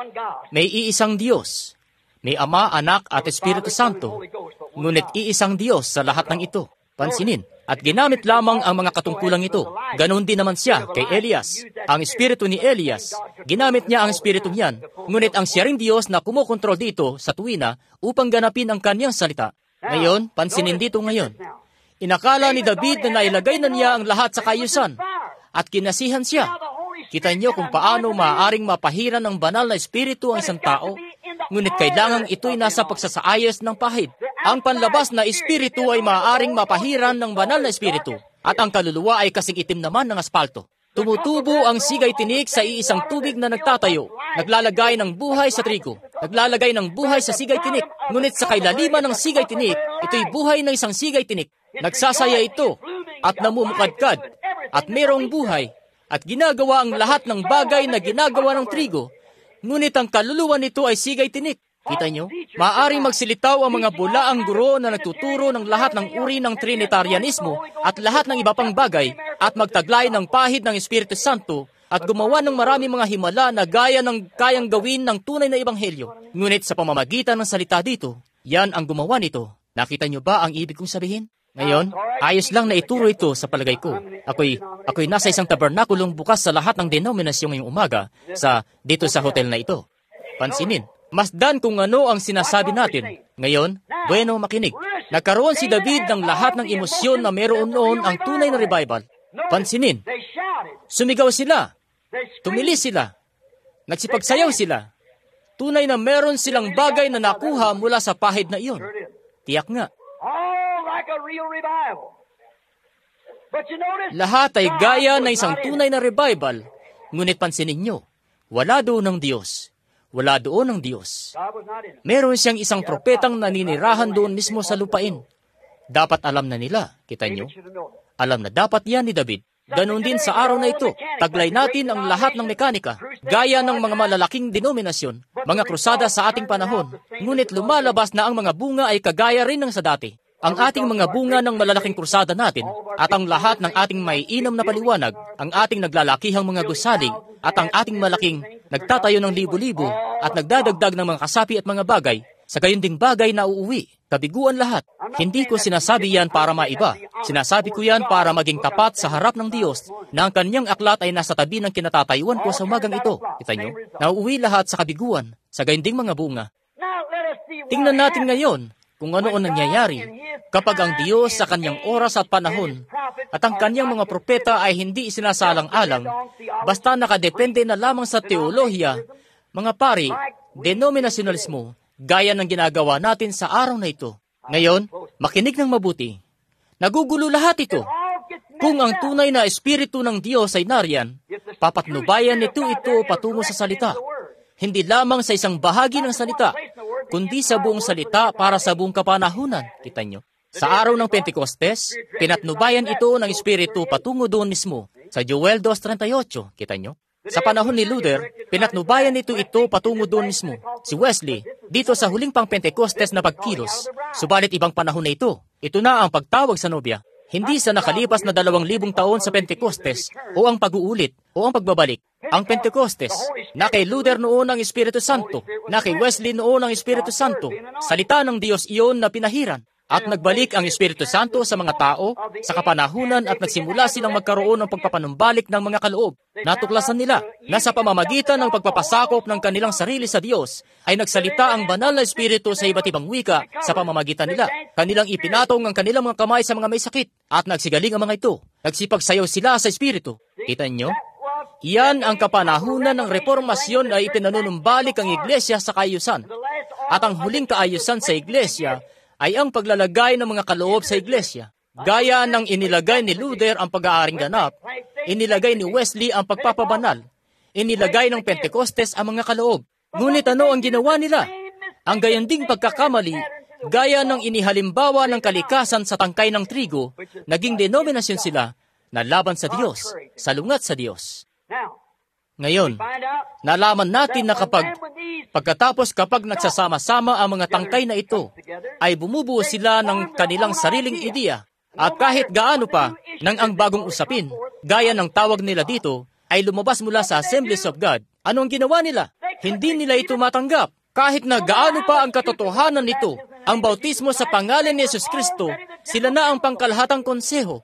May iisang Diyos. May Ama, Anak at Espiritu Santo. Ngunit iisang Diyos sa lahat ng ito. Pansinin, At ginamit lamang ang mga katungkulang ito. Ganon din naman siya kay Elias. Ang espiritu ni Elias, ginamit niya ang espiritu niyan. Ngunit ang siya ring Diyos na kumokontrol dito sa tuwina upang ganapin ang kanyang salita. Ngayon, pansinin dito ngayon. Inakala ni David na nailagay na niya ang lahat sa kaayusan at kinasihan siya. Kita niyo kung paano maaaring mapahiran ng banal na espiritu ang isang tao. Ngunit kailangang ito'y nasa pagsasaayos ng pahid. Ang panlabas na espiritu ay maaaring mapahiran ng banal na espiritu, at ang kaluluwa ay kasing itim naman ng aspalto. Tumutubo ang sigay tinik sa iisang tubig na nagtatayo, naglalagay ng buhay sa trigo, naglalagay ng buhay sa sigay tinik. Ngunit sa kailaliman ng sigay tinik, ito'y buhay ng isang sigay tinik. Nagsasaya ito, at namumukadkad, at merong buhay, at ginagawa ang lahat ng bagay na ginagawa ng trigo. Ngunit ang kaluluwa nito ay sigay tinik. Kita nyo? Maaaring magsilitaw ang mga bulaang guro na nagtuturo ng lahat ng uri ng Trinitarianismo at lahat ng iba pang bagay at magtaglay ng pahid ng Espiritu Santo at gumawa ng maraming mga himala na gaya ng kayang gawin ng tunay na ebanghelyo. Ngunit sa pamamagitan ng salita dito, yan ang gumawa nito. Nakita nyo ba ang ibig kong sabihin? Ngayon, ayos lang na ituro ito sa palagay ko. Ako'y, ako'y nasa isang tabernakulong bukas sa lahat ng denominasyon ngayong umaga sa dito sa hotel na ito. Pansinin. Masdan kung ano ang sinasabi natin. Ngayon, bueno makinig. Nagkaroon si David ng lahat ng emosyon na meron noon ang tunay na revival. Pansinin. Sumigaw sila. Tumilis sila. Nagsipagsayaw sila. Tunay na meron silang bagay na nakuha mula sa pahid na iyon. Tiyak nga. Lahat ay gaya na isang tunay na revival. Ngunit pansinin nyo, wala doon ng Diyos. Wala doon ang Diyos. Meron siyang isang propetang naninirahan doon mismo sa lupain. Dapat alam na nila, kita nyo? Alam na dapat yan ni David. Ganon din sa araw na ito. Taglay natin ang lahat ng mekanika, gaya ng mga malalaking denominasyon, mga krusada sa ating panahon. Ngunit lumalabas na ang mga bunga ay kagaya rin ng sa dati. Ang ating mga bunga ng malalaking krusada natin at ang lahat ng ating maiinom na paliwanag, ang ating naglalakihang mga gusali at ang ating malaking nagtatayo ng libo-libo at nagdadagdag ng mga kasapi at mga bagay, sa gayon ding bagay na uuwi, kabiguan lahat. Hindi ko sinasabi yan para maiba. Sinasabi ko yan para maging tapat sa harap ng Diyos na ang kanyang aklat ay nasa tabi ng kinatatayuan ko sa umagang ito. Kita nyo? Nauuwi lahat sa kabiguan, sa gayon ding mga bunga. Tingnan natin ngayon kung ano ang nangyayari kapag ang Diyos sa kanyang oras at panahon at ang kanyang mga propeta ay hindi isinasalang-alang, basta nakadepende na lamang sa teolohiya, mga pari, denominasyonalismo, gaya ng ginagawa natin sa araw na ito. Ngayon, makinig ng mabuti. Nagugulo lahat ito. Kung ang tunay na espiritu ng Diyos ay nariyan, papatnubayan nito ito patungo sa salita. Hindi lamang sa isang bahagi ng salita, kundi sa buong salita para sa buong kapanahunan. Kita nyo? Sa araw ng Pentecostes, pinatnubayan ito ng Espiritu patungo doon mismo sa Joel two thirty-eight. Kita nyo? Sa panahon ni Luther, pinatnubayan nito ito patungo doon mismo. Si Wesley, dito sa huling pang Pentecostes na pagkilos, subalit ibang panahon na ito. Ito na ang pagtawag sa nobya. Hindi sa nakalipas na dalawang libong taon sa Pentecostes o ang pag-uulit o ang pagbabalik. Ang Pentecostes, na kay Luther noon ang Espiritu Santo, na kay Wesley noon ang Espiritu Santo, salita ng Diyos iyon na pinahiran. At nagbalik ang Espiritu Santo sa mga tao sa kapanahunan at nagsimula silang magkaroon ng pagpapanumbalik ng mga kaloob. Natuklasan nila na sa pamamagitan ng pagpapasakop ng kanilang sarili sa Diyos ay nagsalita ang banal na Espiritu sa iba't ibang wika sa pamamagitan nila. Kanilang ipinatong ang kanilang mga kamay sa mga may sakit at nagsigaling ang mga ito. Nagsipagsayaw sila sa Espiritu. Kita nyo? Iyan ang kapanahunan ng reformasyon ay ipinanunumbalik ang iglesia sa kaayusan. At ang huling kaayusan sa iglesia ay ang paglalagay ng mga kaloob sa iglesia. Gaya ng inilagay ni Luther ang pag-aaring ganap, inilagay ni Wesley ang pagpapabanal, inilagay ng Pentecostes ang mga kaloob. Ngunit ano ang ginawa nila? Ang gayanding pagkakamali, gaya ng inihalimbawa ng kalikasan sa tangkay ng trigo, naging denominasyon sila na laban sa Diyos, salungat sa Diyos. Ngayon, nalaman natin na kapag, pagkatapos kapag nagsasama-sama ang mga tangkay na ito, ay bumubuo sila ng kanilang sariling ideya. At kahit gaano pa, nang ang bagong usapin, gaya ng tawag nila dito, ay lumabas mula sa Assemblies of God. Ano ang ginawa nila? Hindi nila ito matanggap. Kahit na gaano pa ang katotohanan nito, ang bautismo sa pangalan ni Jesus Kristo, Sila na ang pangkalahatang konseho.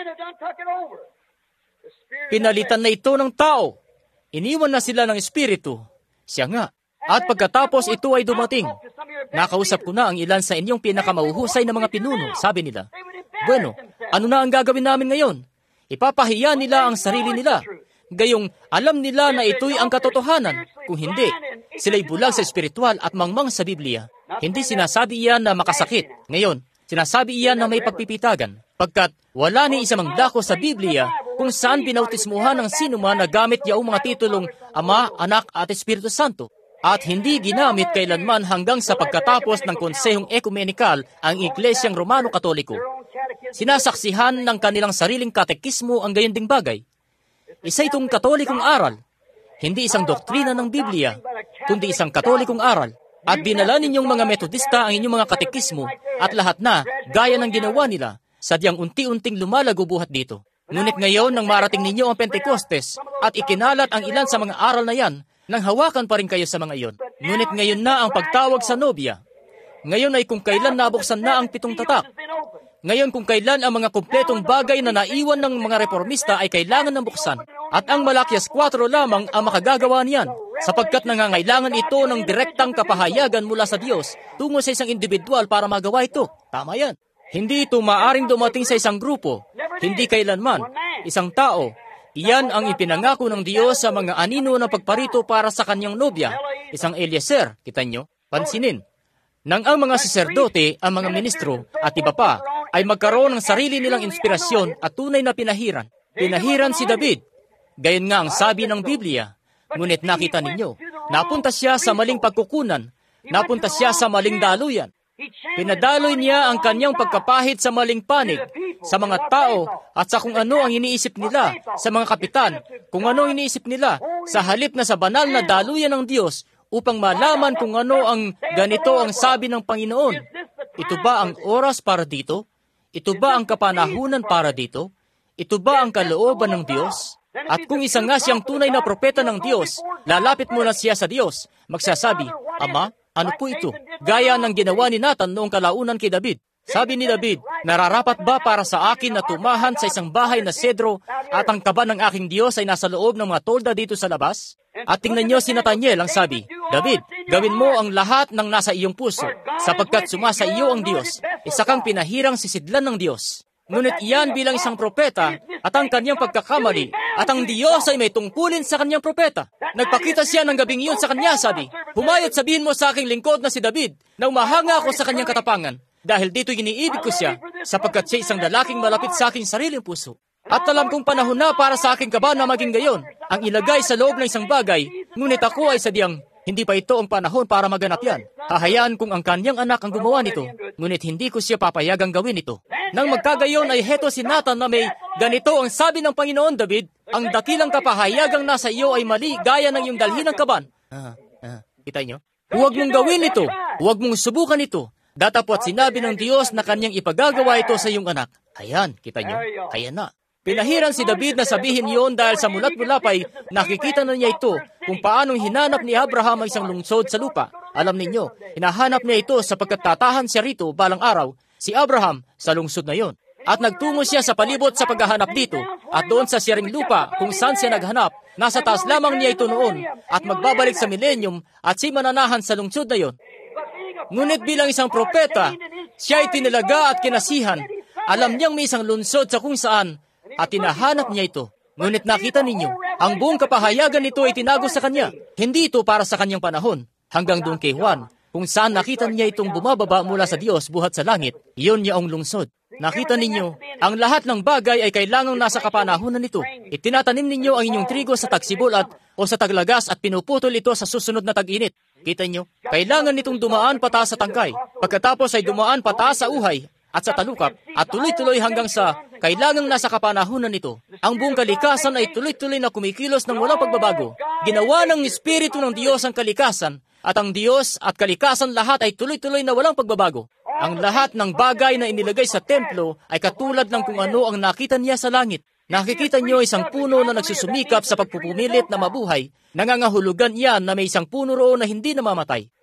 Pinalitan na ito ng tao. Iniwan na sila ng espiritu. Siya nga. At pagkatapos ito ay dumating. Nakausap ko na ang ilan sa inyong pinakamauhusay na mga pinuno. Sabi nila, bueno, ano na ang gagawin namin ngayon? Ipapahiya nila ang sarili nila. Gayong alam nila na ito'y ang katotohanan. Kung hindi, sila'y bulag sa espiritual at mangmang sa Biblia. Hindi sinasabi iyan na makasakit. Ngayon, sinasabi iyan na may pagpipitagan. Pagkat wala ni isa mang dako sa Biblia kung saan binautismuhan ng sinuman na gamit yaong mga titulong Ama, Anak at Espiritu Santo. At hindi ginamit kailanman hanggang sa pagkatapos ng konsehong ekumenikal ang Iglesyang Romano-Katoliko. Sinasaksihan ng kanilang sariling katekismo ang gayon ding bagay. Isa itong katolikong aral, hindi isang doktrina ng Biblia, kundi isang katolikong aral. At dinala ninyong mga Metodista ang inyong mga katekismo at lahat na gaya ng ginawa nila, sadyang unti-unting lumalago buhat dito. Ngunit ngayon nang marating ninyo ang Pentecostes at ikinalat ang ilan sa mga aral na yan, nang hawakan pa rin kayo sa mga iyon. Ngunit ngayon na ang pagtawag sa nobya. Ngayon ay kung kailan nabuksan na ang pitong tatak. Ngayon kung kailan ang mga kumpletong bagay na naiwan ng mga reformista ay kailangan ng buksan. At ang Malakias four lamang ang makagagawa niyan, sapagkat nangangailangan ito ng direktang kapahayagan mula sa Diyos tungo sa isang individual para magawa ito. Tama yan. Hindi ito maaring dumating sa isang grupo. Hindi kailanman. Isang tao. Iyan ang ipinangako ng Diyos sa mga anino ng pagparito para sa kanyang nobya, isang Eliezer, kita nyo, pansinin. Nang ang mga saserdote, ang mga ministro, at iba pa, ay magkaroon ng sarili nilang inspirasyon at tunay na pinahiran. Pinahiran si David. Gayon nga ang sabi ng Biblia. Ngunit nakita ninyo, napunta siya sa maling pagkukunan, napunta siya sa maling daluyan. Pinadaloy niya ang kanyang pagkapahid sa maling panig, sa mga tao at sa kung ano ang iniisip nila, sa mga kapitan, kung ano ang iniisip nila, sa halip na sa banal na daluyan ng Diyos upang malaman kung ano ang ganito ang sabi ng Panginoon. Ito ba ang oras para dito? Ito ba ang kapanahunan para dito? Ito ba ang kalooban ng Diyos? At kung isa nga siyang tunay na propeta ng Diyos, lalapit muna siya sa Diyos, magsasabi, Ama, ano po ito? Gaya ng ginawa ni Nathan noong kalaunan kay David. Sabi ni David, nararapat ba para sa akin na tumahan sa isang bahay na sedro at ang kaba ng aking Diyos ay nasa loob ng mga tolda dito sa labas? At tingnan niyo si Nathaniel ang sabi, David, gawin mo ang lahat ng nasa iyong puso, sapagkat sumasa iyo ang Diyos, isa kang pinahirang sisidlan ng Diyos. Ngunit iyan bilang isang propeta at ang kanyang pagkakamali at ang Diyos ay may tungkulin sa kanyang propeta. Nagpakita siya ng gabing iyon sa kanya, sabi, humayot sabihin mo sa aking lingkod na si David na umahanga ako sa kanyang katapangan dahil dito iniibig ko siya sapagkat siya isang lalaking malapit sa aking sariling puso. At alam kong panahon na para sa aking kaba na maging gayon, ang ilagay sa loob ng isang bagay, ngunit ako ay sadyang hindi pa ito ang panahon para maganap yan. Hahayaan kong ang kanyang anak ang gumawa nito, ngunit hindi ko siya papayagang gawin ito. Nang magkagayon ay heto si Nathan na may ganito ang sabi ng Panginoon, David, ang dakilang kapahayagang nasa iyo ay mali gaya ng iyong dalhin ng kaban. Ah, ah, kita nyo? Huwag mong gawin ito. Huwag mong subukan ito. Datapwat sinabi ng Diyos na kanyang ipagagawa ito sa iyong anak. Ayan, kita nyo? Kaya na. Pinahiran si David na sabihin iyon dahil sa mulat-mula pa'y nakikita na niya ito kung paanong hinanap ni Abraham ang isang lungsod sa lupa. Alam ninyo, hinahanap niya ito sapagkat tatahan siya rito balang araw, si Abraham, sa lungsod na yon. At nagtungo siya sa palibot sa paghahanap dito at doon sa siyaring lupa kung saan siya naghanap, nasa taas lamang niya ito noon at magbabalik sa millennium at si mananahan sa lungsod na yon. Ngunit bilang isang propeta, siya ay tinalaga at kinasihan. Alam niyang may isang lungsod sa kung saan at tinahanap niya ito. Ngunit nakita ninyo, ang buong kapahayagan nito ay tinago sa kanya. Hindi ito para sa kanyang panahon. Hanggang doon kay Juan, kung saan nakita niya itong bumababa mula sa Diyos buhat sa langit, iyon niya ang lungsod. Nakita ninyo, ang lahat ng bagay ay kailangang nasa kapanahunan nito. Itinatanim ninyo ang inyong trigo sa tagsibol at o sa taglagas at pinuputol ito sa susunod na tag-init. Kita niyo, kailangan nitong dumaan pataas sa tangkay. Pagkatapos ay dumaan pataas sa uhay at sa talukap, at tuloy-tuloy hanggang sa kailangang nasa kapanahunan nito. Ang buong kalikasan ay tuloy-tuloy na kumikilos ng walang pagbabago. Ginawa ng Espiritu ng Diyos ang kalikasan, at ang Diyos at kalikasan lahat ay tuloy-tuloy na walang pagbabago. Ang lahat ng bagay na inilagay sa templo ay katulad ng kung ano ang nakita niya sa langit. Nakikita niyo isang puno na nagsusumikap sa pagpupumilit na mabuhay. Nangangahulugan iyan na may isang puno roon na hindi namamatay.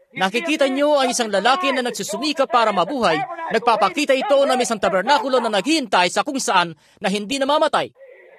Nakikita niyo ang isang lalaki na nagsusumikap para mabuhay. Nagpapakita ito na may isang tabernakulo na naghihintay sa kung saan na hindi namamatay.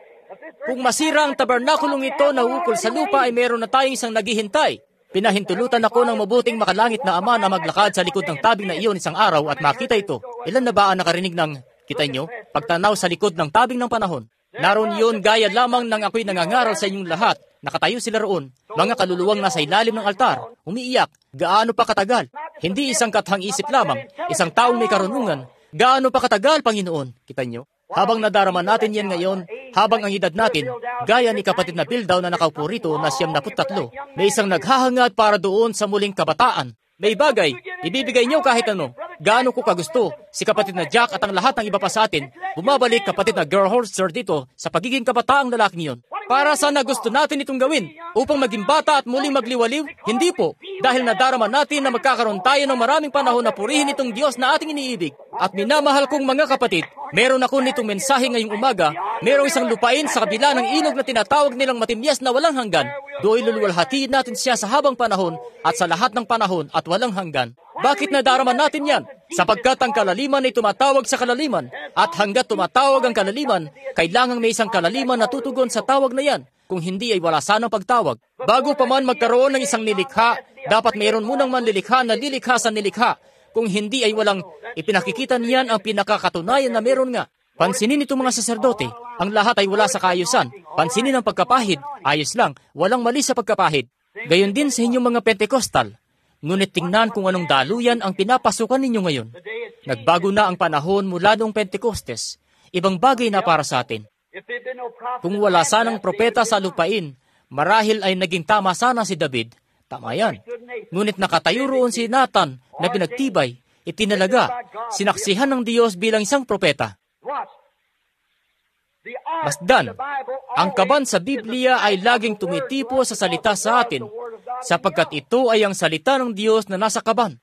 Kung masira ang tabernakulong ito na ukol sa lupa ay meron na tayong isang naghihintay. Pinahintulutan ako ng mabuting makalangit na ama na maglakad sa likod ng tabing na iyon isang araw at makita ito. Ilan na ba ang nakarinig ng, kita nyo, pagtanaw sa likod ng tabing ng panahon? Naroon yun gaya lamang ng ako'y nangangaral sa inyong lahat. Nakatayo sila roon, mga kaluluwang nasa ilalim ng altar, umiiyak, gaano pa katagal? Hindi isang kathang isip lamang, isang taong may karunungan. Gaano pa katagal, Panginoon? Kita nyo? Habang nadarama natin yan ngayon, habang ang edad natin, gaya ni kapatid na Bildaw na nakaupo rito na siyam na puttatlo, may isang naghahangad para doon sa muling kabataan. May bagay, ibibigay niyo kahit ano. Gaano ko kagusto, si kapatid na Jack at ang lahat ng iba pa sa atin, bumabalik kapatid na Gerholzer dito sa pagiging kabataang lalaking iyon. Para sana gusto natin itong gawin, upang maging bata at muling magliwaliw? Hindi po, dahil nadarama natin na magkakaroon tayo ng maraming panahon na purihin itong Diyos na ating iniibig. At minamahal kong mga kapatid, meron ako nitong mensahe ngayong umaga, merong isang lupain sa kabila ng ilog na tinatawag nilang matimyas na walang hanggan. Doon luluwalhatiin natin siya sa habang panahon at sa lahat ng panahon at walang hanggan. Bakit nadarama natin yan? Sapagkat ang kalaliman ay tumatawag sa kalaliman. At hanggat tumatawag ang kalaliman, kailangang may isang kalaliman na tutugon sa tawag na yan. Kung hindi ay wala sanang pagtawag. Bago pa man magkaroon ng isang nilikha, dapat mayroon munang manlilikha na lilikha sa nilikha. Kung hindi ay walang ipinakikita niyan ang pinakakatunayan na meron nga. Pansinin ito mga saserdote, ang lahat ay wala sa kaayusan. Pansinin ang pagkapahid, ayos lang, walang mali sa pagkapahid. Gayon din sa inyong mga Pentecostal. Ngunit tingnan kung anong daluyan ang pinapasukan ninyo ngayon. Nagbago na ang panahon mula noong Pentecostes. Ibang bagay na para sa atin. Kung wala sanang propeta sa lupain, marahil ay naging tama sana si David. Tama yan. Ngunit nakatayo roon si Nathan na pinagtibay, itinalaga, sinaksihan ng Diyos bilang isang propeta. Masdan, ang kaban sa Biblia ay laging tumitipo sa salita sa atin, sapagkat ito ay ang salita ng Diyos na nasa kaban.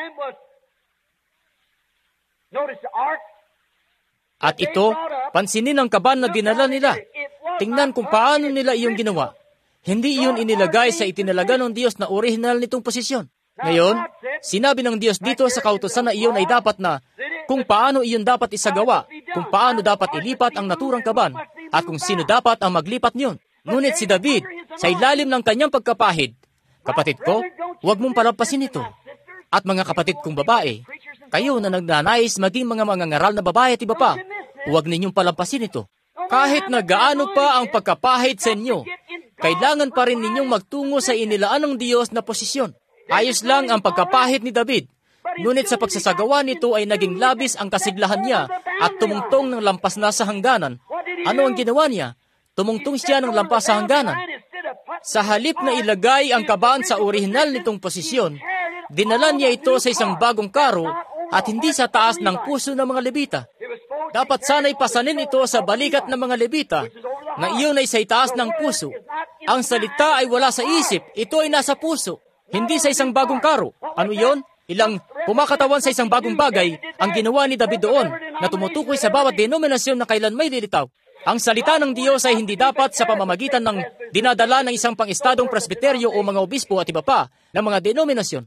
At ito, pansinin ang kaban na dinala nila. Tingnan kung paano nila iyon ginawa. Hindi iyon inilagay sa itinalaga ng Diyos na orihinal nitong posisyon. Ngayon, sinabi ng Diyos dito sa kautusan na iyon ay dapat na kung paano iyon dapat isagawa, kung paano dapat ilipat ang naturang kaban, at kung sino dapat ang maglipat niyon. Ngunit si David, sa ilalim ng kanyang pagkapahid, kapatid ko, huwag mong palampasin ito. At mga kapatid kong babae, kayo na nagnanais maging mga mangangaral na babae at iba pa, huwag ninyong palampasin ito. Kahit na gaano pa ang pagkapahid sa inyo, kailangan pa rin ninyong magtungo sa inilaan ng Diyos na posisyon. Ayos lang ang pagkapahid ni David. Ngunit sa pagsasagawa nito ay naging labis ang kasiglahan niya at tumungtong ng lampas na sa hangganan. Ano ang ginawa niya? Tumungtong siya ng lampas sa hangganan. Sa halip na ilagay ang kaban sa orihinal nitong posisyon, dinala niya ito sa isang bagong karo at hindi sa taas ng puso ng mga Levita. Dapat sana'y pasanin ito sa balikat ng mga Levita na iyon ay sa itaas ng puso. Ang salita ay wala sa isip, ito ay nasa puso, hindi sa isang bagong karo. Ano iyon? Ilang kumakatawan sa isang bagong bagay ang ginawa ni David doon na tumutukoy sa bawat denominasyon na kailan may lilitaw. Ang salita ng Diyos ay hindi dapat sa pamamagitan ng dinadala ng isang pang-estadong presbiteryo o mga obispo at iba pa ng mga denominasyon.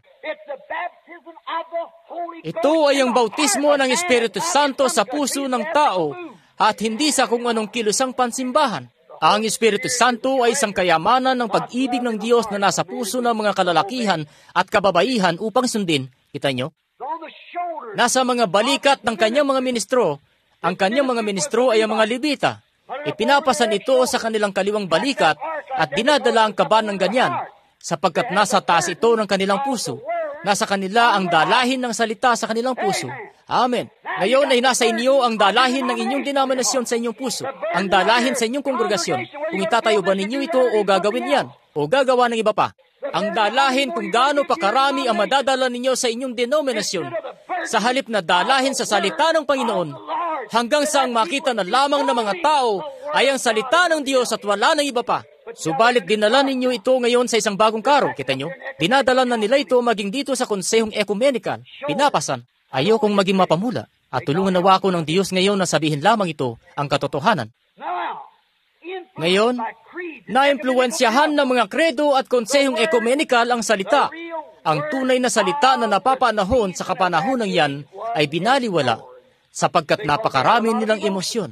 Ito ay ang bautismo ng Espiritu Santo sa puso ng tao at hindi sa kung anong kilusang pansimbahan. Ang Espiritu Santo ay isang kayamanan ng pag-ibig ng Diyos na nasa puso ng mga kalalakihan at kababaihan upang sundin. Kita nyo? Nasa mga balikat ng kanyang mga ministro, ang kanyang mga ministro ay ang mga Levita. Ipinapasan ito sa kanilang kaliwang balikat at dinadala ang kaban ng ganyan, sapagkat nasa taas ito ng kanilang puso. Nasa kanila ang dalahin ng salita sa kanilang puso. Amen. Ngayon ay nasa inyo ang dalahin ng inyong denominasyon sa inyong puso, ang dalahin sa inyong kongregasyon. Kung itatayo ba ninyo ito o gagawin yan, o gagawa ng iba pa. Ang dalahin kung gaano pa karami ang madadala ninyo sa inyong denominasyon, sa halip na dalahin sa salita ng Panginoon, hanggang sa ang makita na lamang ng mga tao ay ang salita ng Diyos at wala ng iba pa. Subalit dinala ninyo ito ngayon sa isang bagong karo, kita nyo? Dinadala na nila ito maging dito sa konsehong ecumenical. Pinapasan. Ayokong maging mapamula at tulungan nawa ako ng Diyos ngayon na sabihin lamang ito ang katotohanan. Ngayon, naimpluwensyahan ng mga kredo at konsehong ecumenical ang salita Ang tunay na salita na napapanahon sa kapanahonan yan ay binaliwala sapagkat napakarami nilang emosyon.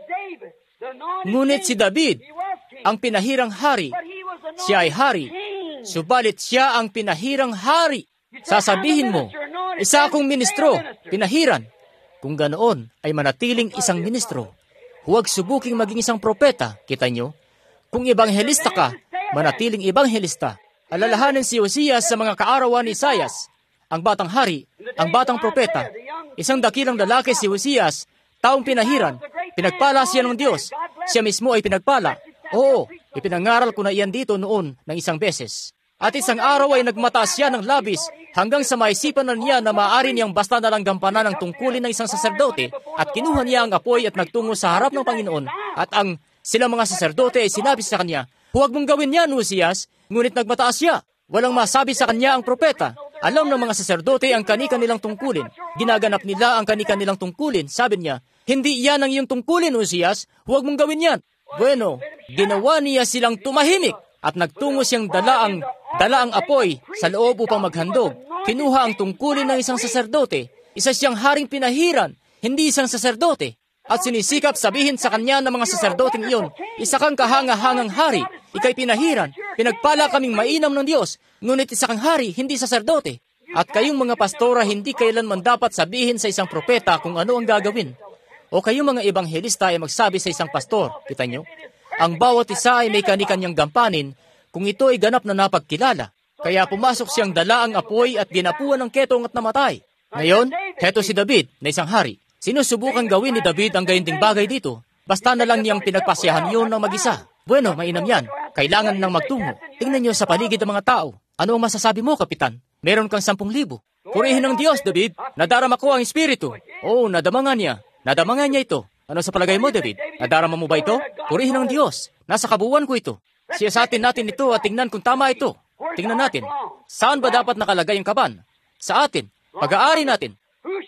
Ngunit si David, ang pinahirang hari, siya ay hari, subalit siya ang pinahirang hari. Sasabihin mo, isa akong ministro, pinahiran. Kung ganoon ay manatiling isang ministro. Huwag subuking maging isang propeta, kita nyo? Kung ebanghelista ka, manatiling ebanghelista. Alalahanin si Josias sa mga kaarawan ni Isaias, ang batang hari, ang batang propeta. Isang dakilang lalaki si Josias, taong pinahiran, pinagpala siya ng Diyos. Siya mismo ay pinagpala. Oo, ipinangaral ko na iyan dito noon ng isang beses. At isang araw ay nagmataas siya ng labis hanggang sa maisipan na niya na maaari niyang basta na lang gampanan ang tungkulin ng isang saserdote at kinuha niya ang apoy at nagtungo sa harap ng Panginoon at ang silang mga saserdote ay sinabi sa kanya, huwag mong gawin yan, Josias. Ngunit nagmataas siya. Walang masabi sa kanya ang propeta. Alam ng mga saserdote ang kanika-nilang tungkulin. Ginaganap nila ang kanika-nilang tungkulin. Sabi niya, hindi yan ang iyong tungkulin, Josias. Huwag mong gawin yan. Bueno, ginawa niya silang tumahimik at nagtungo siyang dala ang, dala ang apoy sa loob upang maghandog. Kinuha ang tungkulin ng isang saserdote. Isa siyang haring pinahiran, hindi isang saserdote. At sinisikap sabihin sa kanya ng mga saserdoteng iyon, isa kang kahanga-hangang hari, ikay pinahiran, pinagpala kaming mainam ng Diyos, ngunit isa kang hari, hindi saserdote. At kayong mga pastora, hindi kailanman dapat sabihin sa isang propeta kung ano ang gagawin. O kayong mga ebanghelista ay magsabi sa isang pastor, kita nyo? Ang bawat isa ay may kanikanyang gampanin kung ito ay ganap na napagkilala. Kaya pumasok siyang dala ang apoy at ginapuan ng ketong at namatay. Ngayon, heto si David na isang hari. Sinusubukan gawin ni David ang gayunding bagay dito. Basta na lang niyang pinagpasyahan yun ng mag-isa. Bueno, mainam yan. Kailangan nang magtungo. Tingnan niyo sa paligid ng mga tao. Ano ang masasabi mo, Kapitan? Meron kang sampung libo. Purihin ng Diyos, David. Nadarama ko ang Espiritu. Oo, nadama nga niya. Nadama nga niya ito. Ano sa palagay mo, David? Nadarama mo ba ito? Purihin ng Diyos. Nasa kabuuan ko ito. Siyasatin natin ito at tingnan kung tama ito. Tingnan natin. Saan ba dapat nakalagay ang kaban? Sa atin. Pag-aari natin.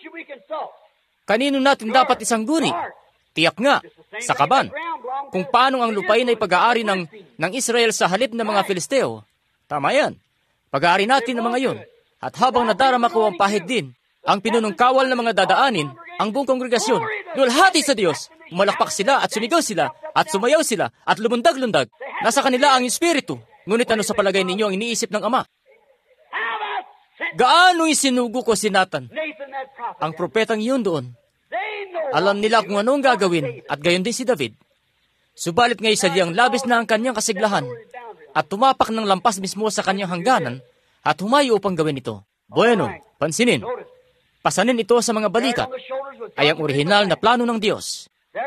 Kanino natin dapat isang guni? Tiyak nga, sa kaban. Kung paano ang lupain ay pag-aari ng, ng Israel sa halip ng mga Filisteo. Tama yan. Pag-aari natin ng mga yun. At habang nadarama ko ang pahid din, ang pinunungkawal ng mga dadaanin, ang buong kongregasyon, lulhati sa Diyos. Umalakpak sila at sumigaw sila, at sumayaw sila, at lumundag-lundag. Nasa kanila ang Espiritu. Ngunit ano sa palagay ninyo ang iniisip ng Ama? Gaano isinugo ko si Nathan, ang propetang iyon doon? Alam nila kung anong gagawin, at gayon din si David. Subalit ngay sadyang labis na ang kanyang kasiglahan, at tumapak ng lampas mismo sa kanyang hangganan, at humayo upang gawin ito. Bueno, pansinin, pasanin ito sa mga balikat, ay ang orihinal na plano ng Diyos.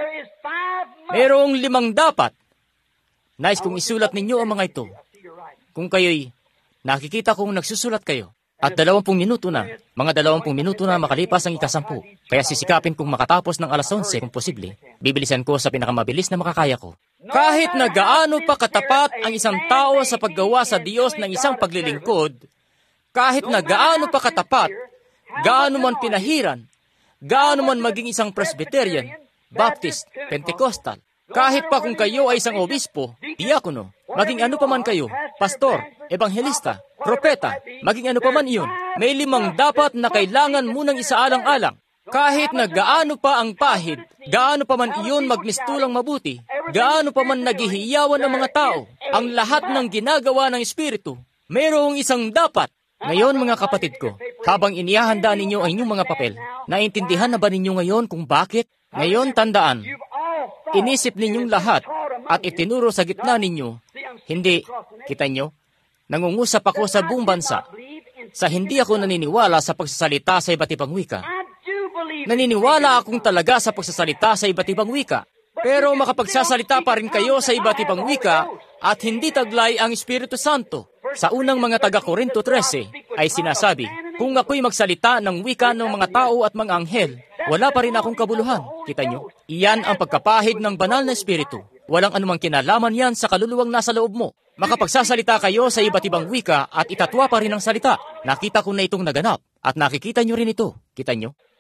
Mayroong limang dapat. Nais kong isulat ninyo ang mga ito. Kung kayo'y nakikita kong nagsusulat kayo, at dalawampung minuto na, mga dalawampung minuto na makalipas ang ikasampu. Kaya sisikapin kong makatapos ng alas onse kung posible. Bibilisan ko sa pinakamabilis na makakaya ko. Kahit na gaano pa katapat ang isang tao sa paggawa sa Diyos ng isang paglilingkod, kahit na gaano pa katapat, gaano man pinahiran, gaano man maging isang Presbyterian, Baptist, Pentecostal, kahit pa kung kayo ay isang obispo, diakono, maging ano pa man kayo, pastor, ebanghelista, propeta, maging ano pa man iyon, may limang dapat na kailangan munang isaalang-alang. Kahit na gaano pa ang pahid, gaano pa man iyon magmistulang mabuti, gaano pa man naghihiyawan ng mga tao, ang lahat ng ginagawa ng Espiritu, mayroong isang dapat. Ngayon mga kapatid ko, habang inihahanda ninyo ang inyong mga papel, naintindihan na ba ninyo ngayon kung bakit? Ngayon tandaan, inisip ninyong lahat at itinuro sa gitna ninyo, hindi, kita nyo, nangungusap ako sa buong bansa, sa hindi ako naniniwala sa pagsasalita sa iba't ibang wika. Naniniwala akong talaga sa pagsasalita sa iba't ibang wika, pero makapagsasalita pa rin kayo sa iba't ibang wika at hindi taglay ang Espiritu Santo. Sa unang mga taga-Korinto thirteen ay sinasabi, kung ako'y magsalita ng wika ng mga tao at mga anghel, wala pa rin akong kabuluhan. Kita nyo? Iyan ang pagkapahid ng banal na Espiritu. Walang anumang kinalaman yan sa kaluluwang nasa loob mo. Makapagsasalita kayo sa iba't ibang wika at itatwa pa rin ang salita. Nakita ko na itong naganap at nakikita nyo rin ito. Kita nyo?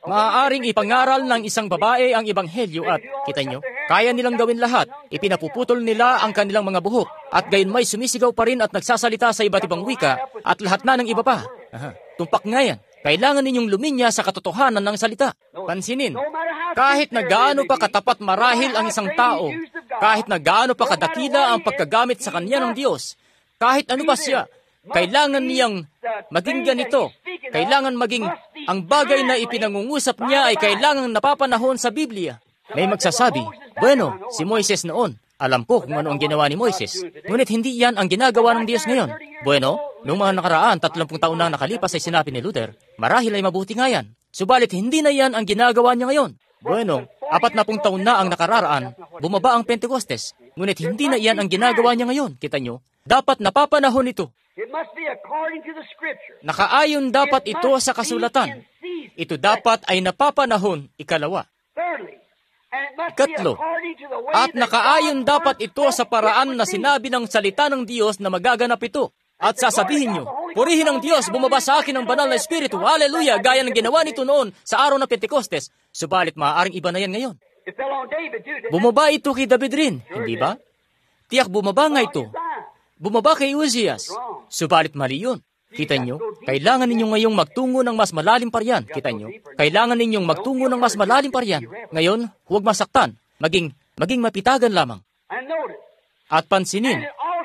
Maaaring ipangaral ng isang babae ang ebanghelyo at, kita nyo, kaya nilang gawin lahat. Ipinapuputol nila ang kanilang mga buhok at gayon may sumisigaw pa rin at nagsasalita sa iba't ibang wika at lahat na ng iba pa. Aha, tumpak nga yan. Kailangan ninyong luminya sa katotohanan ng salita. Pansinin, kahit na gaano pa katapat marahil ang isang tao, kahit na gaano pa kadakila ang pagkagamit sa kanya ng Diyos, kahit ano pa siya, kailangan niyang maging ganito. Kailangan maging ang bagay na ipinangungusap niya ay kailangang napapanahon sa Biblia. May magsasabi, bueno, si Moises noon. Alam ko kung ano ang ginawa ni Moises. Ngunit hindi yan ang ginagawa ng Diyos ngayon. Bueno, noong mga nakaraan, tatlumpung taon na nakalipas ay sinabi ni Luther, marahil ay mabuti nga yan. Subalit hindi na yan ang ginagawa niya ngayon. Bueno, apat na pung taon na ang nakararaan, bumaba ang Pentecostes. Ngunit hindi na yan ang ginagawa niya ngayon. Kita nyo? Dapat napapanahon ito. Nakaayon dapat ito sa kasulatan. Ito dapat ay napapanahon, ikalawa. Ikatlo, at nakaayon dapat ito sa paraan na sinabi ng salita ng Diyos na magaganap ito. At sasabihin nyo, purihin ang Diyos, bumaba sa akin ang banal na Espiritu, hallelujah, gaya ng ginawa nito noon sa araw ng Pentecostes. Subalit maaaring iba na yan ngayon. Bumaba ito kay David rin, hindi ba? Tiyak bumaba nga ito. Bumaba kay Uzias. Subalit mali yun. Kita nyo, kailangan ninyong ngayong magtungo ng mas malalim pa riyan. Kita nyo, kailangan ninyong magtungo ng mas malalim pa riyan. Ngayon, huwag masaktan. Maging, maging mapitagan lamang. At pansinin,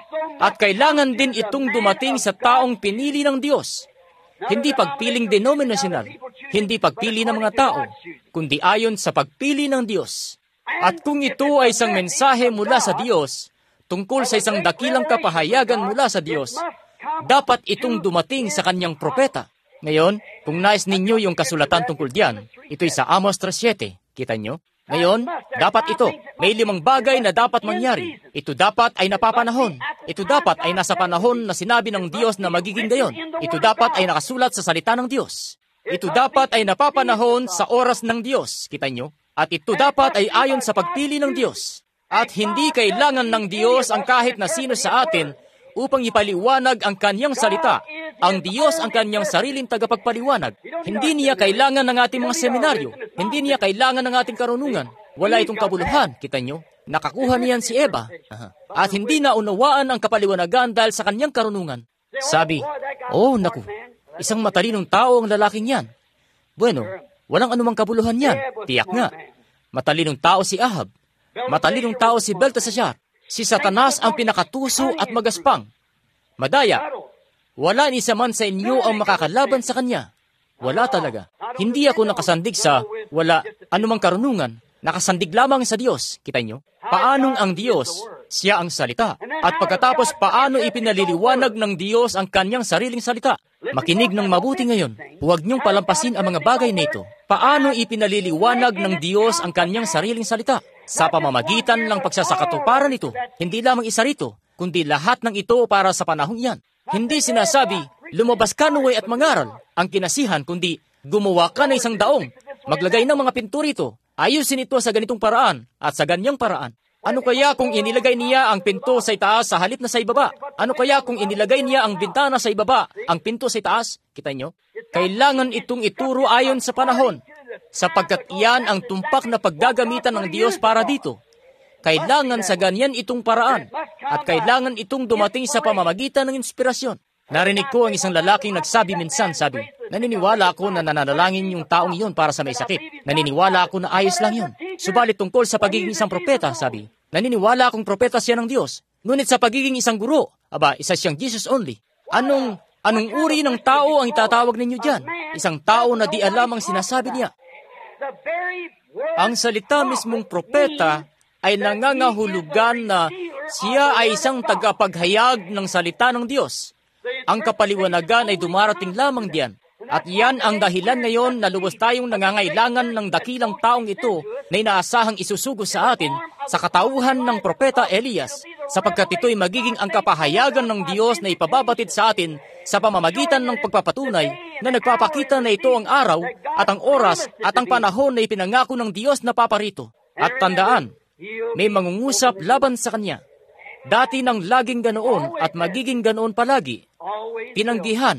at kailangan din itong dumating sa taong pinili ng Diyos. Hindi pagpiling denominasyonal, hindi pagpili ng mga tao, kundi ayon sa pagpili ng Diyos. At kung ito ay isang mensahe mula sa Diyos, tungkol sa isang dakilang kapahayagan mula sa Diyos, dapat itong dumating sa kanyang propeta. Ngayon, kung nais ninyo yung kasulatan tungkol diyan, ito'y sa Amos three seven. Kita nyo? Ngayon, dapat ito. May limang bagay na dapat mangyari. Ito dapat ay napapanahon. Ito dapat ay nasa panahon na sinabi ng Diyos na magiging gayon. Ito dapat ay nakasulat sa salita ng Diyos. Ito dapat ay napapanahon sa oras ng Diyos. Kita nyo? At ito dapat ay ayon sa pagpili ng Diyos. At hindi kailangan ng Diyos ang kahit na sino sa atin upang ipaliwanag ang kanyang salita. Ang Diyos ang kanyang sariling tagapagpaliwanag. Hindi niya kailangan ng ating mga seminaryo. Hindi niya kailangan ng ating karunungan. Wala itong kabuluhan. Kita nyo? Nakakuha niyan si Eva. Aha. At hindi na unawaan ang kapaliwanagan dahil sa kanyang karunungan. Sabi, oh naku, isang matalinong tao ang lalaking yan. Bueno, walang anumang kabuluhan yan. Tiyak nga. Matalinong tao si Ahab. Matalinong tao si Belteshazzar. Si Satanas ang pinakatuso at magaspang. Madaya, wala ni isa man sa inyo ang makakalaban sa kanya. Wala talaga. Hindi ako nakasandig sa wala anumang karunungan. Nakasandig lamang sa Diyos. Kita nyo? Paanong ang Diyos? Siya ang salita. At pagkatapos paano ipinaliliwanag ng Diyos ang kanyang sariling salita? Makinig ng mabuti ngayon. Huwag niyong palampasin ang mga bagay na ito. Paano ipinaliliwanag ng Diyos ang kanyang sariling salita? Sa pamamagitan ng pagsasakatuparan nito, hindi lamang isa rito, kundi lahat ng ito para sa panahong iyan. Hindi sinasabi, lumabas ka Noe at mangaral, ang kinasihan, kundi gumawa ka ng isang daong, maglagay ng mga pinto rito, ayusin ito sa ganitong paraan at sa ganyang paraan. Ano kaya kung inilagay niya ang pinto sa itaas sa halip na sa ibaba? Ano kaya kung inilagay niya ang bintana sa ibaba, ang pinto sa itaas? Kita nyo? Kailangan itong ituro ayon sa panahon, sapagkat iyan ang tumpak na paggagamitan ng Diyos para dito. Kailangan sa ganyan itong paraan, at kailangan itong dumating sa pamamagitan ng inspirasyon. Narinig ko ang isang lalaking nagsabi minsan, sabi, naniniwala ako na nananalangin yung taong iyon para sa may sakit. Naniniwala ako na ayos lang yun. Subalit tungkol sa pagiging isang propeta, sabi, naniniwala akong propeta siya ng Diyos. Ngunit sa pagiging isang guro, aba, isa siyang Jesus only. Anong, anong uri ng tao ang itatawag ninyo dyan? Isang tao na di alam ang sinasabi niya. Ang salita mismong propeta ay nangangahulugan na siya ay isang tagapaghayag ng salita ng Diyos. Ang kapaliwanagan ay dumarating lamang diyan. At yan ang dahilan ngayon na lubos tayong nangangailangan ng dakilang taong ito na inaasahang isusugo sa atin sa katauhan ng propeta Elias, sapagkat ito'y magiging ang kapahayagan ng Diyos na ipababatid sa atin sa pamamagitan ng pagpapatunay na nagpapakita na ito ang araw at ang oras at ang panahon na ipinangako ng Diyos na paparito. At tandaan, may mangungusap laban sa Kanya. Dati nang laging ganoon at magiging ganoon palagi. Tinanggihan,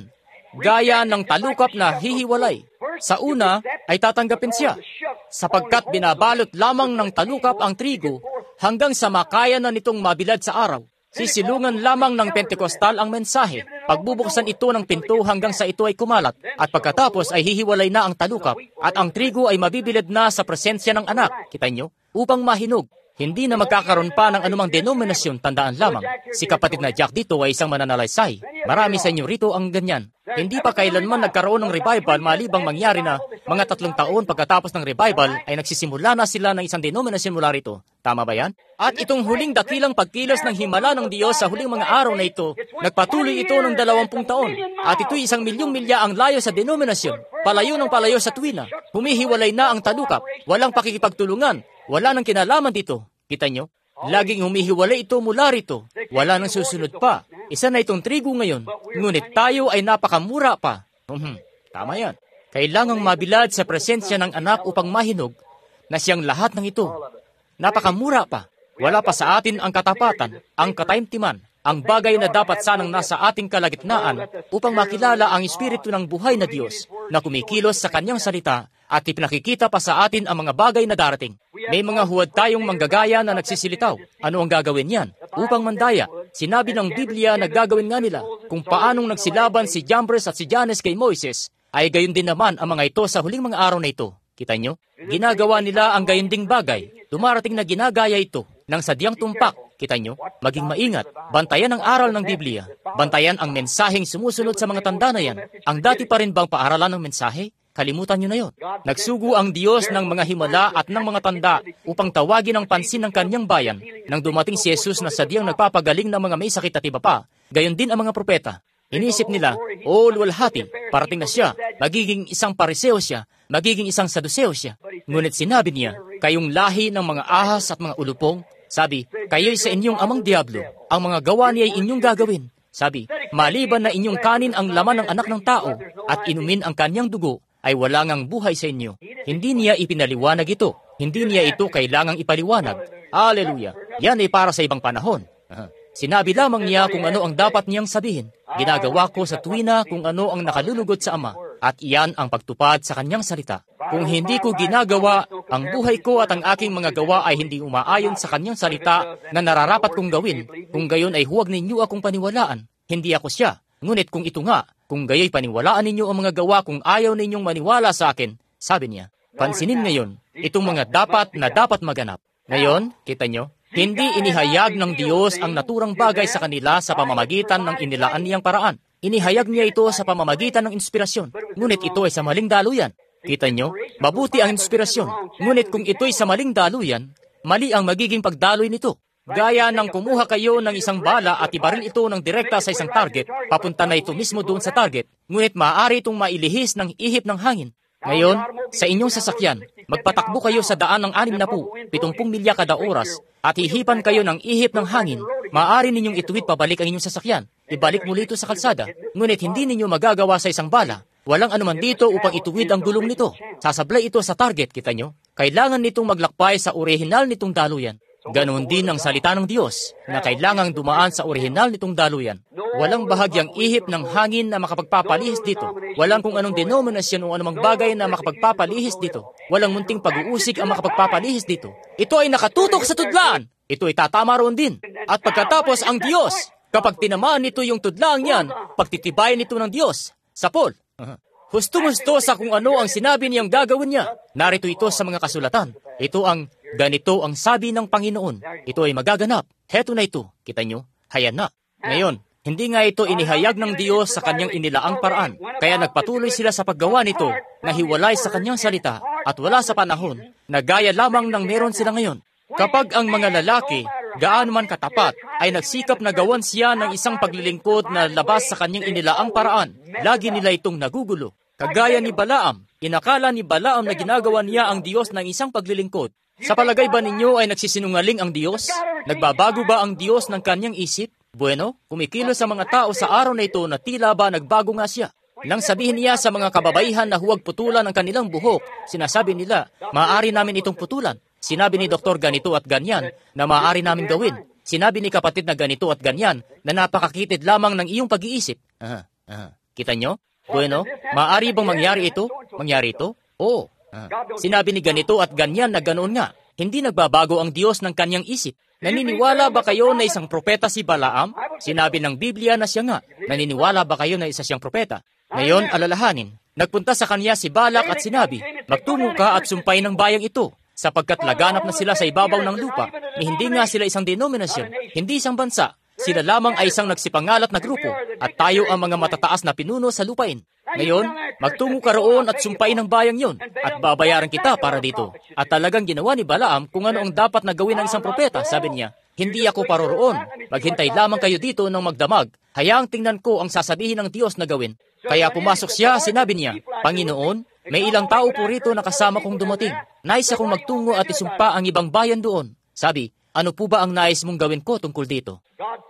gaya ng talukap na hihiwalay. Sa una ay tatanggapin siya, sapagkat binabalot lamang ng talukap ang trigo hanggang sa makaya na nitong mabilad sa araw. Sisilungan lamang ng Pentekostal ang mensahe. Pagbubuksan ito ng pinto hanggang sa ito ay kumalat, at pagkatapos ay hihiwalay na ang talukap, at ang trigo ay mabibilad na sa presensya ng anak, kita nyo, upang mahinog. Hindi na magkakaroon pa ng anumang denominasyon, tandaan lamang. Si kapatid na Jack dito ay isang mananalaysay. Marami sa inyo rito ang ganyan. Hindi pa kailanman nagkaroon ng revival malibang mangyari na mga tatlong taon pagkatapos ng revival ay nagsisimula na sila ng isang denominasyon mula rito. Tama ba yan? At itong huling dakilang pagkilos ng himala ng Diyos sa huling mga araw na ito, nagpatuloy ito ng dalawampung taon. At ito'y isang milyong milya ang layo sa denominasyon. Palayo ng palayo sa tuwina. Humihiwalay na ang talukap. Walang pakikipagtulungan. Wala nang kinalaman dito. Kita nyo? Laging humihiwalay ito mula rito. Wala nang susunod pa. Isa na itong trigo ngayon. Ngunit tayo ay napakamura pa. Hmm, tama yan. Kailangang mabilad sa presensya ng anak upang mahinog na siyang lahat ng ito. Napakamura pa. Wala pa sa atin ang katapatan, ang kataimtiman, ang bagay na dapat sanang nasa ating kalagitnaan upang makilala ang Espiritu ng buhay na Diyos na kumikilos sa Kanyang salita at ipinakikita pa sa atin ang mga bagay na darating. May mga huwad tayong manggagaya na nagsisilitaw. Ano ang gagawin yan? Upang mandaya. Sinabi ng Biblia na gagawin nga nila. Kung paanong nagsilaban si Jambres at si Jannes kay Moises, ay gayon din naman ang mga ito sa huling mga araw na ito. Kita nyo? Ginagawa nila ang gayon ding bagay. Dumarating na ginagaya ito ng sadyang tumpak. Kita nyo? Maging maingat. Bantayan ang aral ng Biblia. Bantayan ang mensaheng sumusunod sa mga tanda na yan. Ang dati pa rin bang paaralan ng mensahe? Kalimutan nyo na yon. Nagsugo ang Diyos ng mga himala at ng mga tanda upang tawagin ang pansin ng kanyang bayan. Nang dumating si Jesus na sadyang nagpapagaling ng mga may sakit at iba pa, gayon din ang mga propeta. Inisip nila, o luwalhati, parating na siya, magiging isang pariseo siya, magiging isang saduseo siya. Ngunit sinabi niya, kayong lahi ng mga ahas at mga ulupong, sabi, kayo'y sa inyong amang diablo, ang mga gawa niya ay inyong gagawin. Sabi, maliban na inyong kanin ang laman ng anak ng tao at inumin ang kanyang dugo, ay wala ngang buhay sa inyo. Hindi niya ipinaliwanag ito. Hindi niya ito kailangang ipaliwanag. Hallelujah. Yan ay para sa ibang panahon. Uh, sinabi lamang niya kung ano ang dapat niyang sabihin. Ginagawa ko sa tuwina kung ano ang nakalulugod sa Ama. At iyan ang pagtupad sa kanyang salita. Kung hindi ko ginagawa, ang buhay ko at ang aking mga gawa ay hindi umaayon sa kanyang salita na nararapat kong gawin. Kung gayon ay huwag ninyo akong paniwalaan. Hindi ako siya. Ngunit kung ito nga, kung gayoy paniwalaan ninyo ang mga gawa kung ayaw ninyong maniwala sa akin, sabi niya, pansinin ngayon, itong mga dapat na dapat maganap. Ngayon, kita nyo, hindi inihayag ng Diyos ang naturang bagay sa kanila sa pamamagitan ng inilaan niyang paraan. Inihayag niya ito sa pamamagitan ng inspirasyon, ngunit ito ay sa maling daluyan. Kita nyo, mabuti ang inspirasyon, ngunit kung ito'y sa maling daluyan, mali ang magiging pagdaloy nito. Gaya ng kumuha kayo ng isang bala at ibaril ito ng direkta sa isang target, papunta na ito mismo doon sa target, ngunit maaari itong mailihis ng ihip ng hangin. Ngayon, sa inyong sasakyan, magpatakbo kayo sa daan ng anim na po, pitumpung milya kada oras, at hihipan kayo ng ihip ng hangin, maaari ninyong ituwid pabalik ang inyong sasakyan. Ibalik muli ito sa kalsada, ngunit hindi ninyo magagawa sa isang bala. Walang anuman dito upang ituwid ang gulong nito. Sasablay ito sa target, kita nyo? Kailangan nitong maglakbay sa orihinal nitong daluyan. Ganoon din ang salita ng Diyos na kailangang dumaan sa orihinal nitong daluyan. Walang bahagyang ihip ng hangin na makapagpapalihis dito. Walang kung anong denominasyon o anumang bagay na makapagpapalihis dito. Walang munting pag-uusig ang makapagpapalihis dito. Ito ay nakatutok sa tudlaan. Ito ay tatama roon din. At pagkatapos ang Diyos, kapag tinamaan nito yung tudlaan yan, pagtitibayan nito ng Diyos. Sa Paul, husto-husto sa kung ano ang sinabi niyang gagawin niya. Narito ito sa mga kasulatan. Ito ang ganito ang sabi ng Panginoon. Ito ay magaganap. Heto na ito. Kita nyo? Hayan na. Ngayon, hindi nga ito inihayag ng Diyos sa kanyang inilaang paraan. Kaya nagpatuloy sila sa paggawa nito na hiwalay sa kanyang salita at wala sa panahon na gaya lamang ng meron sila ngayon. Kapag ang mga lalaki, gaano man katapat, ay nagsikap na gawan siya ng isang paglilingkod na labas sa kanyang inilaang paraan, lagi nila itong nagugulo. Kagaya ni Balaam, inakala ni Balaam na ginagawa niya ang Diyos ng isang paglilingkod. Sa palagay ba ninyo ay nagsisinungaling ang Diyos? Nagbabago ba ang Diyos ng kanyang isip? Bueno, kumikilos sa mga tao sa araw na ito na tila ba nagbago nga siya. Nang sabihin niya sa mga kababaihan na huwag putulan ang kanilang buhok, sinasabi nila, maaari namin itong putulan. Sinabi ni doktor ganito at ganyan na maaari namin gawin. Sinabi ni kapatid na ganito at ganyan na napakakitid lamang ng iyong pag-iisip. Aha, aha. Kita nyo? Bueno, maaari bang mangyari ito? Mangyari ito? Oo. Ah. Sinabi ni ganito at ganyan na ganoon nga. Hindi nagbabago ang Diyos ng kanyang isip. Naniniwala ba kayo na isang propeta si Balaam? Sinabi ng Biblia na siya nga. Naniniwala ba kayo na isa siyang propeta? Ngayon, alalahanin. Nagpunta sa kanya si Balak at sinabi, magtungo ka at sumpay ng bayang ito, sapagkat laganap na sila sa ibabaw ng lupa, ni hindi nga sila isang denominasyon, hindi isang bansa. Sila lamang ay isang nagsipangalat na grupo, at tayo ang mga matataas na pinuno sa lupain. Ngayon, magtungo ka roon at sumpay ng bayang yon, at babayaran kita para dito. At talagang ginawa ni Balaam kung ano ang dapat na gawin ng isang propeta. Sabi niya, hindi ako paroroon. Maghintay lamang kayo dito ng magdamag. Hayaang tingnan ko ang sasabihin ng Diyos na gawin. Kaya pumasok siya, sinabi niya, Panginoon, may ilang tao po rito na kasama kong dumating. Nais akong magtungo at isumpa ang ibang bayan doon. Sabi, ano po ba ang nais mong gawin ko tungkol dito?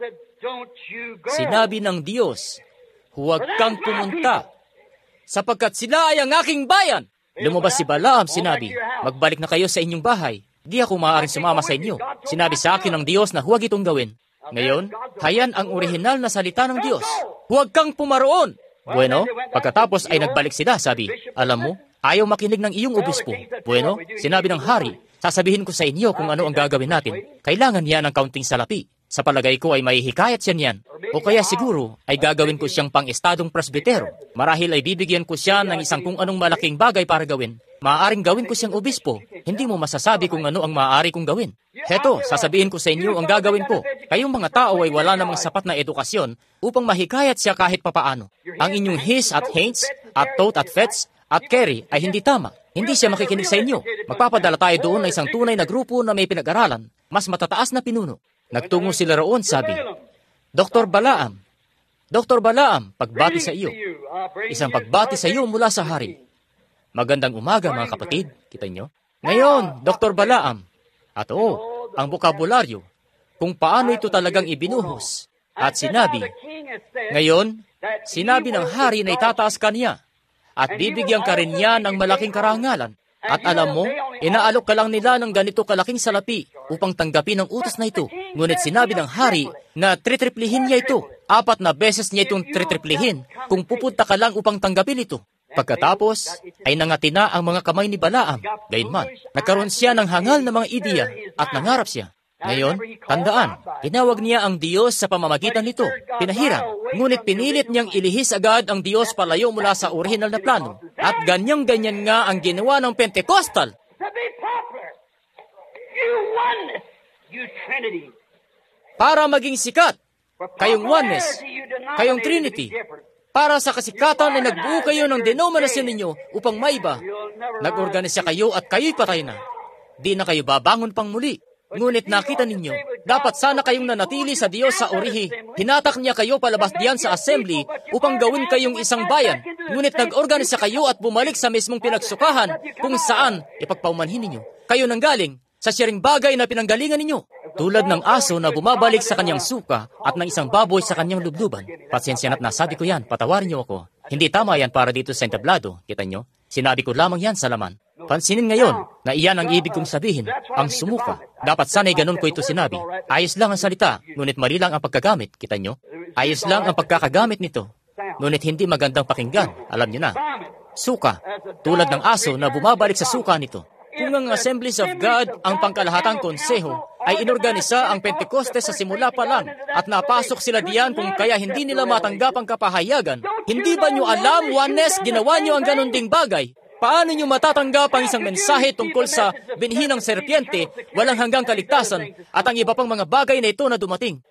Sinabi ng Diyos, huwag kang pumunta, sapagkat sila ay ang aking bayan. Lumabas si Balaam, sinabi, magbalik na kayo sa inyong bahay. Di ako maaaring sumama sa inyo. Sinabi sa akin ng Diyos na huwag itong gawin. Ngayon, hayan ang orihinal na salita ng Diyos. Huwag kang pumaroon. Bueno, pagkatapos ay nagbalik sila, sabi, alam mo, ayaw makinig ng iyong obispo. Bueno, sinabi ng hari, sasabihin ko sa inyo kung ano ang gagawin natin. Kailangan niya ng kaunting salapi. Sa palagay ko ay mahihikayat siya niyan. O kaya siguro ay gagawin ko siyang pang-estadong presbitero. Marahil ay bibigyan ko siya ng isang kung anong malaking bagay para gawin. Maaaring gawin ko siyang obispo. Hindi mo masasabi kung ano ang maaari kong gawin. Heto, sasabihin ko sa inyo ang gagawin ko. Kayong mga tao ay wala namang sapat na edukasyon upang mahikayat siya kahit papaano. Ang inyong his at haints, at tot at fets, at carry ay hindi tama. Hindi siya makikinig sa inyo. Magpapadala tayo doon na isang tunay na grupo na may pinag-aralan, mas matataas na pinuno. Nagtungo sila roon, sabi, Doktor Balaam, Doktor Balaam, pagbati sa iyo. Isang pagbati sa iyo mula sa hari. Magandang umaga mga kapatid, kita nyo? Ngayon, Doktor Balaam, at oo, ang bokabularyo, kung paano ito talagang ibinuhos. At sinabi, ngayon, sinabi ng hari na itataas ka niya, at bibigyan ka rin niya ng malaking karangalan. At alam mo, inaalok ka lang nila ng ganito kalaking salapi upang tanggapin ang utos na ito. Ngunit sinabi ng hari na tritriplihin niya ito. Apat na beses niya itong tritriplihin kung pupunta ka lang upang tanggapin ito. Pagkatapos, ay nangatina ang mga kamay ni Balaam. Gayunman, nagkaroon siya ng hangal na mga ideya at nangarap siya. Ngayon, tandaan, tinawag niya ang Diyos sa pamamagitan nito. Pinahirang, ngunit pinilit niyang ilihis agad ang Diyos palayo mula sa orihinal na plano. At ganyang-ganyan nga ang ginawa ng Pentecostal. Para maging sikat, kayong oneness, kayong Trinity, para sa kasikatan ay nagbuo kayo ng denominasyon ninyo upang maiba. Nag-organisa kayo at kayo'y patay na. Di na kayo babangon pang muli. Ngunit nakita ninyo, dapat sana kayong nanatili sa Diyos sa orihi. Hinatak niya kayo palabas diyan sa assembly upang gawin kayong isang bayan. Ngunit nag-organisa kayo at bumalik sa mismong pinagsukahan kung saan ipagpaumanhin ninyo. Kayo nanggaling sa siyaring bagay na pinanggalingan ninyo. Tulad ng aso na bumabalik sa kanyang suka at ng isang baboy sa kanyang lubluban. Pasensya na't nasabi ko yan, patawarin niyo ako. Hindi tama yan para dito sa entablado, kita nyo? Sinabi ko lamang yan sa laman. Pansinin ngayon na iyan ang ibig kong sabihin, ang sumuka. Dapat sana'y ganun ko ito sinabi. Ayos lang ang salita, ngunit mali lang ang pagkagamit, kita nyo? Ayos lang ang pagkakagamit nito, ngunit hindi magandang pakinggan, alam nyo na. Suka, tulad ng aso na bumabalik sa suka nito. Kung ang Assemblies of God ang pangkalahatang konseho, ay inorganisa ang Pentecoste sa simula pa lang at napasok sila diyan kung kaya hindi nila matanggap ang kapahayagan. Hindi ba nyo alam, oneness, ginawa nyo ang ganun ding bagay? Paano nyo matatanggap ang isang mensahe tungkol sa binhi ng serpiente, walang hanggang kaligtasan, at ang iba pang mga bagay na ito na dumating?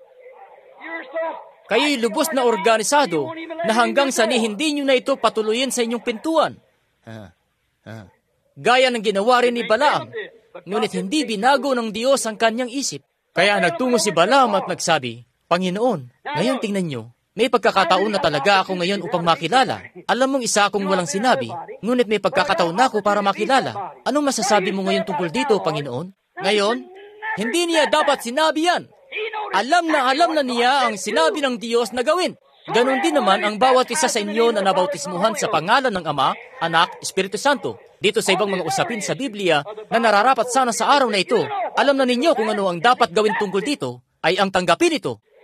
Kayo'y lubos na organisado na hanggang sa ni hindi nyo na ito patuloyin sa inyong pintuan. Ha, ha. Gaya ng ginawa rin ni Balaam, ngunit hindi binago ng Diyos ang kanyang isip. Kaya nagtungo si Balaam at nagsabi, Panginoon, ngayon tingnan nyo, may pagkakataon na talaga ako ngayon upang makilala. Alam mong isa akong walang sinabi, ngunit may pagkakataon na ako para makilala. Anong masasabi mo ngayon tungkol dito, Panginoon? Ngayon, hindi niya dapat sinabi yan. Alam na alam na niya ang sinabi ng Diyos na gawin. Ganon din naman ang bawat isa sa inyo na nabautismuhan sa pangalan ng Ama, Anak, Espiritu Santo. Dito sa ibang mga usapin sa Biblia na nararapat sana sa araw na ito, alam na ninyo kung ano ang dapat gawin tungkol dito, ay ang tanggapin ito.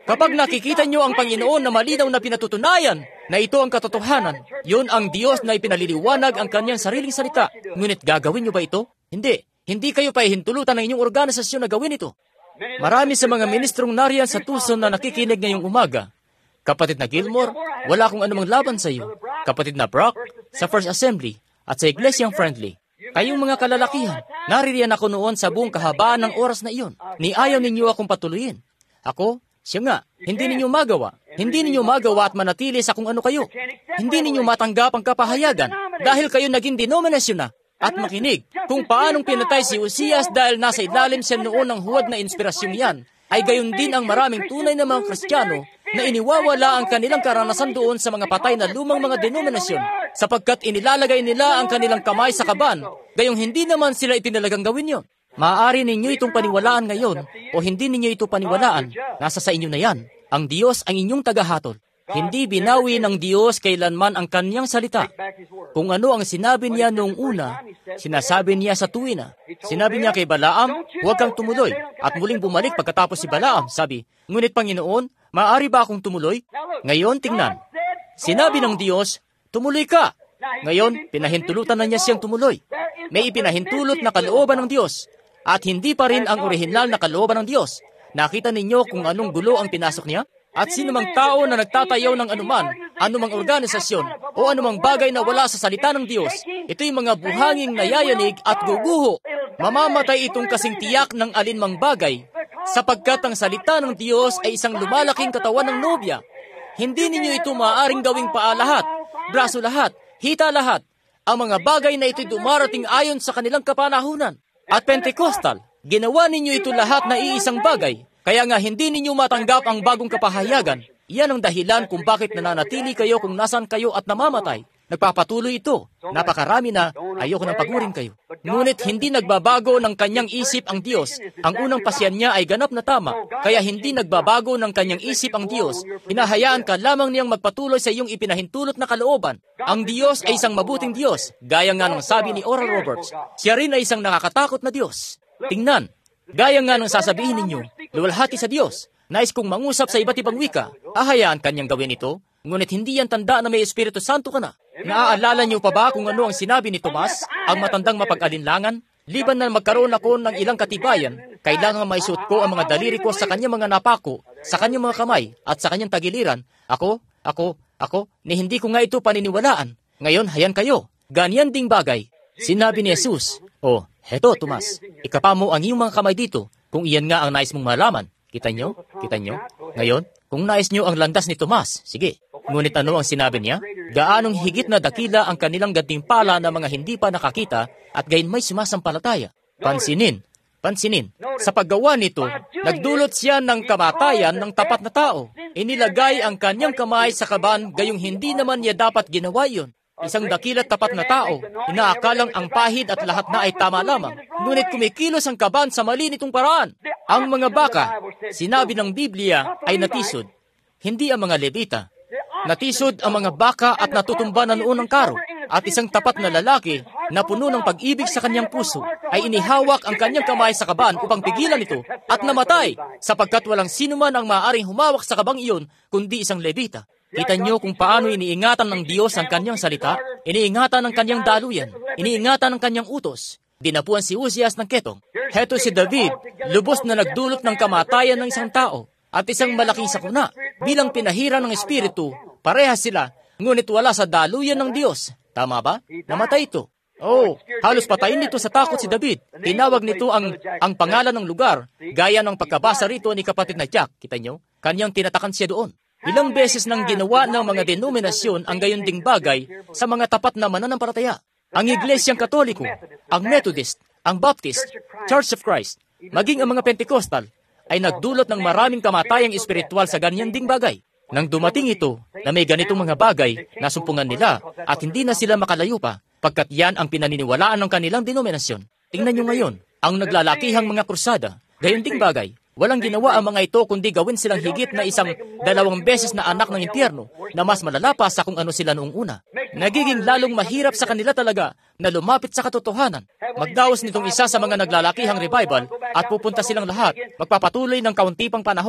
Kapag nakikita nyo ang Panginoon na malinaw na pinatutunayan na ito ang katotohanan, yun ang Diyos na ipinaliliwanag ang kanyang sariling salita. Ngunit gagawin nyo ba ito? Hindi. Hindi kayo pahihintulutan ng inyong organisasyon na gawin ito. Marami sa mga ministrong nariyan sa Tucson na nakikinig ngayong umaga. Kapatid na Gilmore, wala akong anumang laban sa iyo. Kapatid na Brock, sa First Assembly at sa Iglesyang Friendly. Kayong mga kalalakihan, naririyan ako noon sa buong kahabaan ng oras na iyon. Ni ayaw ninyo akong patuloyin. Ako, siya nga, hindi ninyo magawa. Hindi ninyo magawa at manatili sa kung ano kayo. Hindi ninyo matanggap ang kapahayagan dahil kayo naging denominasyon na. At makinig, kung paanong pinatay si Uzias dahil nasa ilalim siya noon ng huwad na inspirasyong yan, ay gayon din ang maraming tunay na mga Kristiyano na iniwawala ang kanilang karanasan doon sa mga patay na lumang mga denominasyon sapagkat inilalagay nila ang kanilang kamay sa kaban, gayong hindi naman sila itinalagang gawin yon. Maaari ninyo itong paniwalaan ngayon o hindi ninyo ito paniwalaan, nasa sa inyo na yan. Ang Diyos ang inyong tagahatol. Hindi binawi ng Diyos kailanman ang kanyang salita. Kung ano ang sinabi niya noong una, sinasabi niya sa tuwina. Sinabi niya kay Balaam, huwag kang tumuloy. At muling bumalik pagkatapos si Balaam, sabi, ngunit Panginoon, maaari ba akong tumuloy? Ngayon, tingnan. Sinabi ng Diyos, tumuloy ka. Ngayon, pinahintulutan na niya siyang tumuloy. May ipinahintulot na kalooban ng Diyos. At hindi pa rin ang orihinal na kalooban ng Diyos. Nakita ninyo kung anong gulo ang pinasok niya? At sino mang tao na nagtatayaw ng anuman, anumang organisasyon, o anumang bagay na wala sa salita ng Diyos, ito'y mga buhanging nayayanig at guguho. Mamamatay itong kasing tiyak ng alinmang bagay, sapagkat ang salita ng Diyos ay isang lumalaking katawan ng nobya. Hindi ninyo ito maaaring gawing paa lahat, braso lahat, hita lahat. Ang mga bagay na ito'y dumarating ayon sa kanilang kapanahunan. At Pentecostal, ginawa ninyo ito lahat na iisang bagay. Kaya nga hindi ninyo matanggap ang bagong kapahayagan. Iyan ang dahilan kung bakit nananatili kayo kung nasan kayo at namamatay. Nagpapatuloy ito. Napakarami na, ayoko nang pagurin kayo. Ngunit hindi nagbabago ng kanyang isip ang Diyos. Ang unang pasyan niya ay ganap na tama. Kaya hindi nagbabago ng kanyang isip ang Diyos. Hinahayaan ka lamang niyang magpatuloy sa iyong ipinahintulot na kalooban. Ang Diyos ay isang mabuting Diyos. Gaya nga ng sabi ni Oral Roberts, siya rin ay isang nakakatakot na Diyos. Tingnan. Gaya nga ng sasabihin ninyo, luwalhati sa Diyos, nais kong mangusap sa iba't ibang wika, ahayaan kanyang gawin ito, ngunit hindi yan tanda na may Espiritu Santo ka na. Naaalala niyo pa ba kung ano ang sinabi ni Tomas, ang matandang mapag-alinlangan? Liban na magkaroon ako ng ilang katibayan, kailangan maisuot ko ang mga daliri ko sa kanyang mga napako, sa kanyang mga kamay, at sa kanyang tagiliran. Ako, ako, ako, ni hindi ko nga ito paniniwalaan. Ngayon, hayan kayo. Ganyan ding bagay. Sinabi ni Jesus, oh, heto, Tomas, ikapa mo ang iyong mga kamay dito, kung iyan nga ang nais mong malaman. Kita nyo? Kita nyo? Ngayon, kung nais nyo ang landas ni Tomas, sige. Ngunit ano ang sinabi niya? Gaanong higit na dakila ang kanilang gantimpala na mga hindi pa nakakita at gayon may sumasampalataya. Pansinin, pansinin, sa paggawa nito, nagdulot siya ng kamatayan ng tapat na tao. Inilagay ang kanyang kamay sa kaban, gayong hindi naman niya dapat ginawa iyon. Isang dakilat tapat na tao, inaakalang ang pahid at lahat na ay tama lamang. Ngunit kumikilos ang kaban sa mali nitong paraan. Ang mga baka, sinabi ng Biblia, ay natisod. Hindi ang mga Levita. Natisod ang mga baka at natutumba na noon ng karo. At isang tapat na lalaki na puno ng pag-ibig sa kanyang puso ay inihawak ang kanyang kamay sa kaban upang pigilan ito at namatay sapagkat walang sino man ang maaaring humawak sa kabang iyon kundi isang Levita. Kita niyo kung paano iniingatan ng Diyos ang kanyang salita, iniingatan ng kanyang daluyan, iniingatan ng kanyang utos. Dinapuan si Uzias ng ketong. Heto si David, lubos na nagdulot ng kamatayan ng isang tao at isang malaking sakuna. Bilang pinahira ng Espiritu, parehas sila, ngunit wala sa daluyan ng Diyos. Tama ba? Namatay ito. Oh, halos patayin nito sa takot si David. Tinawag nito ang, ang pangalan ng lugar, gaya ng pagkabasa rito ni kapatid na Jack. Kita niyo? Kanyang tinatakan siya doon. Ilang beses nang ginawa ng mga denominasyon ang gayon ding bagay sa mga tapat na mananampalataya. Ang Iglesyang Katoliko, ang Methodist, ang Baptist, Church of Christ, maging ang mga Pentecostal, ay nagdulot ng maraming kamatayang espiritual sa ganyan ding bagay. Nang dumating ito, na may ganitong mga bagay, nasumpungan nila at hindi na sila makalayo pa, pagkat yan ang pinaniniwalaan ng kanilang denominasyon. Tingnan nyo ngayon, ang naglalakihang mga krusada, gayon ding bagay. Walang ginawa ang mga ito kundi gawin silang higit na isang dalawang beses na anak ng impyerno na mas malala pa sa kung ano sila noong una. Nagiging lalong mahirap sa kanila talaga na lumapit sa katotohanan. Magdaos nitong isa sa mga naglalakihang revival at pupunta silang lahat, magpapatuloy ng kaunti pang panahon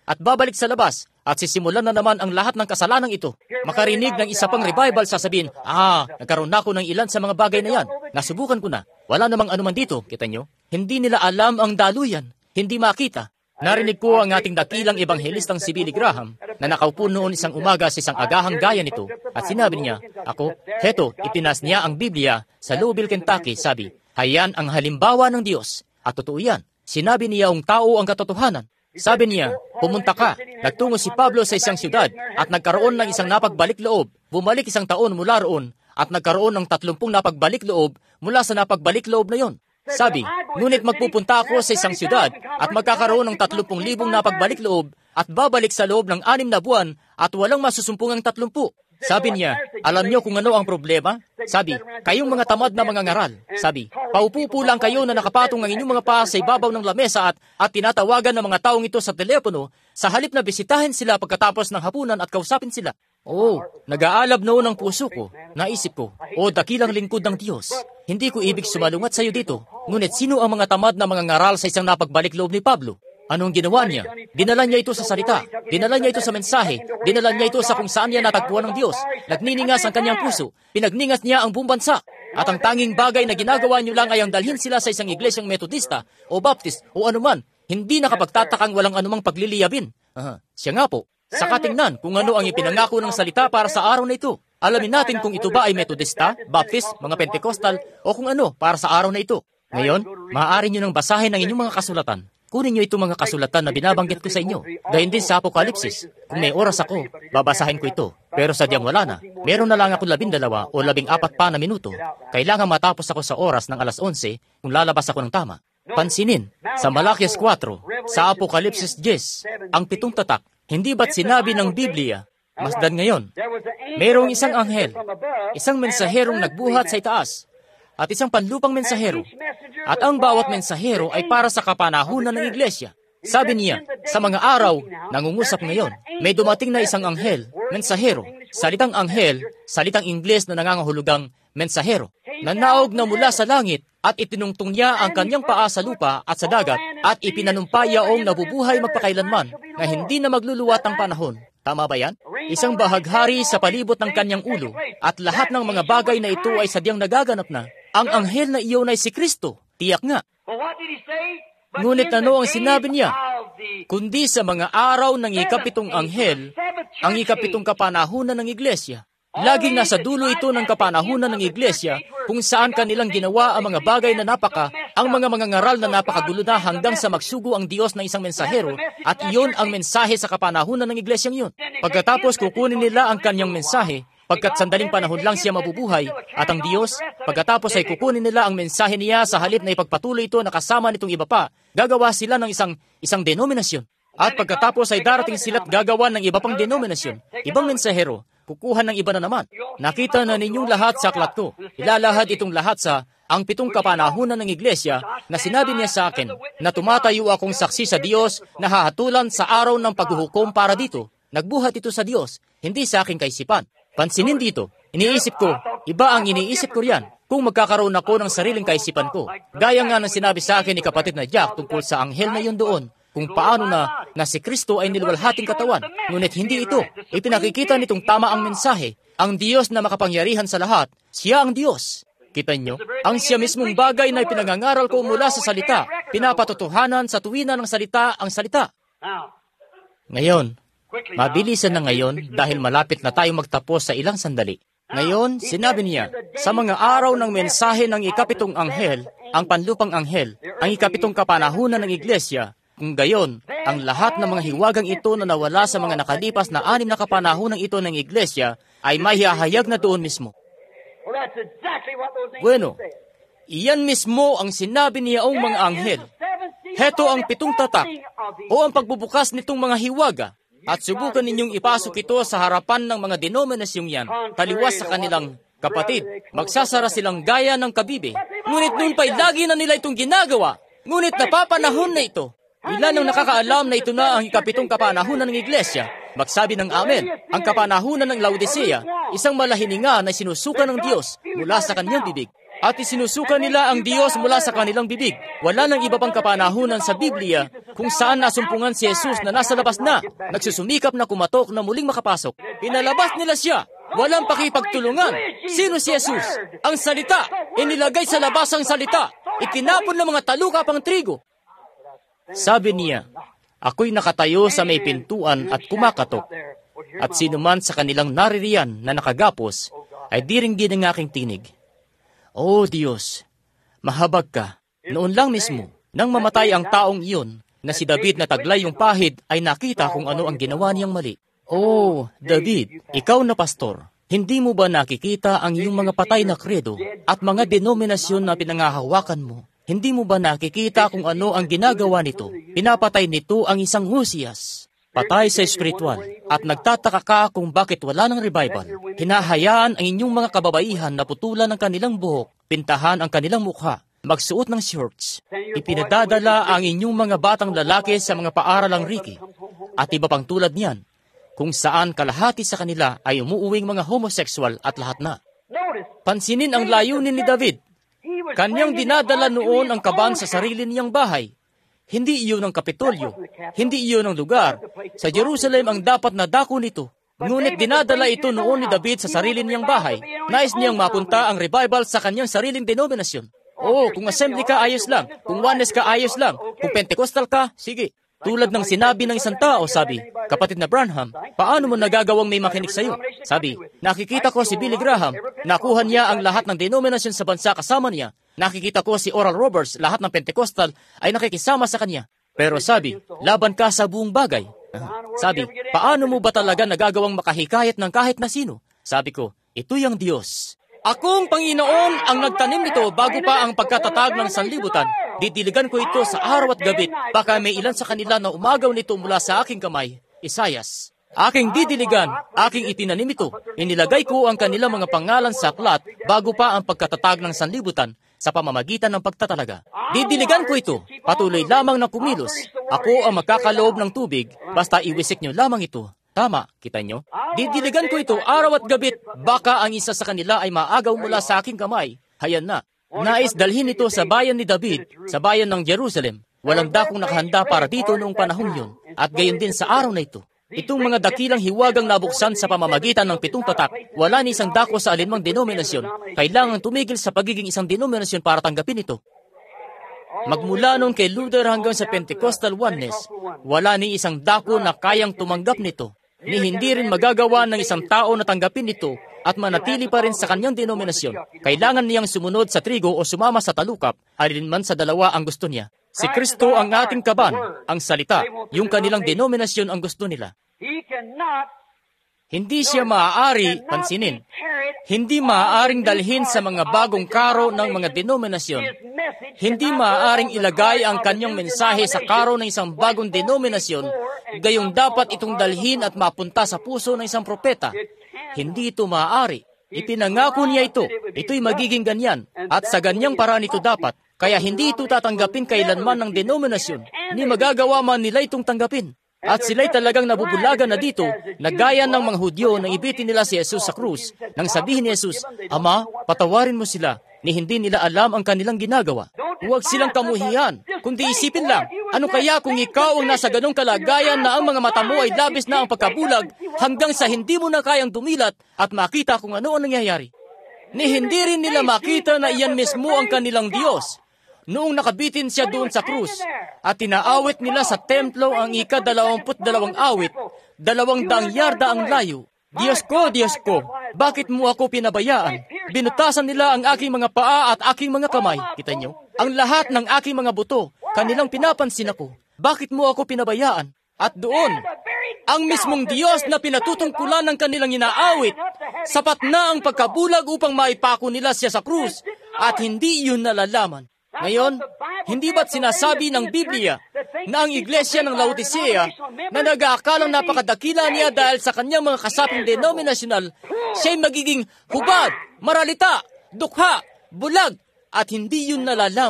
at babalik sa labas at sisimulan na naman ang lahat ng kasalanang ito. Makarinig ng isa pang revival, sasabihin, ah, nagkaroon na ako ng ilan sa mga bagay na yan. Nasubukan ko na. Wala namang anuman dito, kita nyo? Hindi nila alam ang daluyan. Hindi makita. Narinig ko ang ating dakilang ebanghelistang si Billy Graham na nakaupo noon isang umaga sa isang agahang gaya nito at sinabi niya, ako, heto, itinas niya ang Biblia sa Louisville, Kentucky, sabi, hayan ang halimbawa ng Diyos. At totoo yan. Sinabi niya ang tao ang katotohanan. Sabi niya, pumunta ka. Nagtungo si Pablo sa isang siyudad at nagkaroon ng isang napagbalik loob. Bumalik isang taon mula roon at nagkaroon ng tatlumpung napagbalik loob mula sa napagbalik loob na yon. Sabi, ngunit magpupunta ako sa isang siyudad at magkakaroon ng tatlumpung libong napagbalik loob at babalik sa loob ng anim na buwan at walang masusumpung ang tatlumpu. Sabi niya, alam niyo kung ano ang problema? Sabi, kayong mga tamad na mga ngaral. Sabi, paupo lang kayo na nakapatong ang inyong mga paa sa ibabaw ng lamesa at, at tinatawagan ng mga taong ito sa telepono sa halip na bisitahin sila pagkatapos ng hapunan at kausapin sila. Oh, nag-aalab noon ang puso ko. Naisip ko, o dakilang lingkod ng Diyos. Hindi ko ibig sumalungat sa iyo dito. Ngunit sino ang mga tamad na mga ngaral sa isang napagbalik loob ni Pablo? Anong ginawa niya? Dinala niya ito sa salita. Dinala niya ito sa mensahe. Dinala niya ito sa kung saan niya natagpuan ng Diyos. Nagniningas ang kanyang puso. Pinagningas niya ang buong bansa. At ang tanging bagay na ginagawa niyo lang ay ang dalhin sila sa isang iglesyang Metodista o Baptist o anuman. Hindi nakapagtatakang walang anumang pagliliyabin. Aha, siya nga po. Saka tingnan kung ano ang ipinangako ng salita para sa araw na ito. Alamin natin kung ito ba ay Metodista, Baptist, mga Pentecostal o kung ano para sa araw na ito. Ngayon, maaari niyo nang basahin ang inyong mga kasulatan. Kunin niyo itong mga kasulatan na binabanggit ko sa inyo. Gayun din sa Apokalipsis. Kung may oras ako, babasahin ko ito. Pero sadyang wala na. Meron na lang ako labindalawa o labing apat pa na minuto. Kailangan matapos ako sa oras ng alas onse kung lalabas ako ng tama. Pansinin, sa Malakias four, sa Apokalipsis ten, ang pitong tatak, hindi ba't sinabi ng Biblia, masdan ngayon, mayroong isang anghel, isang mensaherong nagbuhat sa itaas, at isang panlupang mensahero. At ang bawat mensahero ay para sa kapanahunan ng iglesia. Sabi niya, sa mga araw, nangungusap ngayon, may dumating na isang anghel, mensahero. Salitang anghel, salitang Ingles na nangangahulugang mensahero. Nanaog na mula sa langit at itinungtong niya ang kanyang paa sa lupa at sa dagat at ipinanumpa yaong nabubuhay magpakailanman na hindi na magluluwat ang panahon. Tama ba yan? Isang bahaghari sa palibot ng kanyang ulo at lahat ng mga bagay na ito ay sadyang nagaganap na. Ang anghel na iyon ay si Kristo. Tiyak nga. Ngunit ano ang sinabi niya? Kundi sa mga araw ng ikapitong anghel, ang ikapitong kapanahunan ng iglesia. Laging nasa dulo ito ng kapanahunan ng iglesia kung saan kanilang ginawa ang mga bagay na napaka, ang mga mga ngaral na napakagulo na hanggang sa magsugo ang Diyos ng isang mensahero at iyon ang mensahe sa kapanahunan ng iglesyang yun. Pagkatapos kukunin nila ang kanyang mensahe, pagkat sandaling panahon lang siya mabubuhay, at ang Diyos, pagkatapos ay kukunin nila ang mensahe niya sa halip na ipagpatuloy ito na kasama nitong iba pa, gagawa sila ng isang isang denominasyon. At pagkatapos ay darating sila't gagawa ng iba pang denominasyon, ibang mensahero, kukuha ng iba na naman. Nakita na ninyong lahat sa aklat ko. Ilalahad itong lahat sa ang pitong kapanahunan ng iglesia na sinabi niya sa akin na tumatayo akong saksi sa Diyos na hahatulan sa araw ng paghuhukom para dito. Nagbuhat ito sa Diyos, hindi sa aking kaisipan. Pansinin dito, iniisip ko, iba ang iniisip ko riyan kung magkakaroon ako ng sariling kaisipan ko. Gaya nga ng sinabi sa akin ni kapatid na Jack tungkol sa anghel na yun doon, kung paano na, na si Kristo ay niluwalhating katawan. Ngunit hindi ito. Ipinakikita nitong tama ang mensahe. Ang Diyos na makapangyarihan sa lahat, siya ang Diyos. Kita nyo? Ang siya mismong bagay na ipinangangaral ko mula sa salita. Pinapatotohanan sa tuwina ng salita ang salita. Ngayon, mabilisan na ngayon dahil malapit na tayo magtapos sa ilang sandali. Ngayon, sinabi niya, sa mga araw ng mensahe ng ikapitong anghel, ang panlupang anghel, ang ikapitong kapanahunan ng iglesia, kung gayon, ang lahat ng mga hiwagang ito na nawala sa mga nakalipas na anim na kapanahunang ito ng iglesia ay mahihahayag na doon mismo. Bueno, iyan mismo ang sinabi niyaong mga anghel. Heto ang pitong tatak o ang pagbubukas nitong mga hiwaga at subukan ninyong ipasok ito sa harapan ng mga denominasyong yan taliwas sa kanilang kapatid. Magsasara silang gaya ng kabibe. Ngunit noon pa'y lagi na nila itong ginagawa. Ngunit napapanahon na ito. Ilan ang nakakaalam na ito na ang ikapitong kapanahunan ng iglesia? Magsabi ng amen. Ang kapanahunan ng Laodicea, isang malahininga na sinusuka ng Diyos mula sa kanyang bibig. at isinusuka nila ang Diyos mula sa kanilang bibig. Wala nang iba pang kapanahunan sa Biblia kung saan nasumpungan si Jesus na nasa labas na, nagsusumikap na kumatok na muling makapasok. Pinalabas nila siya. Walang pakipagtulungan. Sino si Jesus? Ang salita. Inilagay sa labas ang salita. Itinapon ng mga taluka pang trigo. Sabi niya, ako'y nakatayo sa may pintuan at kumakatok. At sino man sa kanilang naririyan na nakagapos, ay diringgin ang aking tinig. O Diyos, mahabag ka. Noon lang mismo, nang mamatay ang taong iyon, na si David na taglay yung pahid, ay nakita kung ano ang ginawa niyang mali. Oh, David, ikaw na pastor, hindi mo ba nakikita ang iyong mga patay na kredo at mga denominasyon na pinangahawakan mo? Hindi mo ba nakikita kung ano ang ginagawa nito? Pinapatay nito ang isang Hosias. Patay sa espiritual, at nagtataka ka kung bakit wala ng revival. Hinahayaan ang inyong mga kababaihan na putulan ng kanilang buhok, pintahan ang kanilang mukha, magsuot ng shorts. Ipinadadala ang inyong mga batang lalaki sa mga paaralang Ricky, at iba pang tulad niyan, kung saan kalahati sa kanila ay umuuwing mga homosexual at lahat na. Pansinin ang layunin ni David. Kanyang dinadala noon ang kaban sa sarili niyang bahay. Hindi iyon ang Kapitolyo. Hindi iyon ang lugar. Sa Jerusalem ang dapat na dako nito. Ngunit dinadala ito noon ni David sa sarili niyang bahay. Nais niyang mapunta ang revival sa kanyang sariling denominasyon. Oo, kung assembly ka, ayos lang. Kung oneness ka, ayos lang. Kung Pentecostal ka, sige. Tulad ng sinabi ng isang tao, sabi, kapatid na Branham, paano mo nagagawang may makinig sa'yo? Sabi, nakikita ko si Billy Graham, nakuha niya ang lahat ng denominasyon sa bansa kasama niya. Nakikita ko si Oral Roberts, lahat ng Pentecostal ay nakikisama sa kanya. Pero sabi, laban ka sa buong bagay. Sabi, paano mo ba talaga nagagawang makahikayat ng kahit na sino? Sabi ko, ito'y ang Diyos. Akong Panginoon ang nagtanim nito bago pa ang pagkatatag ng sanlibutan. Didiligan ko ito sa araw at gabi. Baka may ilan sa kanila na umagaw nito mula sa aking kamay. Isayas. Aking didiligan, aking itinanim ito. Inilagay ko ang kanilang mga pangalan sa aklat bago pa ang pagkatatag ng sanlibutan sa pamamagitan ng pagtatalaga. Didiligan ko ito. Patuloy lamang na kumilos. Ako ang magkakaloob ng tubig. Basta iwisik nyo lamang ito. Tama, kita nyo? Didiligan ko ito araw at gabi. Baka ang isa sa kanila ay maagaw mula sa aking kamay. Hayan na. Nais dalhin ito sa bayan ni David, sa bayan ng Jerusalem. Walang dakong nakahanda para dito noong panahong yun. At gayon din sa araw na ito. Itong mga dakilang hiwagang nabuksan sa pamamagitan ng pitong patak, wala ni isang dako sa alinmang denominasyon. Kailangan tumigil sa pagiging isang denominasyon para tanggapin ito. Magmula noon kay Luther hanggang sa Pentecostal oneness, wala ni isang dako na kayang tumanggap nito. Ni hindi rin magagawa ng isang tao na tanggapin ito at manatili pa rin sa kanyang denominasyon. Kailangan niyang sumunod sa trigo o sumama sa talukap, alinman sa dalawa ang gusto niya. Si Kristo ang ating kaban, ang salita, yung kanilang denominasyon ang gusto nila. Hindi siya maaari, pansinin, hindi maaaring dalhin sa mga bagong karo ng mga denominasyon. Hindi maaaring ilagay ang kanyang mensahe sa karo ng isang bagong denominasyon, gayong dapat itong dalhin at mapunta sa puso ng isang propeta. Hindi ito maaari. Ipinangako niya ito. Ito'y magiging ganyan. At sa ganyang paraan ito dapat. Kaya hindi ito tatanggapin kailanman ng denominasyon. Ni magagawa man nila itong tanggapin. At sila'y talagang nabubulagan na dito, na gaya ng mga Hudyo na ibitin nila si Jesus sa krus, nang sabihin ni Jesus, Ama, patawarin mo sila, ni hindi nila alam ang kanilang ginagawa. Huwag silang kamuhian, kundi isipin lang, ano kaya kung ikaw ang nasa ganong kalagayan na ang mga mata mo ay labis na ang pagkabulag, hanggang sa hindi mo na kayang dumilat at makita kung ano ang nangyayari. Ni hindi rin nila makita na iyan mismo ang kanilang Diyos. Noong nakabitin siya doon sa krus, at tinaawit nila sa templo ang ika-dalawamput dalawang awit, dalawang daang yarda ang layo. Diyos ko, Diyos ko, bakit mo ako pinabayaan? Binutasan nila ang aking mga paa at aking mga kamay. Kita nyo? Ang lahat ng aking mga buto, kanilang pinapansin ako. Bakit mo ako pinabayaan? At doon, ang mismong Diyos na pinatutungkulan ng kanilang inaawit, sapat na ang pagkabulag upang maipako nila siya sa krus, at hindi iyon nalalaman. Ngayon, hindi ba't sinasabi ng Biblia na ang iglesia ng Laodicea na nag-aakalang napakadakila niya dahil sa kanyang mga kasaping denominasyonal, siya'y magiging hubad, maralita, dukha, bulag, at hindi yun nalalaman?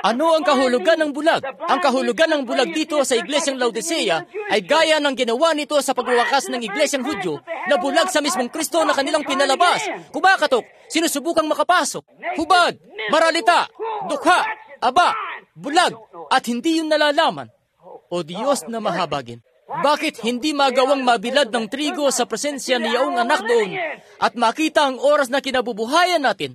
Ano ang kahulugan ng bulag? Ang kahulugan ng bulag dito sa Iglesyang Laodicea ay gaya ng ginawa nito sa pagwawakas ng Iglesyang Hudyo na bulag sa mismong Kristo na kanilang pinalabas. Kumakatok, sinusubukang makapasok, hubad, maralita, dukha, aba, bulag, at hindi yun nalalaman. O Diyos na mahabagin, bakit hindi magawang mabilad ng trigo sa presensya ni iyong anak doon at makita ang oras na kinabubuhayan natin?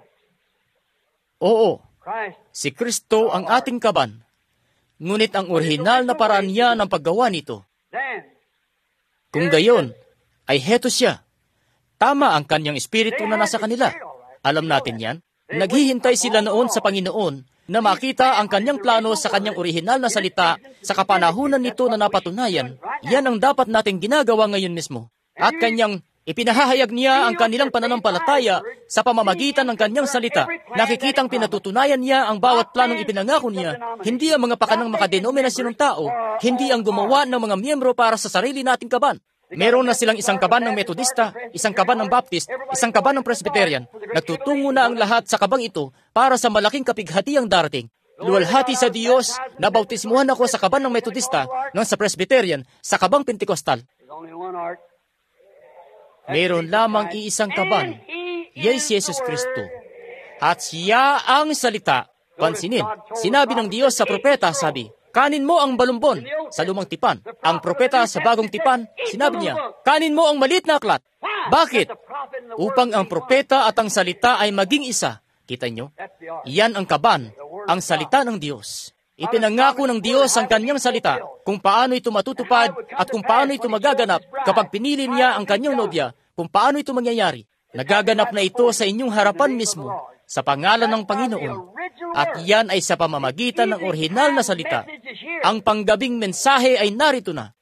Oo, si Kristo ang ating kaban, ngunit ang orihinal na paraan niya ng paggawa nito. Kung gayon, ay heto siya. Tama ang kanyang espiritu na nasa kanila. Alam natin yan. Naghihintay sila noon sa Panginoon na makita ang kanyang plano sa kanyang orihinal na salita sa kapanahunan nito na napatunayan. Yan ang dapat nating ginagawa ngayon mismo. At kanyang ipinahahayag niya ang kanilang pananampalataya sa pamamagitan ng kanyang salita. Nakikitang pinatutunayan niya ang bawat planong ipinangako niya. Hindi ang mga pakanang makadenominasyon ng tao. Hindi ang gumawa ng mga miyembro para sa sarili nating kaban. Meron na silang isang kaban ng Metodista, isang kaban ng Baptist, isang kaban ng Presbyterian. Nagtutungo na ang lahat sa kabang ito para sa malaking kapighatiang darating. Luwalhati sa Diyos, nabautismuhan ako sa kaban ng Metodista, ng sa Presbyterian, sa kabang Pentecostal. Meron lamang iisang kaban, yay si Jesus Kristo. At siya ang salita. Pansinin, sinabi ng Diyos sa propeta, sabi, kanin mo ang balumbon sa lumang tipan. Ang propeta sa bagong tipan, sinabi niya, kanin mo ang maliit na aklat. Bakit? Upang ang propeta at ang salita ay maging isa. Kita nyo? Iyan ang kaban, ang salita ng Diyos. Ipinangako ng Diyos ang kanyang salita kung paano ito matutupad at kung paano ito magaganap kapag pinili niya ang kanyang nobya, kung paano ito mangyayari. Nagaganap na ito sa inyong harapan mismo sa pangalan ng Panginoon. At iyan ay sa pamamagitan ng orihinal na salita. Ang panggabing mensahe ay narito na.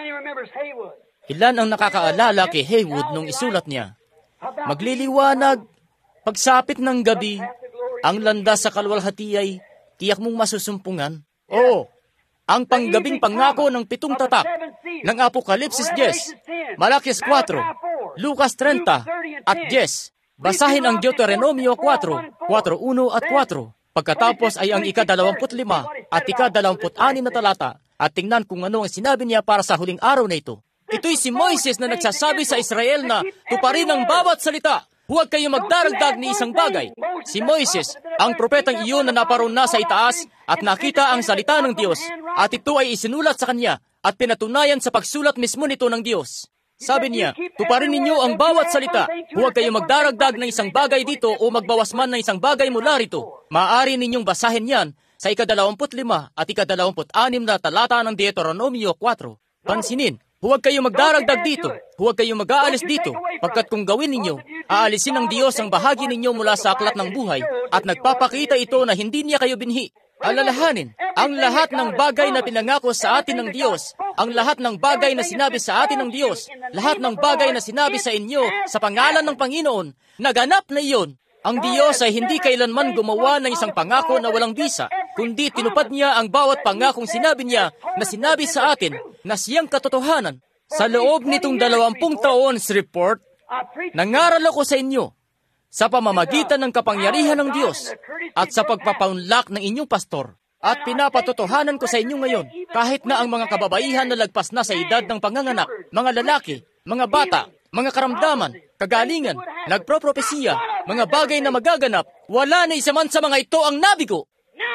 Ilan ang nakakaalala kay Haywood nung isulat niya? Magliliwanag, pagsapit ng gabi, ang landas sa kalwalhati ay tiyak mong masusumpungan. Oo, ang panggabing pangako ng pitong tatak ng Apokalipsis ten, Malakias four, Lucas thirty at ten. Basahin ang Deuteronomio four, four one at four. Pagkatapos ay ang ika-dalawamput lima at ika-dalawamput anim na talata at tingnan kung ano ang sinabi niya para sa huling araw na ito. Ito'y si Moises na nagsasabi sa Israel na tuparin ang bawat salita. Huwag kayong magdaragdag ni isang bagay. Si Moises, ang propetang iyon na naparoon na sa itaas at nakita ang salita ng Diyos at ito ay isinulat sa kanya at pinatunayan sa pagsulat mismo nito ng Diyos. Sabi niya, tuparin ninyo ang bawat salita. Huwag kayong magdaragdag ng isang bagay dito o magbawas man ng isang bagay mula rito. Maaari ninyong basahin yan sa ika-dalawamput lima at ika-dalawamput anim na talata ng Deuteronomio four. Pansinin, huwag kayong magdaragdag dito. Huwag kayong mag-aalis dito. Pagkat kung gawin ninyo, aalisin ng Diyos ang bahagi ninyo mula sa aklat ng buhay at nagpapakita ito na hindi niya kayo binhi. Alalahanin, ang lahat ng bagay na pinangako sa atin ng Diyos, ang lahat ng bagay na sinabi sa atin ng Diyos, lahat ng bagay na sinabi sa inyo sa pangalan ng Panginoon, naganap na iyon. Ang Diyos ay hindi kailanman gumawa ng isang pangako na walang bisa, kundi tinupad niya ang bawat pangakong sinabi niya na sinabi sa atin na siyang katotohanan. Sa loob nitong dalawampung taon sa report, nangaral ako sa inyo sa pamamagitan ng kapangyarihan ng Diyos at sa pagpapaunlak ng inyong pastor. At pinapatotohanan ko sa inyo ngayon, kahit na ang mga kababaihan na lagpas na sa edad ng panganganak, mga lalaki, mga bata, mga karamdaman, kagalingan, nagpropropesiya, mga bagay na magaganap, wala na isa man sa mga ito ang nabigo.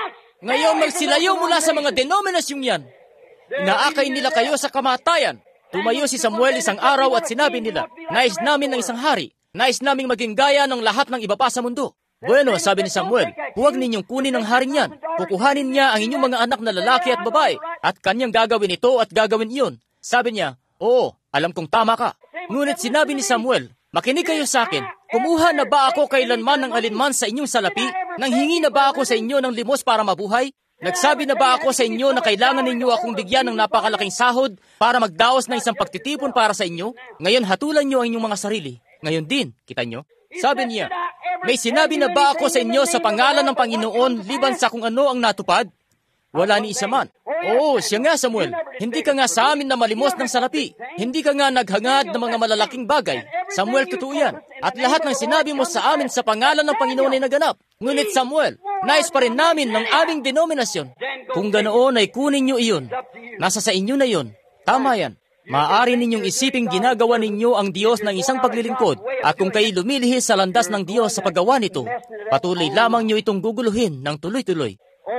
Ngayon magsilayo mula sa mga denominasyong yan. Inaakay nila kayo sa kamatayan. Tumayo si Samuel isang araw at sinabi nila, nais namin ng isang hari. Nais naming maging gaya ng lahat ng iba pa sa mundo. Bueno, sabi ni Samuel, huwag ninyong kunin ang haring yan. Kukuhanin niya ang inyong mga anak na lalaki at babae at kanyang gagawin ito at gagawin iyon. Sabi niya, oo, alam kong tama ka. Ngunit sinabi ni Samuel, makinig kayo sa akin. Kumuha na ba ako kailanman ng alinman sa inyong salapi? Nanghingi na ba ako sa inyo ng limos para mabuhay? Nagsabi na ba ako sa inyo na kailangan ninyo akong bigyan ng napakalaking sahod para magdaos ng isang pagtitipon para sa inyo? Ngayon hatulan niyo ang inyong mga sarili. Ngayon din, kita nyo? Sabi niya, may sinabi na ba ako sa inyo sa pangalan ng Panginoon liban sa kung ano ang natupad? Wala ni isa man. Oo, siya nga, Samuel. Hindi ka nga sa amin na malimos ng salapi. Hindi ka nga naghangad ng mga malalaking bagay. Samuel, totoo yan. At lahat ng sinabi mo sa amin sa pangalan ng Panginoon ay naganap. Ngunit Samuel, nais pa rin namin ng aming denominasyon. Kung ganoon ay kunin nyo iyon. Nasa sa inyo na iyon. Tama yan. Maaari ninyong isiping ginagawa ninyo ang Diyos ng isang paglilingkod, at kung kayo lumilihis sa landas ng Diyos sa paggawa nito, patuloy lamang nyo itong guguluhin ng tuloy-tuloy.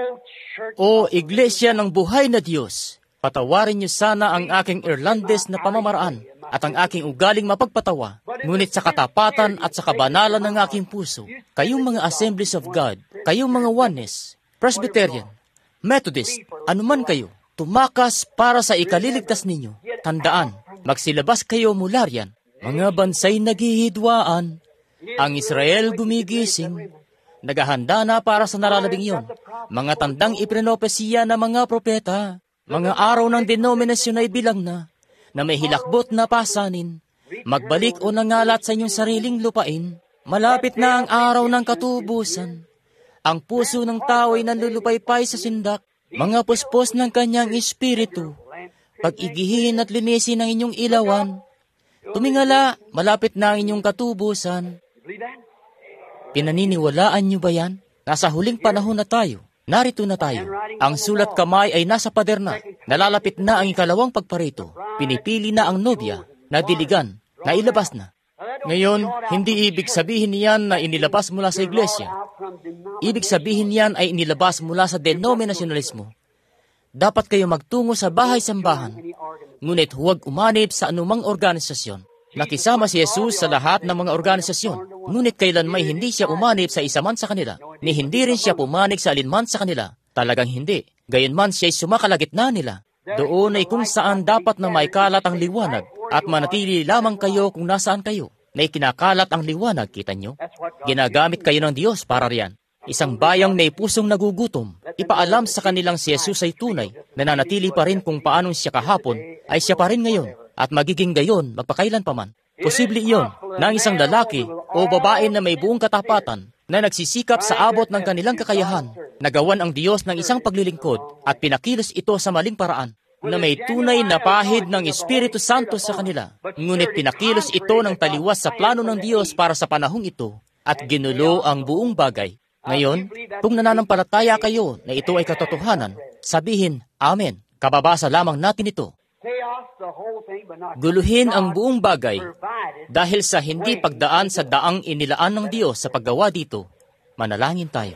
O Iglesia ng buhay na Diyos, patawarin nyo sana ang aking Irlandes na pamamaraan at ang aking ugaling mapagpatawa, ngunit sa katapatan at sa kabanalan ng aking puso, kayong mga Assemblies of God, kayong mga Oneness, Presbyterian, Methodist, anuman kayo, tumakas para sa ikaliligtas ninyo. Tandaan, magsilabas kayo mula riyan. Mga bansay naghihidwaan, ang Israel gumigising, naghahanda na para sa naralabing iyon. Mga tandang ipinopesiya ng mga propeta, mga araw ng denominasyon ay bilang na, na may hilakbot na pasanin. Magbalik o nangalat sa inyong sariling lupain. Malapit na ang araw ng katubusan. Ang puso ng tao ay nanlulupaypay sa sindak. Mga puspos ng kanyang espiritu, pag-igihin at linisin ang inyong ilawan. Tumingala, malapit na ang inyong katubusan. Pinaniniwalaan niyo ba yan? Nasa huling panahon na tayo. Narito na tayo. Ang sulat kamay ay nasa pader na. Nalalapit na ang ikalawang pagparito. Pinipili na ang nobya, nadiligan, nailabas na. Ngayon, hindi ibig sabihin niyan na inilabas mula sa iglesia. Ibig sabihin niyan ay inilabas mula sa denominasyonalismo. Dapat kayo magtungo sa bahay-sambahan, ngunit huwag umanib sa anumang organisasyon. Nakisama si Jesus sa lahat ng mga organisasyon, ngunit kailanmay hindi siya umanib sa isa man sa kanila, ni hindi rin siya pumanig sa alinman sa kanila. Talagang hindi. Gayunman siya'y sumakalagitna nila. Doon ay kung saan dapat na maikalat ang liwanag, at manatili lamang kayo kung nasaan kayo. Na ikinakalat ang liwanag, kita nyo? Ginagamit kayo ng Diyos para riyan. Isang bayang may pusong nagugutom, ipaalam sa kanilang si Jesus ay tunay, nananatili pa rin kung paanong siya kahapon, ay siya pa rin ngayon, at magiging gayon magpakailan pa man. Posible iyon na ang isang lalaki o babae na may buong katapatan na nagsisikap sa abot ng kanilang kakayahan, nagawan ang Diyos ng isang paglilingkod at pinakilos ito sa maling paraan, na may tunay na pahid ng Espiritu Santo sa kanila. Ngunit pinakilos ito ng taliwas sa plano ng Diyos para sa panahong ito at ginulo ang buong bagay. Ngayon, kung nananampalataya kayo na ito ay katotohanan, sabihin, Amen. Kababasa lamang natin ito. Guluhin ang buong bagay dahil sa hindi pagdaan sa daang inilaan ng Diyos sa paggawa dito. Manalangin tayo.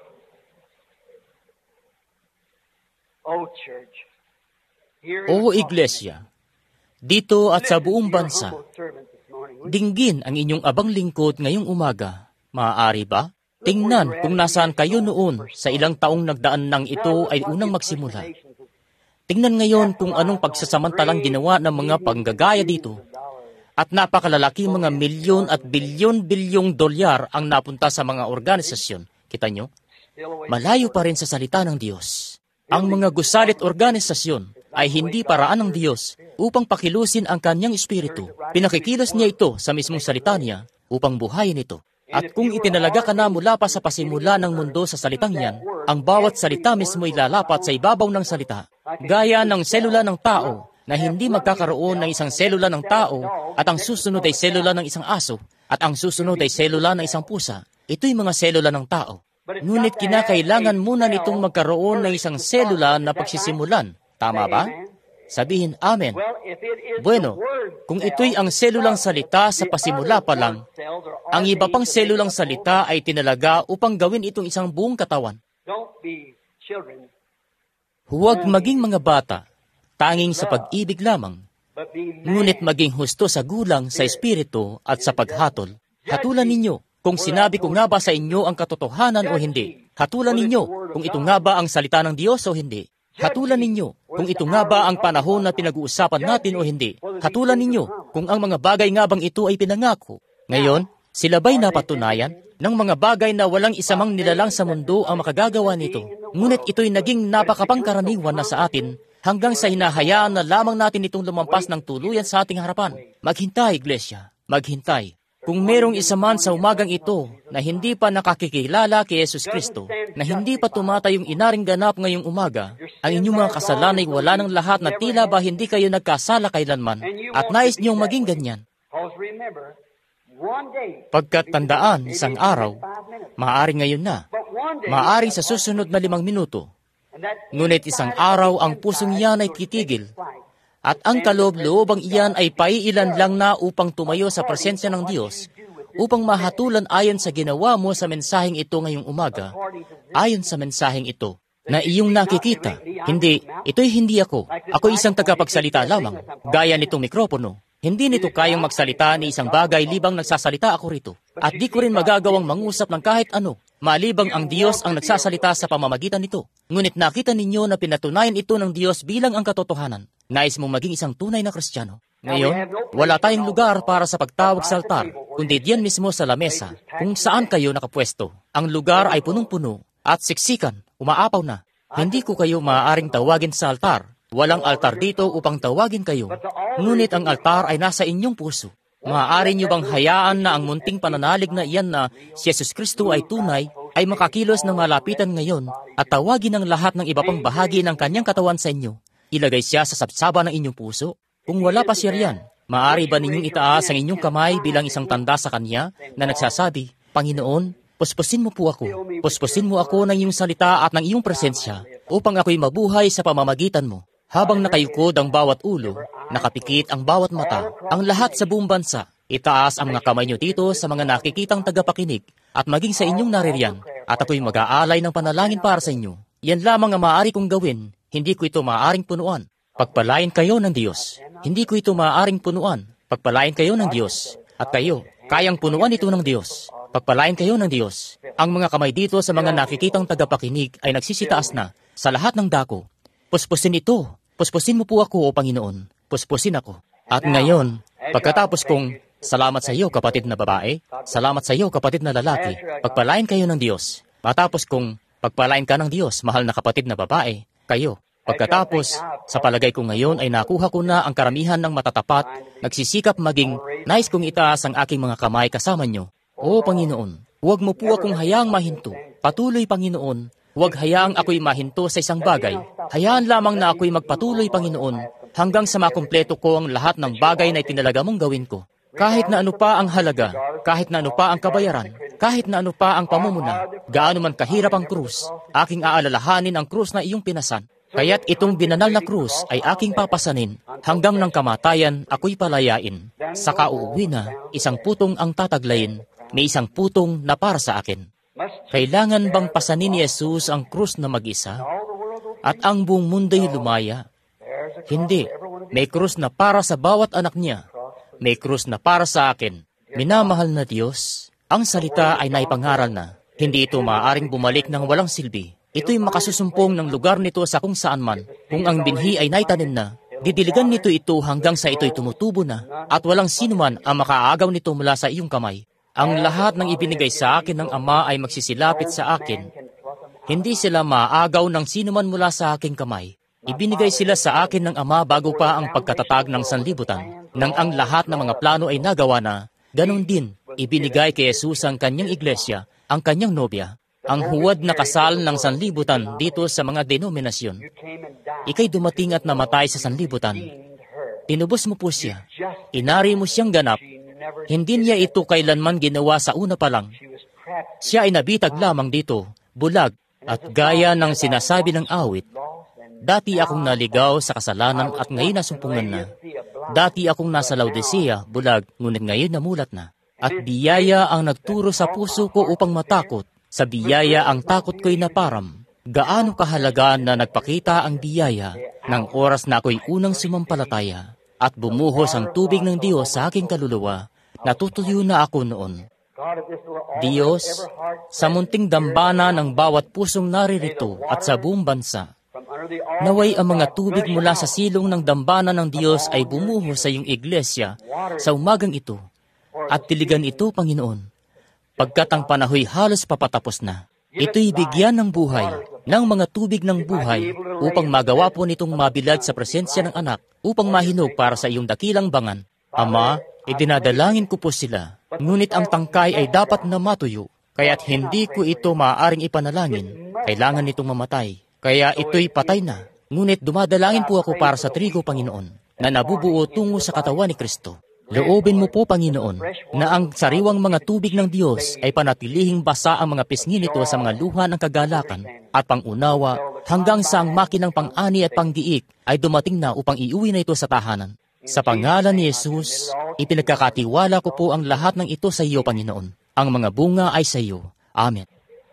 O Iglesia, dito at sa buong bansa, dinggin ang inyong abang lingkod ngayong umaga. Maaari ba? Tingnan kung nasaan kayo noon sa ilang taong nagdaan nang ito ay unang magsimula. Tingnan ngayon kung anong pagsasamantalang ginawa ng mga panggagaya dito. At napakalalaki mga milyon at bilyon-bilyong dolyar ang napunta sa mga organisasyon. Kita nyo? Malayo pa rin sa salita ng Diyos. Ang mga gusalit organisasyon ay hindi paraan ng Diyos upang pakilusin ang kanyang espiritu. Pinakikilos niya ito sa mismong salita niya upang buhayin ito. At kung itinalaga ka na mula pa sa pasimula ng mundo sa salitang yan, ang bawat salita mismo ay lalapat sa ibabaw ng salita. Gaya ng selula ng tao na hindi magkakaroon ng isang selula ng tao at ang susunod ay selula ng isang aso at ang susunod ay selula ng isang pusa. Ito'y mga selula ng tao. Ngunit kinakailangan muna nitong magkaroon ng isang selula na pagsisimulan. Tama ba? Sabihin, Amen. Bueno, kung ito'y ang selulang salita sa pasimula pa lang, ang iba pang selulang salita ay tinalaga upang gawin itong isang buong katawan. Huwag maging mga bata, tanging sa pag-ibig lamang, ngunit maging husto sa gulang, sa espiritu at sa paghatol. Hatulan ninyo kung sinabi ko nga ba sa inyo ang katotohanan o hindi. Hatulan ninyo kung ito nga ba ang salita ng Diyos o hindi. Hatulan ninyo kung ito nga ba ang panahon na pinag-uusapan natin o hindi. Hatulan ninyo kung ang mga bagay nga bang ito ay pinangako. Ngayon, sila ba'y napatunayan ng mga bagay na walang isamang nilalang sa mundo ang makagagawa nito? Ngunit ito'y naging napakapangkaraniwan na sa atin hanggang sa hinahayaan na lamang natin itong lumampas ng tuluyan sa ating harapan. Maghintay, Iglesia. Maghintay. Kung merong isa man sa umagang ito na hindi pa nakakikilala kay Yesus Kristo, na hindi pa tumatayong inaring ganap ngayong umaga, ang inyong mga kasalanan ay wala ng lahat na tila ba hindi kayo nagkasala kailanman at nais niyong maging ganyan. Pagkat tandaan, isang araw, maaaring ngayon na, maaaring sa susunod na limang minuto, ngunit isang araw ang pusong iyan ay titigil, at ang kaloob-loobang iyan ay paiilan lang na upang tumayo sa presensya ng Diyos, upang mahatulan ayon sa ginawa mo sa mensaheng ito ngayong umaga, ayon sa mensaheng ito, na iyong nakikita. Hindi, ito'y hindi ako. Ako isang tagapagsalita lamang, gaya nitong mikropono. Hindi nito kayang magsalita ni isang bagay libang nagsasalita ako rito. At di ko rin magagawang mangusap ng kahit ano, malibang ang Diyos ang nagsasalita sa pamamagitan nito. Ngunit nakita ninyo na pinatunayan ito ng Diyos bilang ang katotohanan. Nais mong maging isang tunay na Kristiyano. Ngayon, wala tayong lugar para sa pagtawag sa altar, kundi diyan mismo sa lamesa, kung saan kayo nakapwesto. Ang lugar ay punong-puno at siksikan, umaapaw na. Hindi ko kayo maaaring tawagin sa altar. Walang altar dito upang tawagin kayo. Ngunit ang altar ay nasa inyong puso. Maaari niyo bang hayaan na ang munting pananalig na iyan na si Jesus Kristo ay tunay, ay makakilos ng malapitan ngayon at tawagin ang lahat ng iba pang bahagi ng kanyang katawan sa inyo? Ilagay siya sa sabsaba ng inyong puso? Kung wala pa siya riyan, maaari ba ninyong itaas ang inyong kamay bilang isang tanda sa kanya na nagsasabi, Panginoon, puspusin mo po ako. Puspusin mo ako ng iyong salita at ng iyong presensya upang ako'y mabuhay sa pamamagitan mo. Habang nakayukod ang bawat ulo, nakapikit ang bawat mata, ang lahat sa buong bansa, itaas ang mga kamay niyo dito sa mga nakikitang tagapakinig at maging sa inyong naririyan, at ako'y mag-aalay ng panalangin para sa inyo. Yan lamang ang maaari kong gawin, hindi ko ito maaaring punuan. Pagpalain kayo ng Diyos. Hindi ko ito maaaring punuan. Pagpalain kayo ng Diyos. At kayo, kayang punuan ito ng Diyos. Pagpalain kayo ng Diyos. Ang mga kamay dito sa mga nakikitang tagapakinig ay nagsisitaas na sa lahat ng dako. Puspusin ito. Puspusin mo po ako, O Panginoon. Puspusin ako. At ngayon, pagkatapos kong, salamat sa iyo, kapatid na babae. Salamat sa iyo, kapatid na lalaki. Pagpalain kayo ng Diyos. Matapos kong, pagpalain ka ng Diyos, mahal na kapatid na babae. Kayo. Pagkatapos, sa palagay ko ngayon ay nakuha ko na ang karamihan ng matatapat, nagsisikap maging, nais kong itaas ang aking mga kamay kasama nyo. O Panginoon, huwag mo po akong hayaang mahinto. Patuloy, Panginoon, huwag hayaang ako'y mahinto sa isang bagay. Hayaan lamang na ako'y magpatuloy, Panginoon, hanggang sa makumpleto ko ang lahat ng bagay na itinalaga mong gawin ko. Kahit na ano pa ang halaga, kahit na ano pa ang kabayaran, kahit na ano pa ang pamumuna, gaano man kahirap ang krus, aking aalalahanin ang krus na iyong pinasan. Kaya't itong binanal na krus ay aking papasanin, hanggang ng kamatayan ako'y palayain. Saka uuwi na, isang putong ang tataglayin, may isang putong na para sa akin. Kailangan bang pasanin ni Jesus ang krus na mag-isa? At ang buong mundo'y lumaya? Hindi. May krus na para sa bawat anak niya. May krus na para sa akin. Minamahal na Diyos, ang salita ay naipangaral na. Hindi ito maaaring bumalik ng walang silbi. Ito'y makasusumpong ng lugar nito sa kung saan man. Kung ang binhi ay naitanim na, didiligan nito ito hanggang sa ito'y tumutubo na, at walang sinuman ang makaagaw nito mula sa iyong kamay. Ang lahat ng ibinigay sa akin ng Ama ay magsisilapit sa akin. Hindi sila maaagaw ng sinuman mula sa aking kamay. Ibinigay sila sa akin ng Ama bago pa ang pagkatatag ng sanlibutan. Nang ang lahat ng mga plano ay nagawa na, ganon din, ibinigay kay Jesus ang kanyang iglesia, ang kanyang nobya. Ang huwad na kasal ng sanlibutan dito sa mga denominasyon. Ika'y dumating at namatay sa sanlibutan. Tinubos mo po siya. Inari mo siyang ganap. Hindi niya ito kailanman ginawa sa una pa lang. Siya ay nabitag lamang dito, bulag, at gaya ng sinasabi ng awit, dati akong naligaw sa kasalanan at ngayon nasumpungan na. Dati akong nasa Laodicea, bulag, ngunit ngayon namulat na. At biyaya ang nagturo sa puso ko upang matakot. Sa biyaya ang takot ko'y naparam. Gaano kahalaga na nagpakita ang biyaya ng oras na ako'y unang sumampalataya at bumuhos ang tubig ng Diyos sa aking kaluluwa. Natutuyo na ako noon. Diyos, sa munting dambana ng bawat pusong naririto at sa buong bansa, naway ang mga tubig mula sa silong ng dambana ng Diyos ay bumuhos sa iyong iglesia sa umagang ito at tiligan ito, Panginoon. Pagkat ang panahoy halos papatapos na, ito'y bigyan ng buhay, ng mga tubig ng buhay, upang magawa po nitong mabilad sa presensya ng anak, upang mahinog para sa iyong dakilang bangan. Ama, idinadalangin ko po sila, Ngunit ang tangkay ay dapat na matuyo, kaya't hindi ko ito maaaring ipanalangin. Kailangan nitong mamatay. Kaya ito'y patay na. Ngunit dumadalangin po ako para sa trigo, Panginoon, na nabubuo tungo sa katawan ni Kristo. Loobin mo po, Panginoon, na ang sariwang mga tubig ng Diyos ay panatilihing basa ang mga pisngi nito sa mga luha ng kagalakan at pangunawa hanggang sa ang makinang pang-ani at panggiik ay dumating na upang iuwi na ito sa tahanan. Sa pangalan ni Jesus, ipinagkakatiwala ko po ang lahat ng ito sa iyo, Panginoon. Ang mga bunga ay sa iyo. Amen.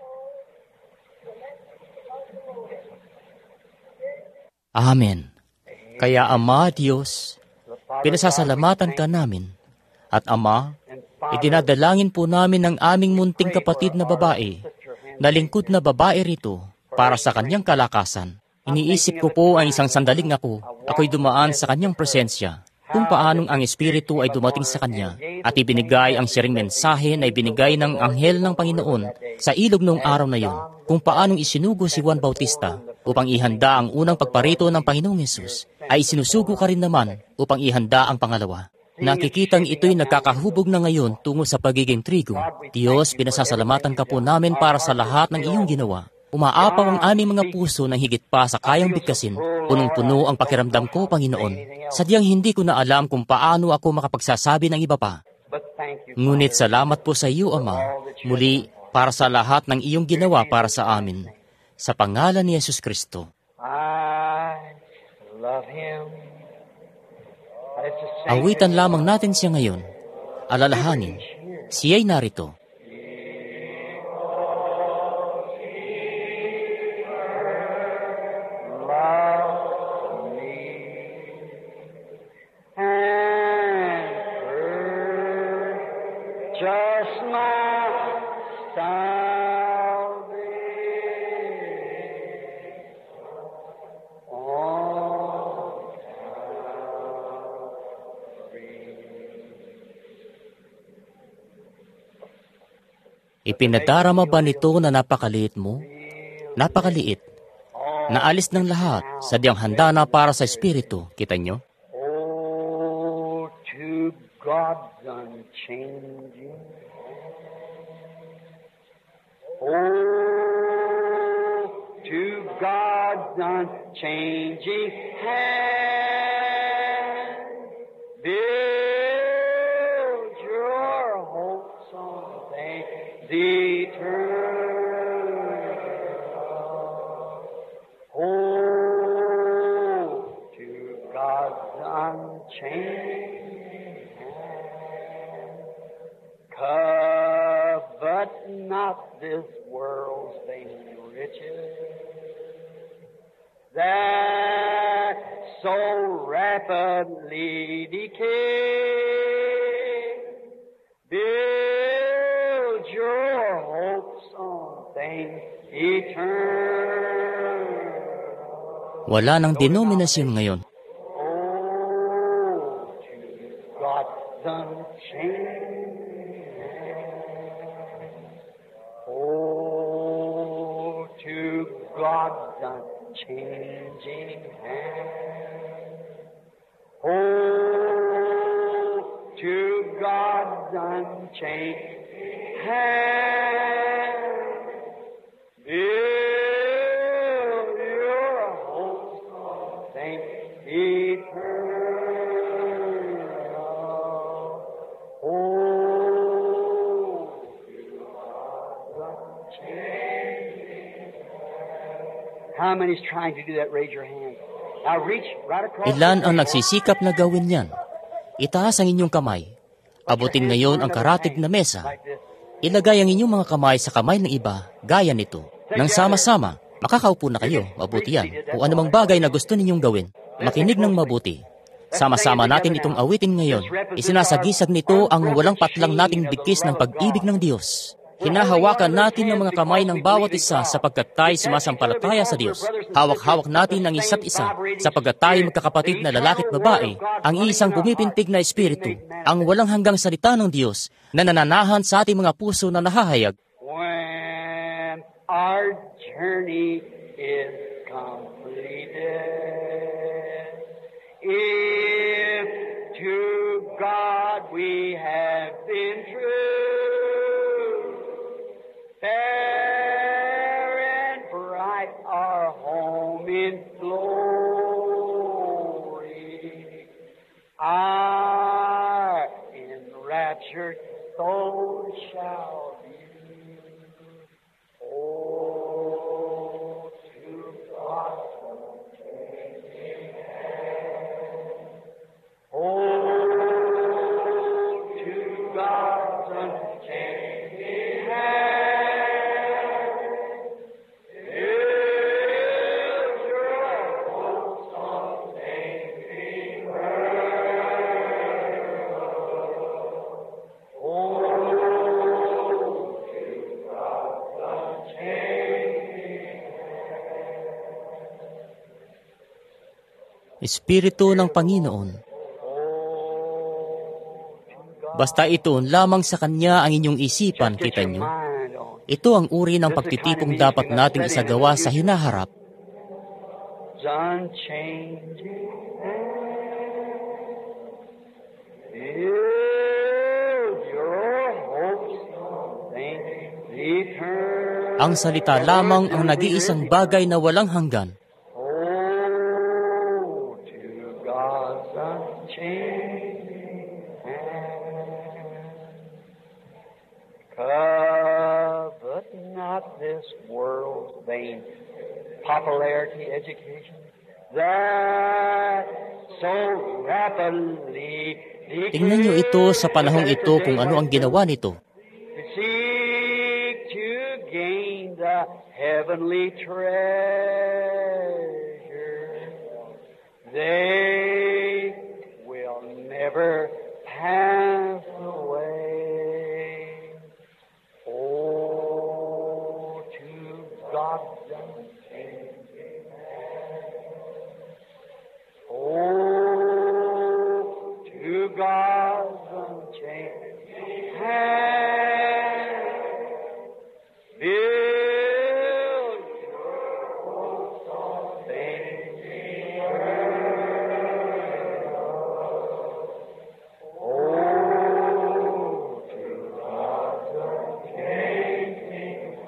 Amen. Kaya Ama, Diyos, pinasasalamatan ka namin. At Ama, idinadalangin po namin ang aming munting kapatid na babae, na lingkod na babae rito, para sa kanyang kalakasan. Iniisip ko po ang isang sandaling ako, ako'y dumaan sa kanyang presensya, kung paanong ang Espiritu ay dumating sa kanya, at ibinigay ang siring mensahe na ibinigay ng anghel ng Panginoon sa ilog noong araw na yun, kung paanong isinugo si Juan Bautista upang ihanda ang unang pagparito ng Panginoong Yesus, ay sinusugo ka rin naman upang ihanda ang pangalawa. Nakikitang ito'y nagkakahubog na ngayon tungo sa pagiging trigo. Diyos, pinasasalamatan ka po namin para sa lahat ng iyong ginawa. Umaapaw ang aming mga puso ng higit pa sa kayang bigkasin. Punong-puno ang pakiramdam ko, Panginoon. Sadyang hindi ko na alam kung paano ako makapagsasabi ng iba pa. Ngunit salamat po sa iyo, Ama, muli para sa lahat ng iyong ginawa para sa amin. Sa pangalan ni Yesus Kristo. Awitan lamang natin siya ngayon. Alalahanin, siya'y narito. Ipinadarama ba nito na napakaliit mo? Napakaliit. Naalis ng lahat, sadyang handa na para sa Espiritu. Kita nyo? Oh, to God's unchanging. Oh, to God's unchanging hand. Build your hopes on things eternal. Oh, to God's unchanging hand. Covet not this world's vain riches, that so rapidly decay. Build your hopes on things eternal. Wala nang denominasyon ngayon. Oh, to God's unchanging hand. Oh, to God's unchanging hand. Oh, to God's unchanging hand. Build your hopes on things eternal. Oh, to God's unchanging hand. How many's trying to do that? Raise your hand. Now reach right across. Ilan ang nagsisikap na gawin yan? Itaas ang inyong kamay. Abutin ngayon ang karatig na mesa. Ilagay ang inyong mga kamay sa kamay ng iba, gaya nito. Nang sama-sama, makakaupo na kayo, mabuti yan. Kung anumang bagay na gusto ninyong gawin, makinig ng mabuti. Sama-sama natin itong awitin ngayon. Isinasagisag nito ang walang patlang nating bigkis ng pag-ibig ng Diyos. Hinahawakan natin ang mga kamay ng bawat isa sapagkat tayo sumasampalataya sa Diyos. Hawak-hawak natin ang isa't isa sapagkat tayo magkakapatid na lalaki at babae, ang isang pumipintig na espiritu, ang walang hanggang salita ng Diyos na nananahan sa ating mga puso na nahahayag. When our journey is completed, if to God we have been true, make our home in glory. Our enraptured soul shall be. Oh, to God. Oh, to God's unchanging hand, build your hopes on saving world. Oh, to God's unchanging hand. Espiritu ng Panginoon, basta itoon lamang sa Kanya ang inyong isipan, kita nyo. Ito ang uri ng pagtitipong dapat nating isagawa sa hinaharap. Ang salita lamang ang nag-iisang bagay na walang hanggan. Covet not this world's vain popularity education that so rapidly Tingnan nyo ito sa panahong ito kung ano ang ginawa nito. seek to gain the heavenly treasure. They will never pass away. Oh, to God's unchanging hand. Oh, to God's unchanging hand. Build your hopes on things eternal. Oh, to God's unchanging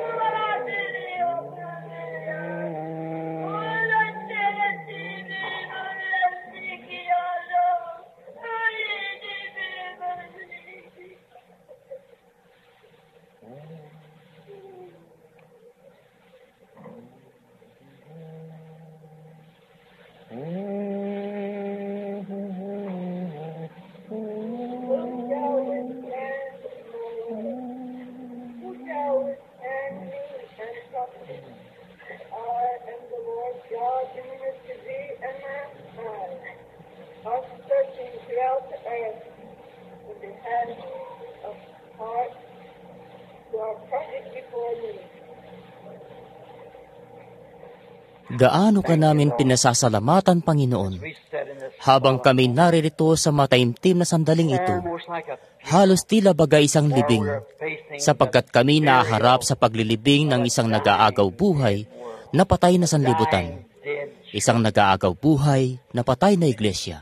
Gaano ka namin pinasasalamatan, Panginoon, habang kami naririto sa mataimtim na sandaling ito, halos tila bagay isang libing, sapagkat kami naharap sa paglilibing ng isang nag-aagaw buhay na patay na sanlibutan, isang nag-aagaw buhay na patay na iglesia.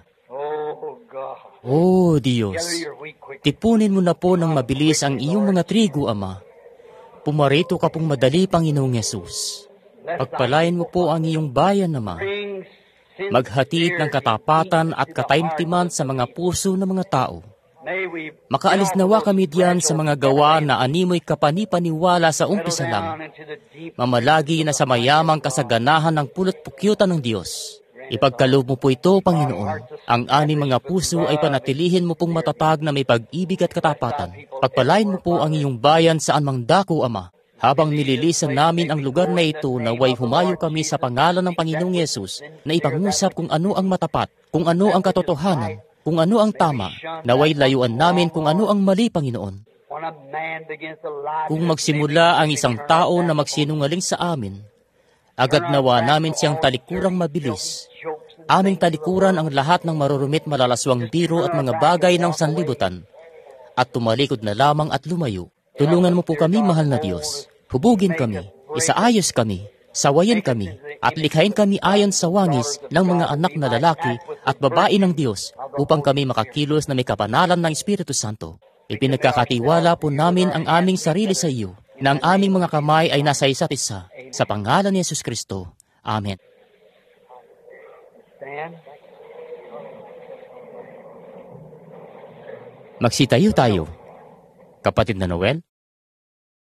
Oh, Diyos, tipunin mo na po ng mabilis ang iyong mga trigo, Ama. Pumarito ka pong madali, Panginoong Yesus. Pagpalain mo po ang iyong bayan, Ama. Maghatid ng katapatan at kataimtiman sa mga puso ng mga tao. Makaalis nawa kami diyan sa mga gawa na animoy kapanipaniwala sa umpisa lang. Mamalagi na sa mayamang kasaganahan ng pulot-pukyutan ng Diyos. Ipagkaloob mo po ito, Panginoon. Ang aming mga puso ay panatilihin mo pong matatag na may pag-ibig at katapatan. Pagpalain mo po ang iyong bayan saan mang dako, Ama. Habang nililisan namin ang lugar na ito, naway humayo kami sa pangalan ng Panginoong Yesus na ipangusap kung ano ang matapat, kung ano ang katotohanan, kung ano ang tama, naway layuan namin kung ano ang mali, Panginoon. Kung magsimula ang isang tao na magsinungaling sa amin, agad nawa namin siyang talikurang mabilis. Aming talikuran ang lahat ng marurumit malalaswang biro at mga bagay ng sanlibutan, at tumalikod na lamang at lumayo. Tulungan mo po kami, mahal na Diyos. Hubugin kami, isaayos kami, sawayan kami, at likhain kami ayon sa wangis ng mga anak na lalaki at babae ng Diyos upang kami makakilos na may kapanalan ng Espiritu Santo. Ipinagkakatiwala po namin ang aming sarili sa iyo, na ang aming mga kamay ay nasa isa't isa. Sa pangalan ni Yesus Kristo. Amen. Stand. Magsitayo tayo. Kapatid na Noel,